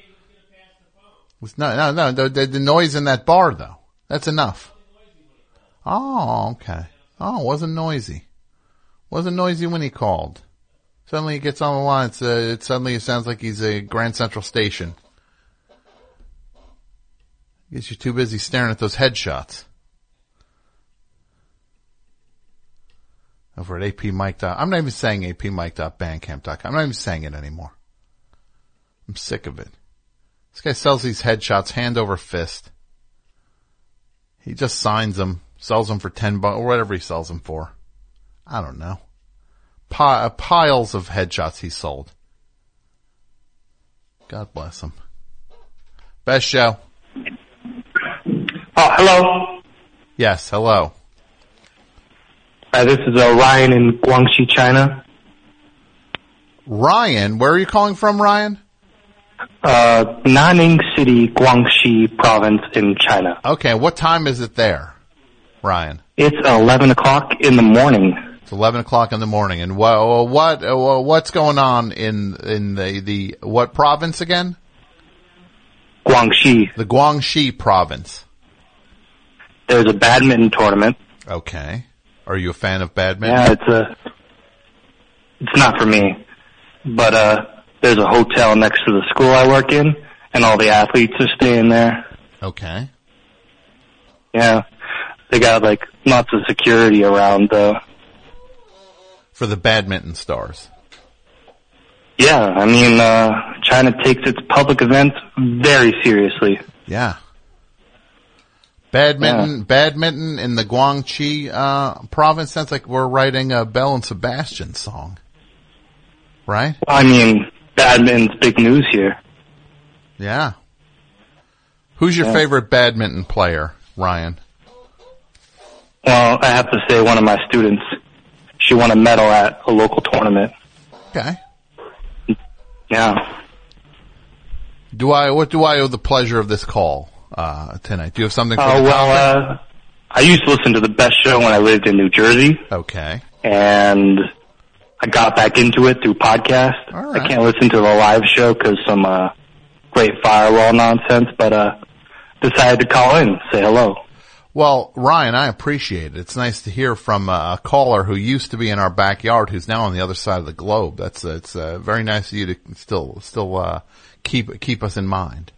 No, no, no, the, the, the noise in that bar, though. That's enough. Oh, okay. Oh, it wasn't noisy. Wasn't noisy when he called. Suddenly he gets on the line. It's, uh, it suddenly it sounds like he's a Grand Central Station. Guess you're too busy staring at those headshots. Over at A P Mike. I'm not even saying A P Mike dot bandcamp dot com. I'm not even saying it anymore. I'm sick of it. This guy sells these headshots hand over fist. He just signs them, sells them for ten bucks, or whatever he sells them for. I don't know. Pi- piles of headshots he sold. God bless him. Best show. Oh, hello. Yes, hello. Uh, this is uh, Ryan in Guangxi, China. Ryan, where are you calling from, Ryan? Uh, Nanning City, Guangxi Province in China. Okay, what time is it there, Ryan? It's eleven o'clock in the morning. It's eleven o'clock in the morning, and what what uh, what's going on in in the the what province again? Guangxi. The Guangxi province. There's a badminton tournament. Okay. Are you a fan of badminton? Yeah, it's a. It's not for me, but uh, there's a hotel next to the school I work in, and all the athletes are staying there. Okay. Yeah, they got like lots of security around. Uh, For the badminton stars. yeah, I mean, uh, China takes its public events very seriously. Yeah. Badminton, yeah. badminton in the Guangxi uh, province. Sounds like we're writing a Belle and Sebastian song, right? I mean, badminton's big news here. Yeah. Who's your yeah. favorite badminton player, Ryan? Well, I have to say one of my students. She won a medal at a local tournament. Okay. Yeah. Do I? What do I owe the pleasure of this call uh, tonight? Do you have something for Oh, the well, topic? uh, I used to listen to the best show when I lived in New Jersey. Okay. And I got back into it through podcast. right. I can't listen to the live show because some uh, great firewall nonsense, but uh, decided to call in and say hello. Well, Ryan, I appreciate it. It's nice to hear from a caller who used to be in our backyard, who's now on the other side of the globe. That's uh, it's uh, very nice of you to still still uh, keep keep us in mind.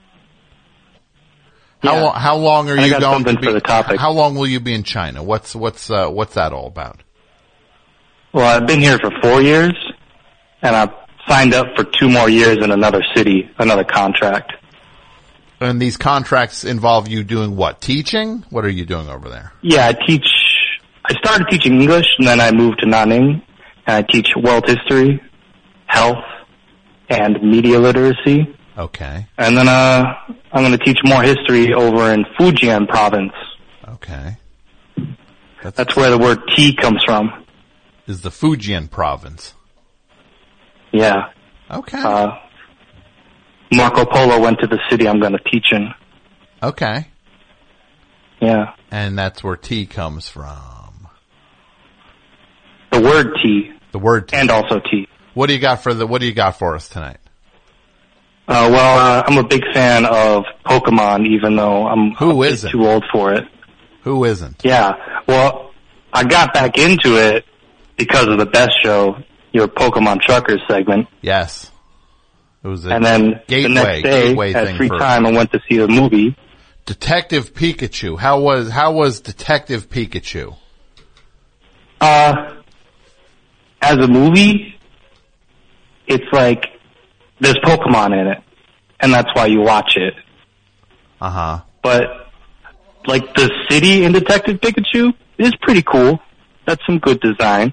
How Yeah. long? How long are I you got going something to be? for the topic. How long will you be in China? What's what's uh, what's that all about? Well, I've been here for four years, and I've signed up for two more years in another city, another contract. And these contracts involve you doing what? Teaching? What are you doing over there? Yeah, I teach. I started teaching English, and then I moved to Nanning, and I teach world history, health, and media literacy. Okay. And then uh, I'm going to teach more history over in Fujian province. Okay. That's, That's where the word tea comes from. Is the Fujian province? Yeah. Okay. Uh, Marco Polo went to the city I'm going to teach in. Okay. Yeah. And that's where tea comes from. The word tea. The word tea. And also tea. What do you got for the? What do you got for us tonight? Uh, well, uh, I'm a big fan of Pokemon, even though I'm Who a bit isn't? too old for it. Who isn't? Yeah. Well, I got back into it because of the best show, your Pokemon Truckers segment. Yes. It It was a and then gateway, the next day, gateway at thing free for time, I went to see a movie. Detective Pikachu. How was how was Detective Pikachu? Uh, as a movie, it's like there's Pokemon in it, and that's why you watch it. Uh huh. But like the city in Detective Pikachu is pretty cool. That's some good design.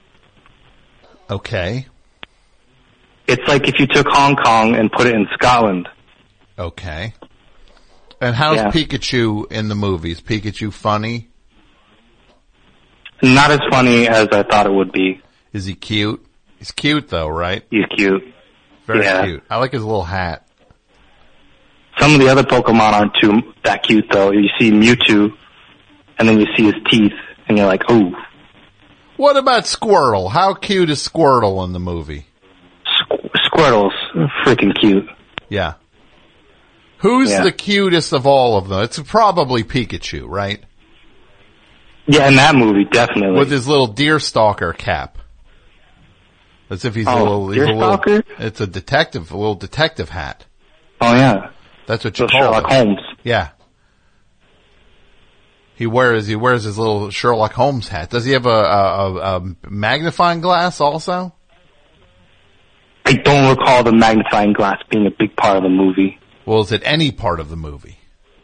Okay. It's like if you took Hong Kong and put it in Scotland. Okay. And how's Yeah. Pikachu in the movies? Pikachu funny? Not as funny as I thought it would be. Is he cute? He's cute though, right? He's cute. Very Yeah. cute. I like his little hat. Some of the other Pokemon aren't too that cute though. You see Mewtwo, and then you see his teeth, and you're like, ooh. What about Squirtle? How cute is Squirtle in the movie? Squirtle's freaking cute. Yeah. Who's Yeah. the cutest of all of them? It's probably Pikachu, right? Yeah, in that movie, definitely. With his little deerstalker cap. As if he's a Oh, little, he's a little, deerstalker? it's a detective, a little detective hat. Oh yeah. That's what you So call Sherlock it. Holmes. Yeah. He wears, he wears his little Sherlock Holmes hat. Does he have a, a, a, a magnifying glass also? I don't recall the magnifying glass being a big part of the movie. Well, is it any part of the movie?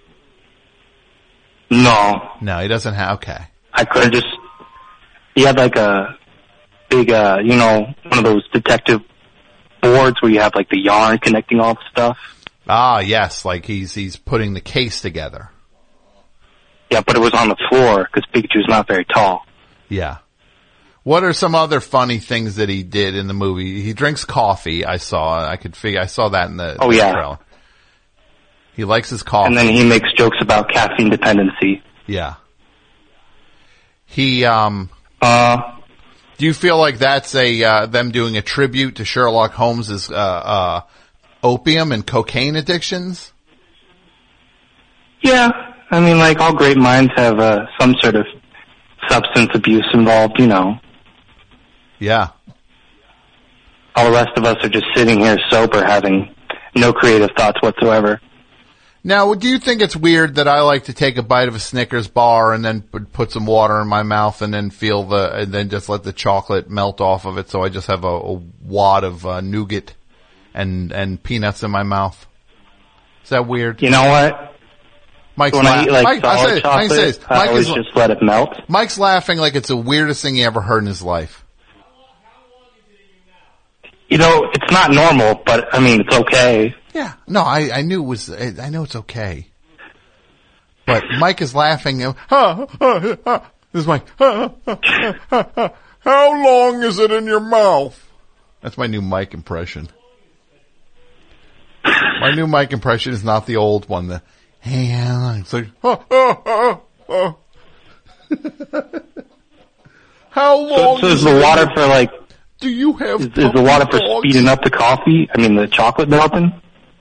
No. No, he doesn't have, okay. I could have just, he had like a big, uh, you know, one of those detective boards where you have like the yarn connecting all the stuff. Ah, yes, like he's, he's putting the case together. Yeah, but it was on the floor because Pikachu's not very tall. Yeah. What are some other funny things that he did in the movie? He drinks coffee, I saw. I could figure, I saw that in the, Oh, the yeah. trailer. He likes his coffee. And then he makes jokes about caffeine dependency. Yeah. He, um, uh, do you feel like that's a, uh, them doing a tribute to Sherlock Holmes's, uh, uh, opium and cocaine addictions? Yeah. I mean, like, all great minds have, uh, some sort of substance abuse involved, you know. Yeah. All the rest of us are just sitting here sober, having no creative thoughts whatsoever. Now, do you think it's weird that I like to take a bite of a Snickers bar and then put put some water in my mouth and then feel the, and then just let the chocolate melt off of it so I just have a, a wad of uh, nougat and, and peanuts in my mouth? Is that weird? You know what? Mike's when I eat like Mike, I solid say, chocolate, I say this. I Mike always is, just let it melt. Mike's laughing like it's the weirdest thing he ever heard in his life. You know, it's not normal, but I mean, it's okay. Yeah. No, I, I knew it was, I know it's okay. But Mike is laughing. Uh, uh, uh, uh, this is Mike. Uh, uh, uh, uh, uh, how long is it in your mouth? That's my new Mike impression. My new Mike impression is not the old one. The, hey, uh, it's like, uh, uh, uh, uh. How long So, so is is the it water in your- for like, Do you have is, is the water for dogs? speeding up the coffee? I mean, the chocolate melting?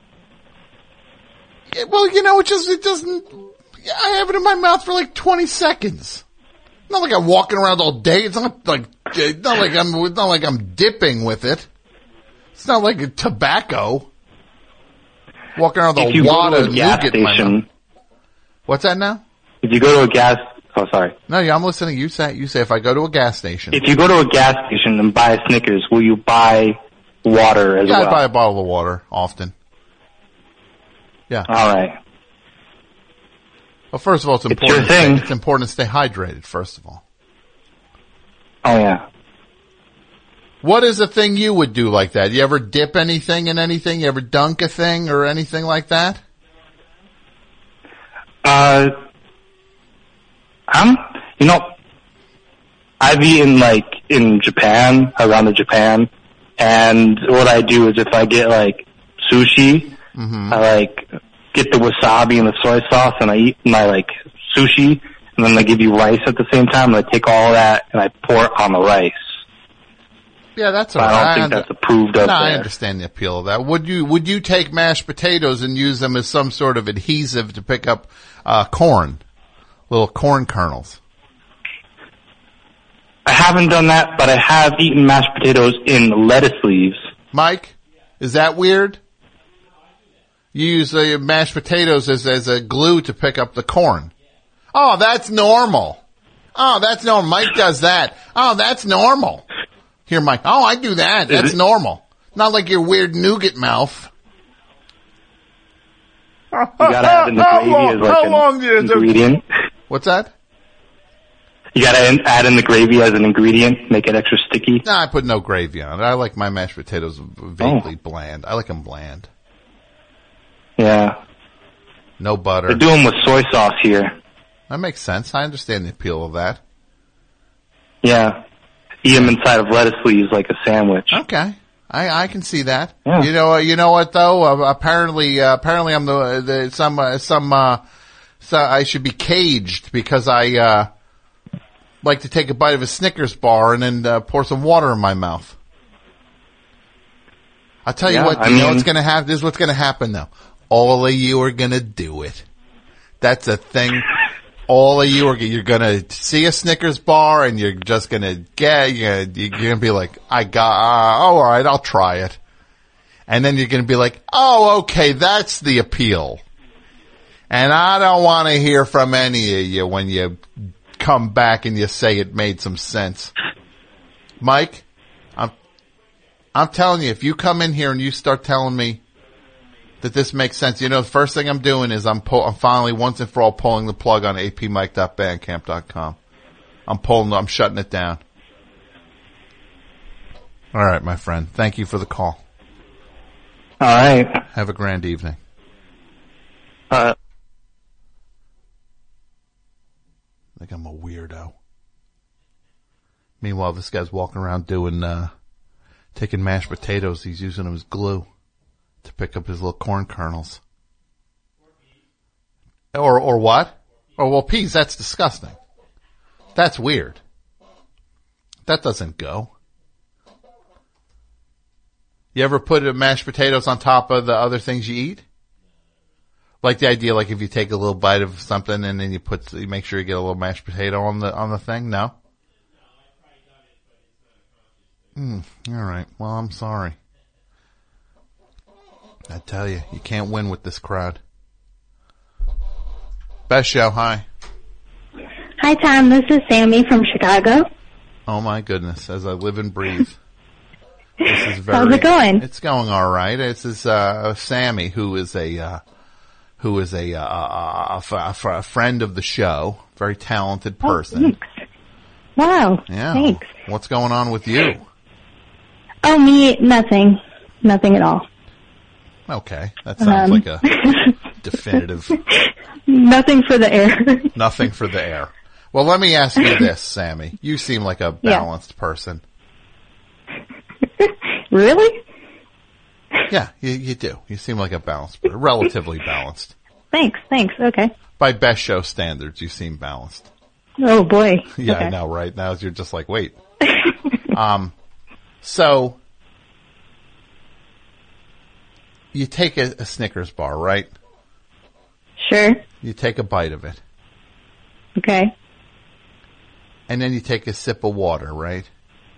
Yeah, well, you know, it just, it doesn't, I have it in my mouth for like twenty seconds. Not like I'm walking around all day. It's not like, it's not like I'm, it's not like I'm dipping with it. It's not like a tobacco. Walking around with If a you go wad to a of gas nougat in my station- mouth. What's that now? If you go to a gas, oh sorry. No, yeah, I'm listening. You say, you say if I go to a gas station. If you go to a gas station and buy a Snickers, will you buy water as Yeah, well? I buy a bottle of water often. Yeah. All right. Well, first of all, it's It's important. your to stay, thing. it's important to stay hydrated. First of all, Oh yeah. what is a thing you would do like that? You ever dip anything in anything? You ever dunk a thing or anything like that? Uh, I'm, you know, I've eaten like in Japan, around the Japan, and what I do is if I get like sushi, Mm-hmm. I like get the wasabi and the soy sauce and I eat my like sushi and then they give you rice at the same time and I take all that and I pour it on the rice. Yeah, that's But all I don't right. think under- that's approved of No, I there. understand the appeal of that. Would you would you take mashed potatoes and use them as some sort of adhesive to pick up uh corn, little corn kernels? I haven't done that, but I have eaten mashed potatoes in lettuce leaves. Mike, Is that weird? You use uh, mashed potatoes as, as a glue to pick up the corn. Oh, that's normal. Oh, that's normal. Mike does that. Oh, that's normal. Here, Mike. Oh, I do that. That's normal. Not like your weird nougat mouth. You gotta add in the How gravy long- as like how an long is it? ingredient. What's that? You gotta in- add in the gravy as an ingredient, make it extra sticky. No, I put no gravy on it. I like my mashed potatoes vaguely bland. I like them bland. Yeah. No butter. They're doing with soy sauce here. That makes sense. I understand the appeal of that. Yeah. Eat them inside of lettuce leaves like a sandwich. Okay. I, I can see that. Yeah. You know, you know what though? Uh, apparently, uh, apparently I'm the, the some, uh, some, uh, so I should be caged because I, uh, like to take a bite of a Snickers bar and then, uh, pour some water in my mouth. I'll tell you Yeah, what, I you know mean- what's gonna happen? This is what's gonna happen though. All of you are gonna do it. That's a thing. All of you are, you're gonna see a Snickers bar and you're just gonna get, you're gonna, you're gonna be like, I got, uh, oh, alright, I'll try it. And then you're gonna be like, oh, okay, that's the appeal. And I don't wanna hear from any of you when you come back and you say it made some sense. Mike, I'm, I'm telling you, if you come in here and you start telling me that this makes sense, you know, the first thing I'm doing is I'm, pull, I'm finally once and for all pulling the plug on a p mike dot bandcamp dot com. I'm pulling, I'm shutting it down. All right, my friend. Thank you for the call. All right. Have a grand evening. Uh, I think I'm a weirdo. Meanwhile, this guy's walking around doing, uh, taking mashed potatoes. He's using them as glue to pick up his little corn kernels. Or, or what? Oh, well, peas, that's disgusting. That's weird. That doesn't go. You ever put mashed potatoes on top of the other things you eat? Like the idea, like if you take a little bite of something and then you put, you make sure you get a little mashed potato on the, on the thing? No? Hmm, alright. Well, I'm sorry. I tell you, you can't win with this crowd. Best show, hi. Hi, Tom. This is Sammy from Chicago. Oh my goodness, as I live and breathe. This is very, How's it going? It's going all right. This is uh, Sammy, who is a uh, who is a, uh, a, a, a friend of the show, very talented person. Oh, thanks. Wow. Yeah. Thanks. What's going on with you? Oh, me, nothing. Nothing at all. Okay, that sounds Um, like a definitive. Nothing for the air. Nothing for the air. Well, let me ask you this, Sammy. You seem like a Yeah. balanced person. Really? Yeah, you, you do. You seem like a balanced, relatively balanced. Thanks. Thanks. Okay. By best show standards, you seem balanced. Oh, boy. Yeah, Okay. I know, right? Now you're just like, wait. um, so you take a, a Snickers bar, right? Sure. You take a bite of it, Okay. and then you take a sip of water, right?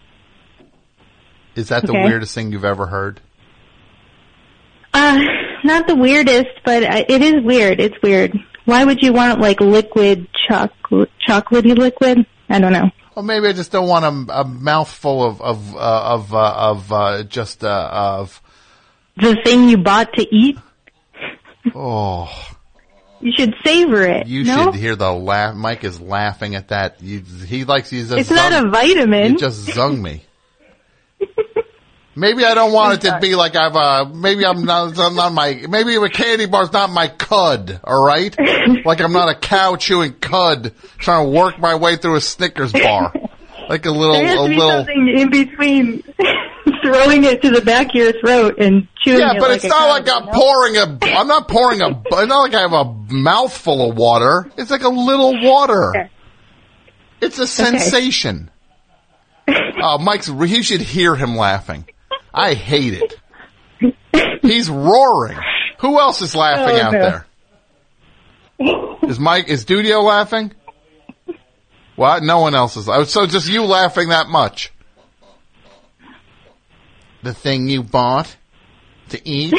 Is that the Okay. weirdest thing you've ever heard? Uh, not the weirdest, but uh, it is weird. It's weird. Why would you want, like, liquid chocolate, chocolatey liquid? I don't know. Well, maybe I just don't want a, a mouthful of of uh, of uh, of uh, just uh, of The thing you bought to eat? oh. You should savor it. You no? should hear the laugh. Mike is laughing at that. You, he likes he's a It's not zung- a vitamin. You just zung me. Maybe I don't want it to be like I've uh maybe I'm not I'm not my maybe a candy bar's not my cud, all right? Like I'm not a cow chewing cud trying to work my way through a Snickers bar. Like a little There has a to be little something in between throwing it to the back of your throat and chewing Yeah, it but like it's a not cow, like I'm you know? pouring a I'm not pouring a it's not like I have a mouthful of water. It's like a little water. Okay. It's a sensation. Oh, Mike's he should hear him laughing. I hate it. He's roaring. Who else is laughing Oh, out no. there? Is Mike, is Dudio laughing? What? No one else is. Oh, so just you laughing that much? The thing you bought? To eat?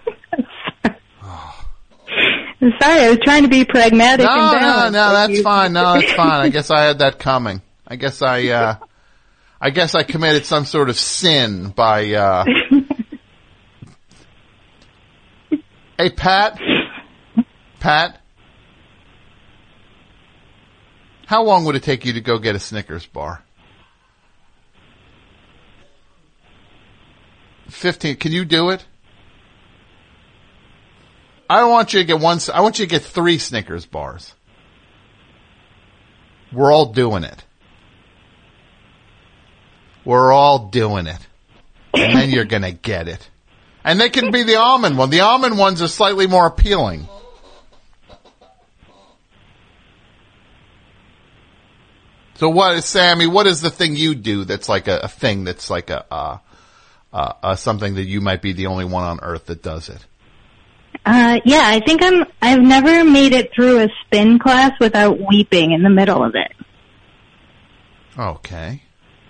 I'm sorry, I was trying to be pragmatic No, and no, balanced. no, like that's you. fine. No, that's fine. I guess I had that coming. I guess I, uh, I guess I committed some sort of sin by, uh, hey, Pat? Pat? How long would it take you to go get a Snickers bar? Fifteen. Can you do it? I don't want you to get one. I want you to get three Snickers bars. We're all doing it. We're all doing it. And then you're going to get it. And they can be the almond one. The almond ones are slightly more appealing. So what is, Sammy, what is the thing you do that's like a, a thing that's like a, uh, uh, uh, something that you might be the only one on earth that does it? Uh, yeah, I think I'm, I've never made it through a spin class without weeping in the middle of it. Okay.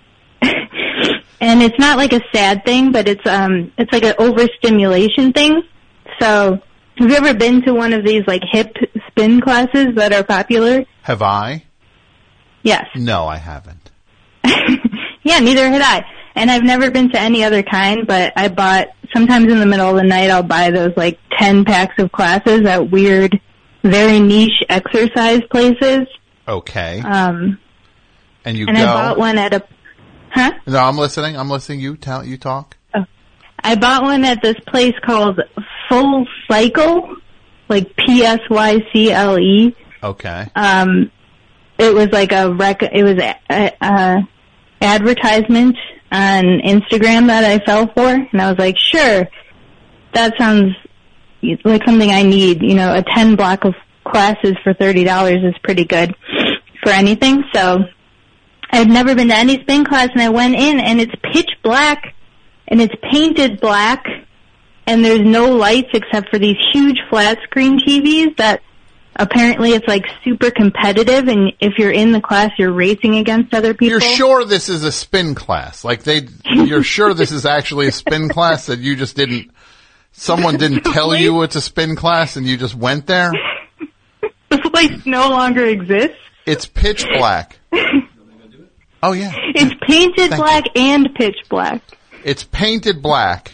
And it's not like a sad thing, but it's, um, it's like an overstimulation thing. So, have you ever been to one of these like hip spin classes that are popular? Have I? Yes. No, I haven't. Yeah, neither had I. And I've never been to any other kind, but I bought, sometimes in the middle of the night, I'll buy those like ten packs of classes at weird, very niche exercise places. Okay. Um, and you and go. I bought one at a, huh? No, I'm listening. I'm listening. You tell, you talk. Oh. I bought one at this place called Full Cycle, like P S Y C L E. Okay. Um, it was like a rec, it was a, a, a advertisement on Instagram that I fell for, and I was like, sure, that sounds like something I need. You know, a ten block of classes for thirty dollars is pretty good for anything. So I've never been to any spin class, and I went in, and it's pitch black, and it's painted black, and there's no lights except for these huge flat screen T Vs that apparently it's like super competitive, and if you're in the class, you're racing against other people. You're sure this is a spin class? Like they, you're sure this is actually a spin class that you just didn't, someone didn't tell you it's a spin class and you just went there? The place no longer exists. It's pitch black. Oh yeah. It's painted Thank black and pitch black. It's painted black.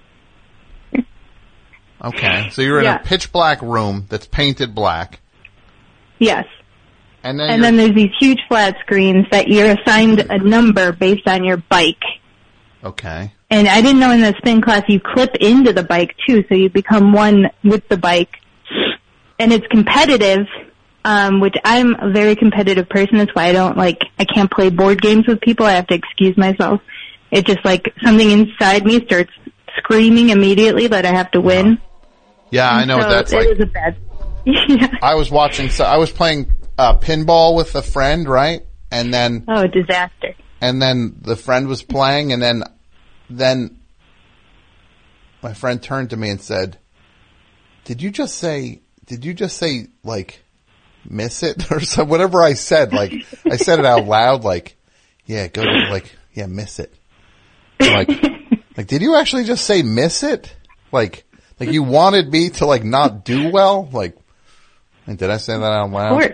Okay, so you're in Yeah. a pitch black room that's painted black. Yes. And then, And you're- then there's these huge flat screens that you're assigned a number based on your bike. Okay. And I didn't know in the spin class you clip into the bike too, so you become one with the bike. And it's competitive, um, which I'm a very competitive person. That's why I don't like, I can't play board games with people. I have to excuse myself. It just like something inside me starts screaming immediately that I have to win. Yeah, I And know so what that's it like. was a bad. Yeah. I was watching, so I was playing uh, pinball with a friend, right? And then, Oh, disaster. and then the friend was playing, and then, then my friend turned to me and said, "Did you just say? Did you just say like miss it or so? Whatever I said, like I said it out loud, like yeah, go to, like yeah, miss it. I'm like, like did you actually just say miss it? Like." Like you wanted me to like not do well? Like, did I say that out loud? Of course.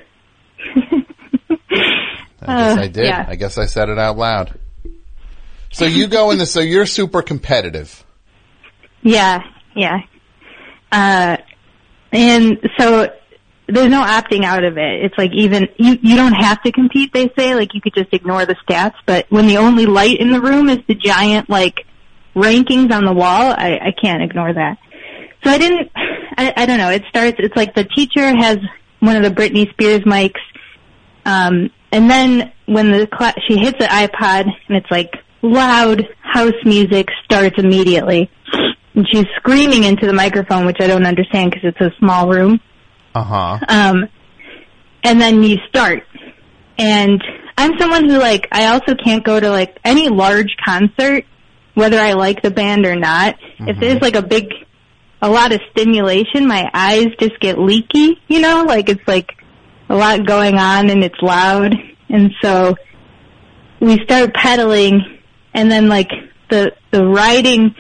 I guess Uh, I did. yeah. I guess I said it out loud. So you go in the, so you're super competitive. Yeah, yeah. Uh, and so there's no opting out of it. It's like even, you, you don't have to compete, they say. Like you could just ignore the stats. But when the only light in the room is the giant like rankings on the wall, I, I can't ignore that. So I didn't, I, I don't know, it starts, it's like the teacher has one of the Britney Spears mics, um, and then when the class, she hits the iPod, and it's like loud house music starts immediately, and she's screaming into the microphone, which I don't understand because it's a small room. Uh-huh. Um, and then you start, and I'm someone who like, I also can't go to like any large concert, whether I like the band or not. Mm-hmm. If there's like a big, a lot of stimulation, my eyes just get leaky, you know, like it's like a lot going on and it's loud. And so we start pedaling, and then like the, the riding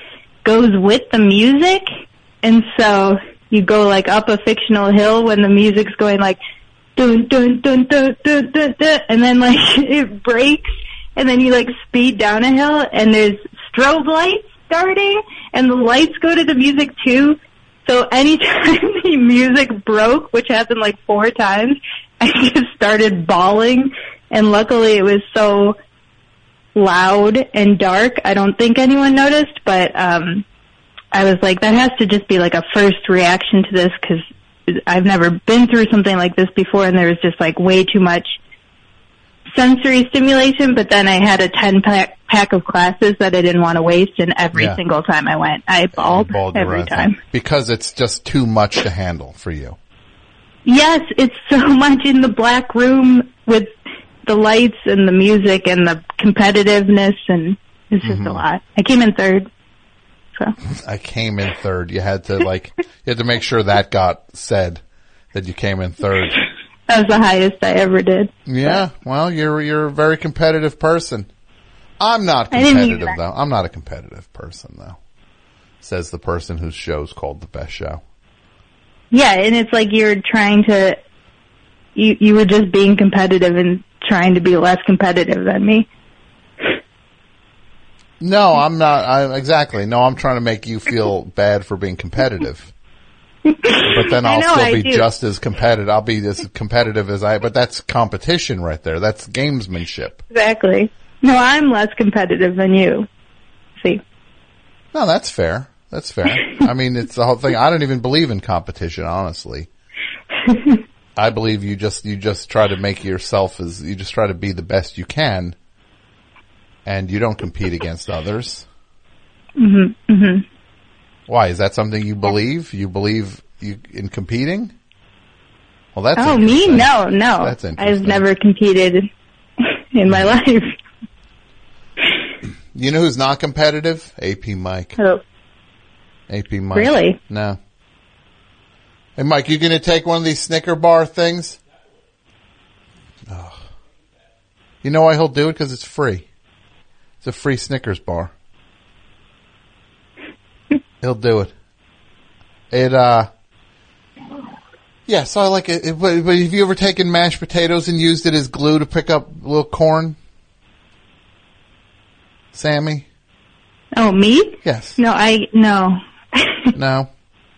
goes with the music, and so you go like up a fictional hill when the music's going like dun dun dun dun dun dun, dun and then like it breaks, and then you like speed down a hill, and there's strobe lights starting, and the lights go to the music too. So anytime the music broke, which happened like four times, I just started bawling, and luckily it was so loud and dark, I don't think anyone noticed, but um I was like, that has to just be like a first reaction to this, because I've never been through something like this before, and there was just like way too much sensory stimulation. But then I had a ten pack, pack of classes that I didn't want to waste, and every Yeah. single time I went, I bawled, Bald your every ass time. out. Because it's just too much to handle for you. Yes, it's so much in the black room with the lights and the music and the competitiveness, and it's just Mhm. a lot. I came in third. So I came in third. You had to like, you had to make sure that got said, that you came in third. that was the highest I ever did. Yeah, well, you're you're a very competitive person. I'm not I didn't mean competitive that. though. I'm not a competitive person though. Says the person whose show's called The Best Show. Yeah, and it's like you're trying to, you you were just being competitive and trying to be less competitive than me. No, I'm not. I, exactly. No, I'm trying to make you feel bad for being competitive. But then I I'll know, still I be do. just as competitive. I'll be as competitive as I, but that's competition right there. That's gamesmanship. Exactly. No, I'm less competitive than you. See? No, that's fair. That's fair. I mean, it's the whole thing. I don't even believe in competition, honestly. I believe you just, you just try to make yourself as, you just try to be the best you can, and you don't compete against others. Mhm. Mhm. Why? Is that something you believe? You believe you in competing? Well, that's Oh, me? interesting. No, no. That's I've interesting. never competed in my life. You know who's not competitive? A P Mike. Oh. A P Mike. Really? No. Hey, Mike, you gonna take one of these Snicker bar things? Oh. You know why he'll do it? Because it's free. It's a free Snickers bar. He'll do it. It, uh, yeah, so I like it. it but, but have you ever taken mashed potatoes and used it as glue to pick up little corn? Sammy? Oh, me? Yes. No, I, no. No?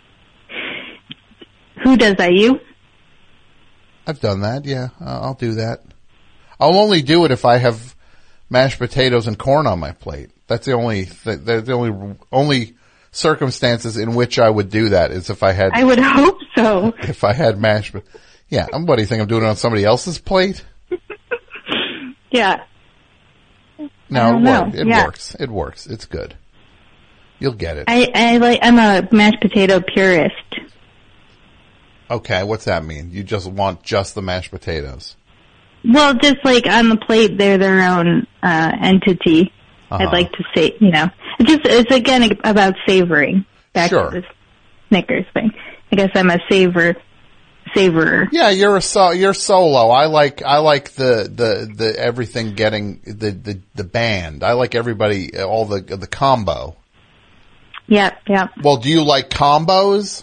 Who does that? You? I've done that, yeah. I'll I'll do that. I'll only do it if I have mashed potatoes and corn on my plate. That's the only, th- the only, only circumstances in which I would do that is if I had, I would hope so. if I had mashed, pot- yeah, um, what do you think I'm doing it on somebody else's plate? Yeah. No, I it, don't work, know. it Yeah. works. It works. It's good. You'll get it. I, I like, I'm a mashed potato purist. Okay, what's that mean? You just want just the mashed potatoes? Well, just like on the plate, they're their own, uh, entity. Uh-huh. I'd like to say, you know, it's just, it's again about savoring. Back Sure. to the Snickers thing. I guess I'm a savor, savorer. Yeah, you're a so, you're solo. I like I like the the the everything getting the the the band. I like everybody all the the combo. Yep, yep. Well, do you like combos?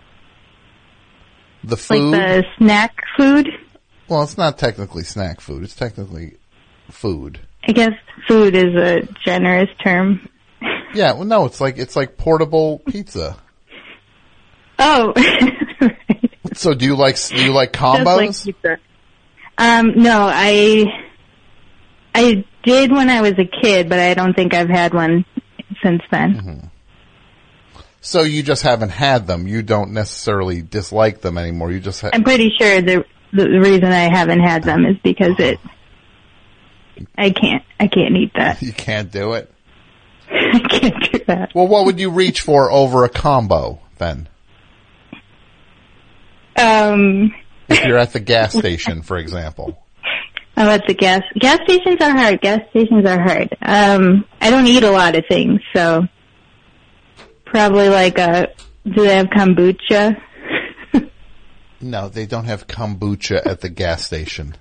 The food? Like the snack food? Well, it's not technically snack food. It's technically food. I guess food is a generous term. Yeah, well, no, it's like it's like portable pizza. Oh. So, do you like do you like Just combos? like pizza. Um, no, I, I did when I was a kid, but I don't think I've had one since then. Mm-hmm. So you just haven't had them. You don't necessarily dislike them anymore. You just ha- I'm pretty sure the the reason I haven't had them is because it, I can't, I can't eat that. you can't do it. I can't do that. Well, what would you reach for over a combo then? Um, If you're at the gas station, for example. oh, at the gas, gas stations are hard. Gas stations are hard. Um, I don't eat a lot of things, so probably like a, do they have kombucha? No, they don't have kombucha at the gas station.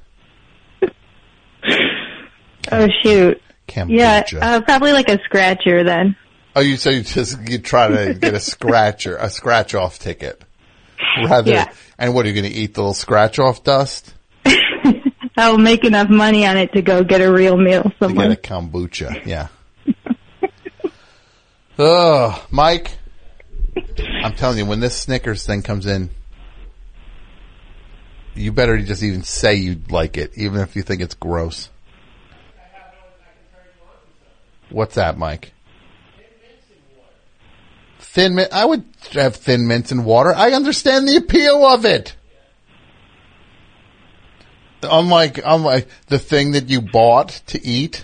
Oh shoot. Kombucha. Yeah, uh, probably like a scratcher then. Oh, you so you just you try to get a scratcher, a scratch off ticket, rather. Yeah. And what are you going to eat? The little scratch off dust? I'll make enough money on it to go get a real meal To somewhere. get a kombucha, yeah. Oh, Mike, I'm telling you, when this Snickers thing comes in, you better just even say you like it, even if you think it's gross. What's that, Mike? Thin mint. I would have thin mints and water. I understand the appeal of it. Unlike, unlike the thing that you bought to eat,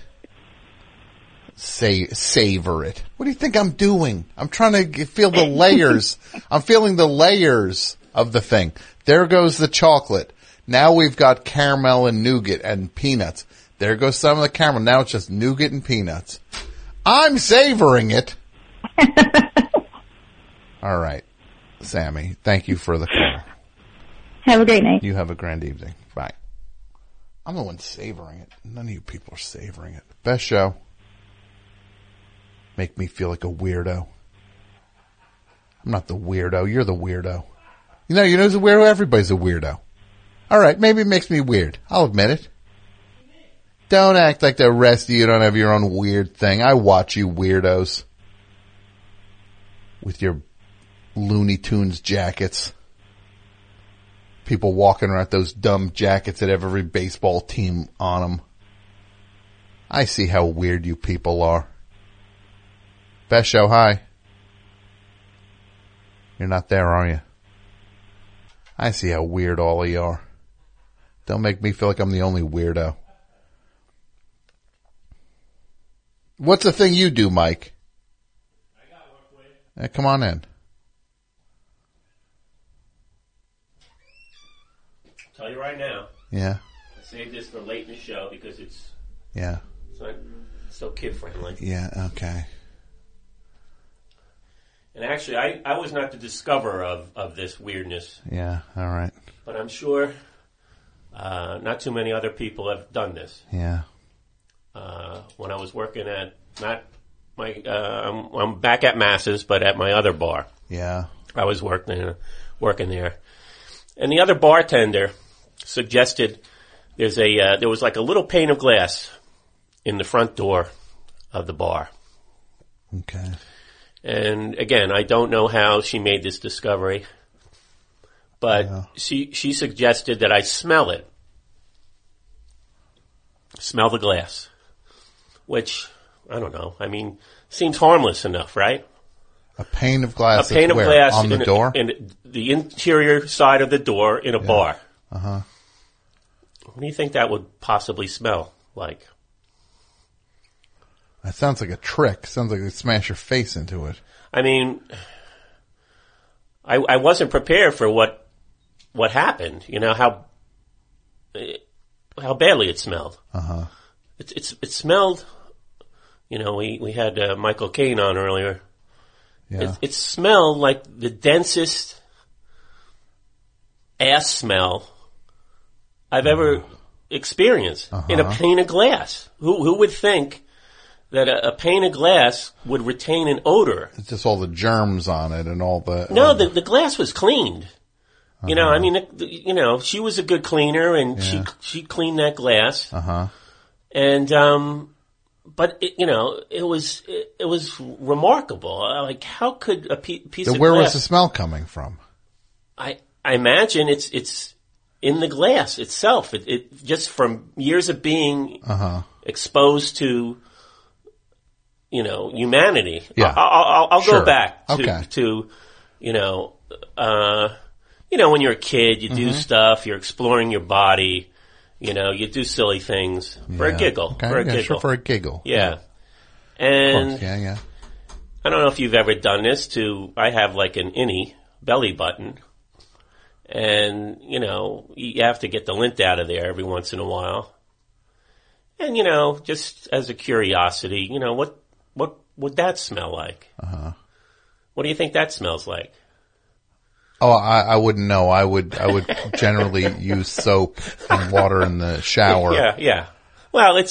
say, savor it. What do you think I'm doing? I'm trying to g- feel the layers. I'm feeling the layers of the thing. There goes the chocolate. Now we've got caramel and nougat and peanuts. There goes some of the caramel. Now it's just nougat and peanuts. I'm savoring it. All right, Sammy, thank you for the call. Have a great night. You have a grand evening. Bye. I'm the one savoring it. None of you people are savoring it. Best show. Make me feel like a weirdo. I'm not the weirdo. You're the weirdo. You know, you know who's a weirdo? Everybody's a weirdo. All right, maybe it makes me weird. I'll admit it. Don't act like the rest of you don't have your own weird thing. I watch you weirdos. With your Looney Tunes jackets. People walking around with those dumb jackets that have every baseball team on them. I see how weird you people are. Best show, hi. You're not there, are you? I see how weird all of you are. Don't make me feel like I'm the only weirdo. What's the thing you do, Mike? I got work with you. Uh, come on in. Tell you right now. Yeah. I saved this for late in the show because it's Yeah. it's not so kid friendly. Yeah, okay. And actually, I, I was not the discoverer of, of this weirdness, Yeah, all right. but I'm sure uh, not too many other people have done this. Yeah. Uh, when I was working at not my uh, I'm, I'm back at Masses, but at my other bar. Yeah. I was working working there, and the other bartender suggested there's a uh, there was like a little pane of glass in the front door of the bar. Okay. And again, I don't know how she made this discovery, but Yeah. she she suggested that I smell it, smell the glass, which I don't know. I mean, seems harmless enough, right? A pane of glass. A pane of where? glass On the in a- door? in the interior side of the door in a bar. Uh-huh. What do you think that would possibly smell like? That sounds like a trick. Sounds like they smash your face into it. I mean, I, I wasn't prepared for what what happened. You know how how badly it smelled. Uh-huh. It, it's it smelled. You know, we we had uh, Michael Caine on earlier. Yeah. It, it smelled like the densest ass smell I've ever experienced in a Uh-huh. pane of glass. Who who would think that a, a pane of glass would retain an odor? It's just all the germs on it and all the... No, all the, the glass was cleaned. You know, I mean, it, the- you know, she was a good cleaner, and she Yeah. she cleaned that glass. Uh-huh. And um, but it, you know, it was it, it was remarkable. Uh, Like, how could a pe- piece So of where glass? was the smell coming from? I I imagine it's it's in the glass itself. It, it just from years of being Uh-huh. exposed to, you know, humanity. Yeah. I'll, I'll, I'll Sure. go back to, Okay. to, you know, uh, you know, when you're a kid, you do Mhm. stuff, you're exploring your body, you know, you do silly things for Yeah. a giggle, Okay, for a yeah, giggle. sure, for a giggle. Yeah. Of And course, yeah, yeah. I don't know if you've ever done this to, I have like an innie belly button. And, you know, you have to get the lint out of there every once in a while. And, you know, just as a curiosity, you know, what, what would that smell like? Uh-huh. What do you think that smells like? Oh, I, I wouldn't know. I would I would generally use soap and water in the shower. Yeah, yeah. Well, it's,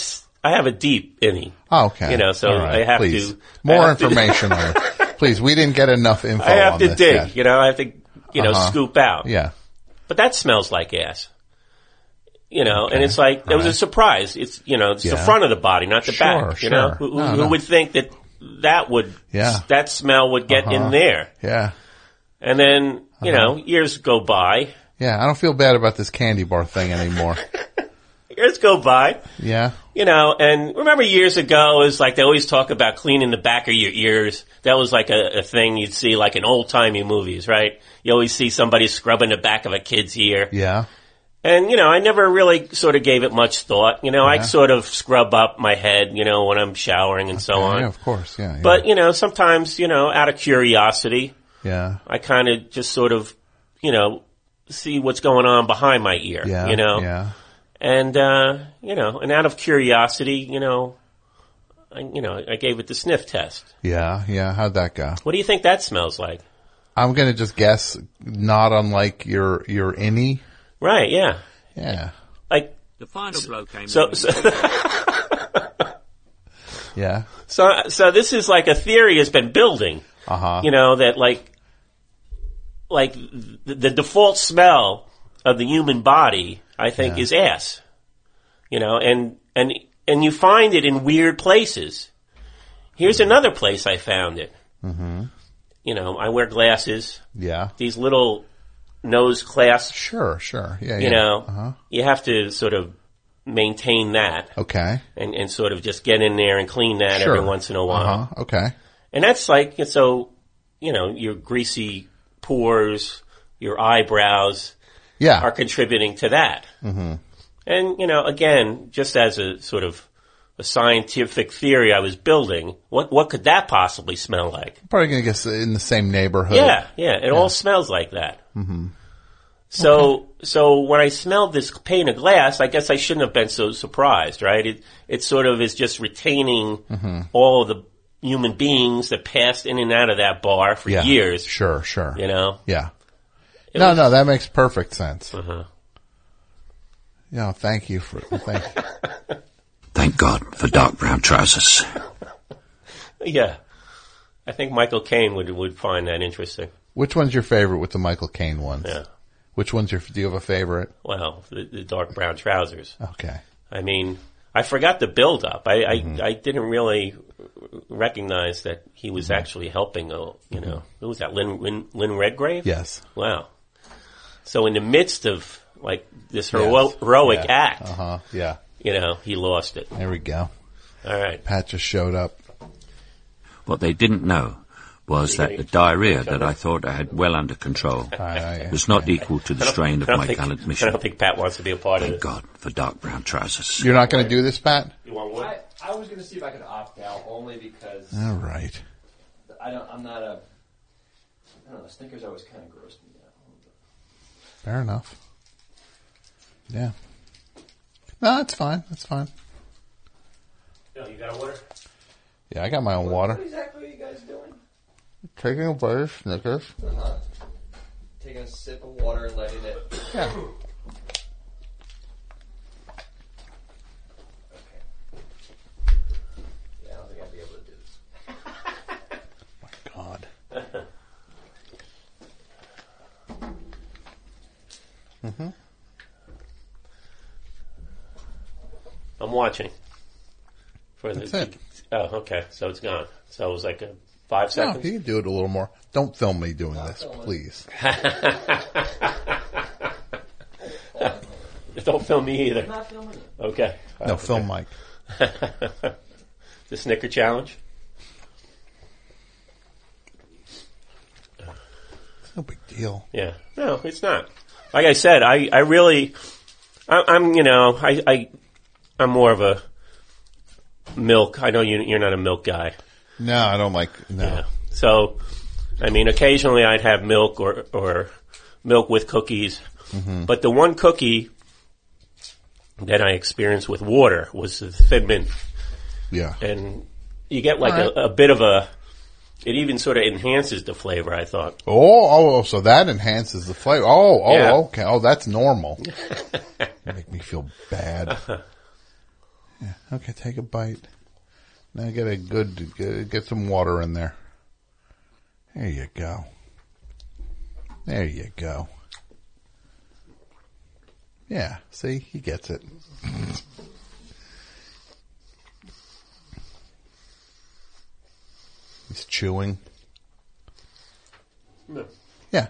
I have a deep innie. Oh, okay. You know, so All right. I have Please. to More I have to- information on it. Please, we didn't get enough info I have on to this dig. yet. You know, I have to, you know, Uh-huh. scoop out. Yeah. But that smells like ass. You know, Okay. and it's like, it was a Right. surprise. It's, you know, it's Yeah. the front of the body, not the Sure, back. You know, sure. who, who, No, who no. would think that that would, Yeah. that smell would get Uh-huh. in there? Yeah. And then, you Uh-huh. know, years go by. Yeah, I don't feel bad about this candy bar thing anymore. Years go by. Yeah. You know, and remember years ago, it was like they always talk about cleaning the back of your ears. That was like a, a thing you'd see like in old-timey movies, right? You always see somebody scrubbing the back of a kid's ear. Yeah. And, you know, I never really sort of gave it much thought. You know, I Yeah. sort of scrub up my head, you know, when I'm showering and so on. Yeah, of course. Yeah. yeah. But, you know, sometimes, you know, out of curiosity, yeah. I kind of just sort of, you know, see what's going on behind my ear, Yeah. you know? Yeah. And, uh, you know, and out of curiosity, you know, I, you know, I gave it the sniff test. Yeah. Yeah. How'd that go? What do you think that smells like? I'm going to just guess not unlike your, your innie. Right, yeah. Yeah. Like, The final blow came so, in. so, Yeah. so, so this is like a theory has been building. Uh-huh. You know, that like, like the, the default smell of the human body, I think, Yeah. is ass. You know, and, and, and you find it in weird places. Here's another place I found it. Mm-hmm. You know, I wear glasses. Yeah. These little nose clasps. Sure, sure. Yeah, You yeah. know, Uh-huh. you have to sort of maintain that. Okay. And, and sort of just get in there and clean that Sure. every once in a while. Uh-huh. Okay. And that's like, so, you know, your greasy pores, your eyebrows Yeah. are contributing to that. Mm-hmm. And, you know, again, just as a sort of a scientific theory I was building, what, what could that possibly smell like? Probably going to guess in the same neighborhood. Yeah, yeah, it all smells like that. Mm-hmm. So, so when I smelled this pane of glass, I guess I shouldn't have been so surprised, right? It, it sort of is just retaining Mm-hmm. all of the human beings that passed in and out of that bar for Yeah. years. Sure, sure. You know? Yeah. It No, was- no, that makes perfect sense. Uh-huh. Yeah, thank you for, thank you. Thank God for dark brown trousers. Yeah. I think Michael Caine would, would find that interesting. Which one's your favorite with the Michael Caine ones? Yeah. Which one's your, do you have a favorite? Well, the, the dark brown trousers. Okay. I mean, I forgot the build up. I, Mm-hmm. I, I didn't really recognize that he was actually helping, uh, you know, who was that, Lynn, Lynn, Lynn Redgrave? Yes. Wow. So in the midst of, like, this Yes. hero- heroic Yeah. act, Uh-huh. Yeah. you know, he lost it. There we go. All right. Pat just showed up. What they didn't know was that the diarrhea that I thought I had well under control was not equal to the strain of I don't my think- gallant I mission. don't think Pat wants to be a part of Thank this. God for dark brown trousers. You're not going to do this, Pat? You want wood? I, I was going to see if I could opt out only because All right. I don't. I'm not a. I don't know. Snickers always kind of grossed me out. Fair enough. Yeah. No, that's fine. That's fine. No, you got a water? Yeah, I got my own water. What exactly are you guys doing? Taking a bite of Snickers. Uh-huh. Taking a sip of water and letting it. Yeah. Yeah, I don't think I'd be able to do this. God. Mm-hmm. I'm watching. For That's the, it. Oh, okay. So it's gone. So it was like a five No, seconds? you can do it a little more. Don't film me doing this, please. Don't film me either. I'm not filming it. Okay. No, Oh, film okay. Mike. The Snicker Challenge? No big deal. Yeah. No, it's not. Like I said, I, I really, I, I'm, you know, I, I, I'm more of a milk. I know you, you're not a milk guy. No, I don't like, no. Yeah. So, I mean, occasionally I'd have milk or, or milk with cookies. Mhm. But the one cookie that I experienced with water was the Thin Mint. Yeah. And you get like All right. a, a bit of a, it even sort of enhances the flavor, I thought. Oh, oh, so that enhances the flavor. Oh, oh, Yeah. okay. Oh, that's normal. Make me feel bad. Yeah. Okay, take a bite. Now get a good, get, get some water in there. There you go. There you go. Yeah, see, he gets it. He's chewing. No. Yeah.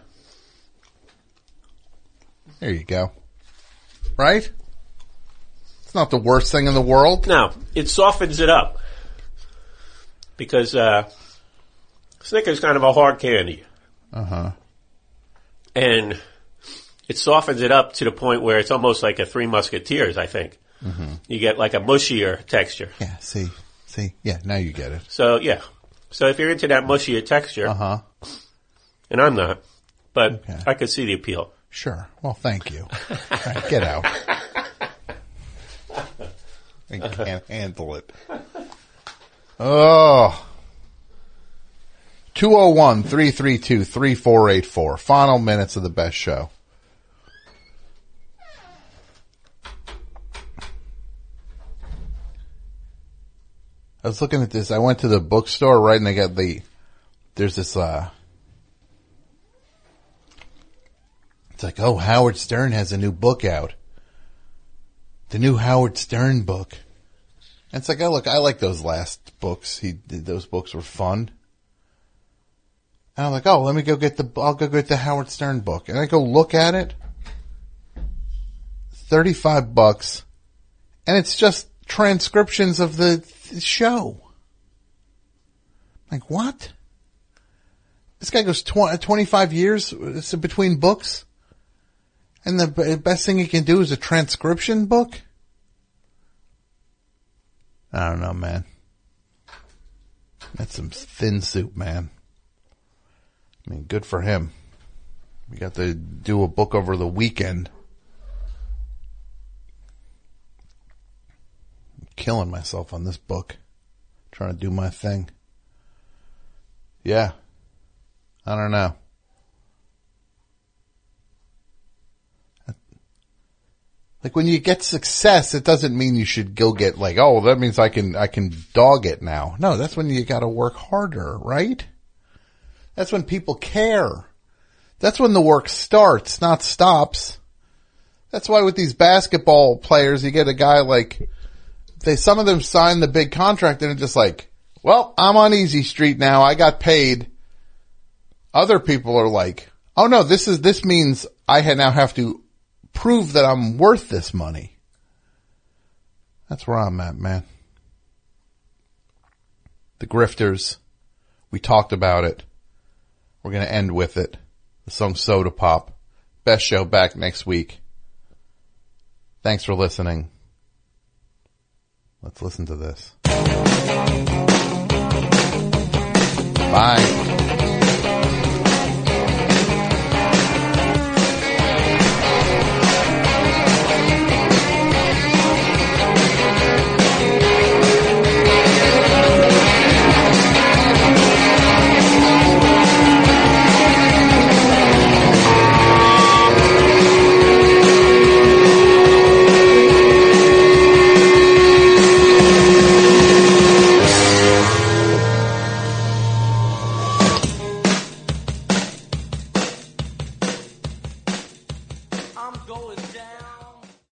There you go. Right? It's not the worst thing in the world. No, it softens it up. Because uh, Snickers is kind of a hard candy. Uh-huh. And it softens it up to the point where it's almost like a Three Musketeers, I think. Mm-hmm. You get like a mushier texture. Yeah, see, see, yeah, now you get it. So, yeah. So if you're into that mushier texture, uh-huh. and I'm not, but Okay. I could see the appeal. Sure. Well, thank you. All right, get out. I can't handle it. Oh. two oh one, three three two, three four eight four. Final minutes of the best show. I was looking at this. I went to the bookstore, right, and they got the, there's this, uh, it's like, oh, Howard Stern has a new book out. The new Howard Stern book. And it's like, oh, look, I like those last books. He did, those books were fun. And I'm like, oh, let me go get the, I'll go get the Howard Stern book. And I go look at it. thirty-five bucks. And it's just transcriptions of the show. Like, what? This guy goes twenty, twenty-five years between books? And the best thing he can do is a transcription book? I don't know, man. That's some thin soup, man. I mean, good for him. We got to do a book over the weekend. I'm killing myself on this book. Trying to do my thing. Yeah. I don't know. Like when you get success, it doesn't mean you should go get like, oh, that means I can, I can dog it now. No, that's when you gotta work harder, right? That's when people care. That's when the work starts, not stops. That's why with these basketball players, you get a guy like, they, some of them sign the big contract and it's just like, well, I'm on Easy Street now. I got paid. Other people are like, oh no, this is, this means I now have to prove that I'm worth this money. That's where I'm at, man. The grifters. We talked about it. We're going to end with it. The song Soda Pop. Best show back next week. Thanks for listening. Let's listen to this. Bye. I'm going down.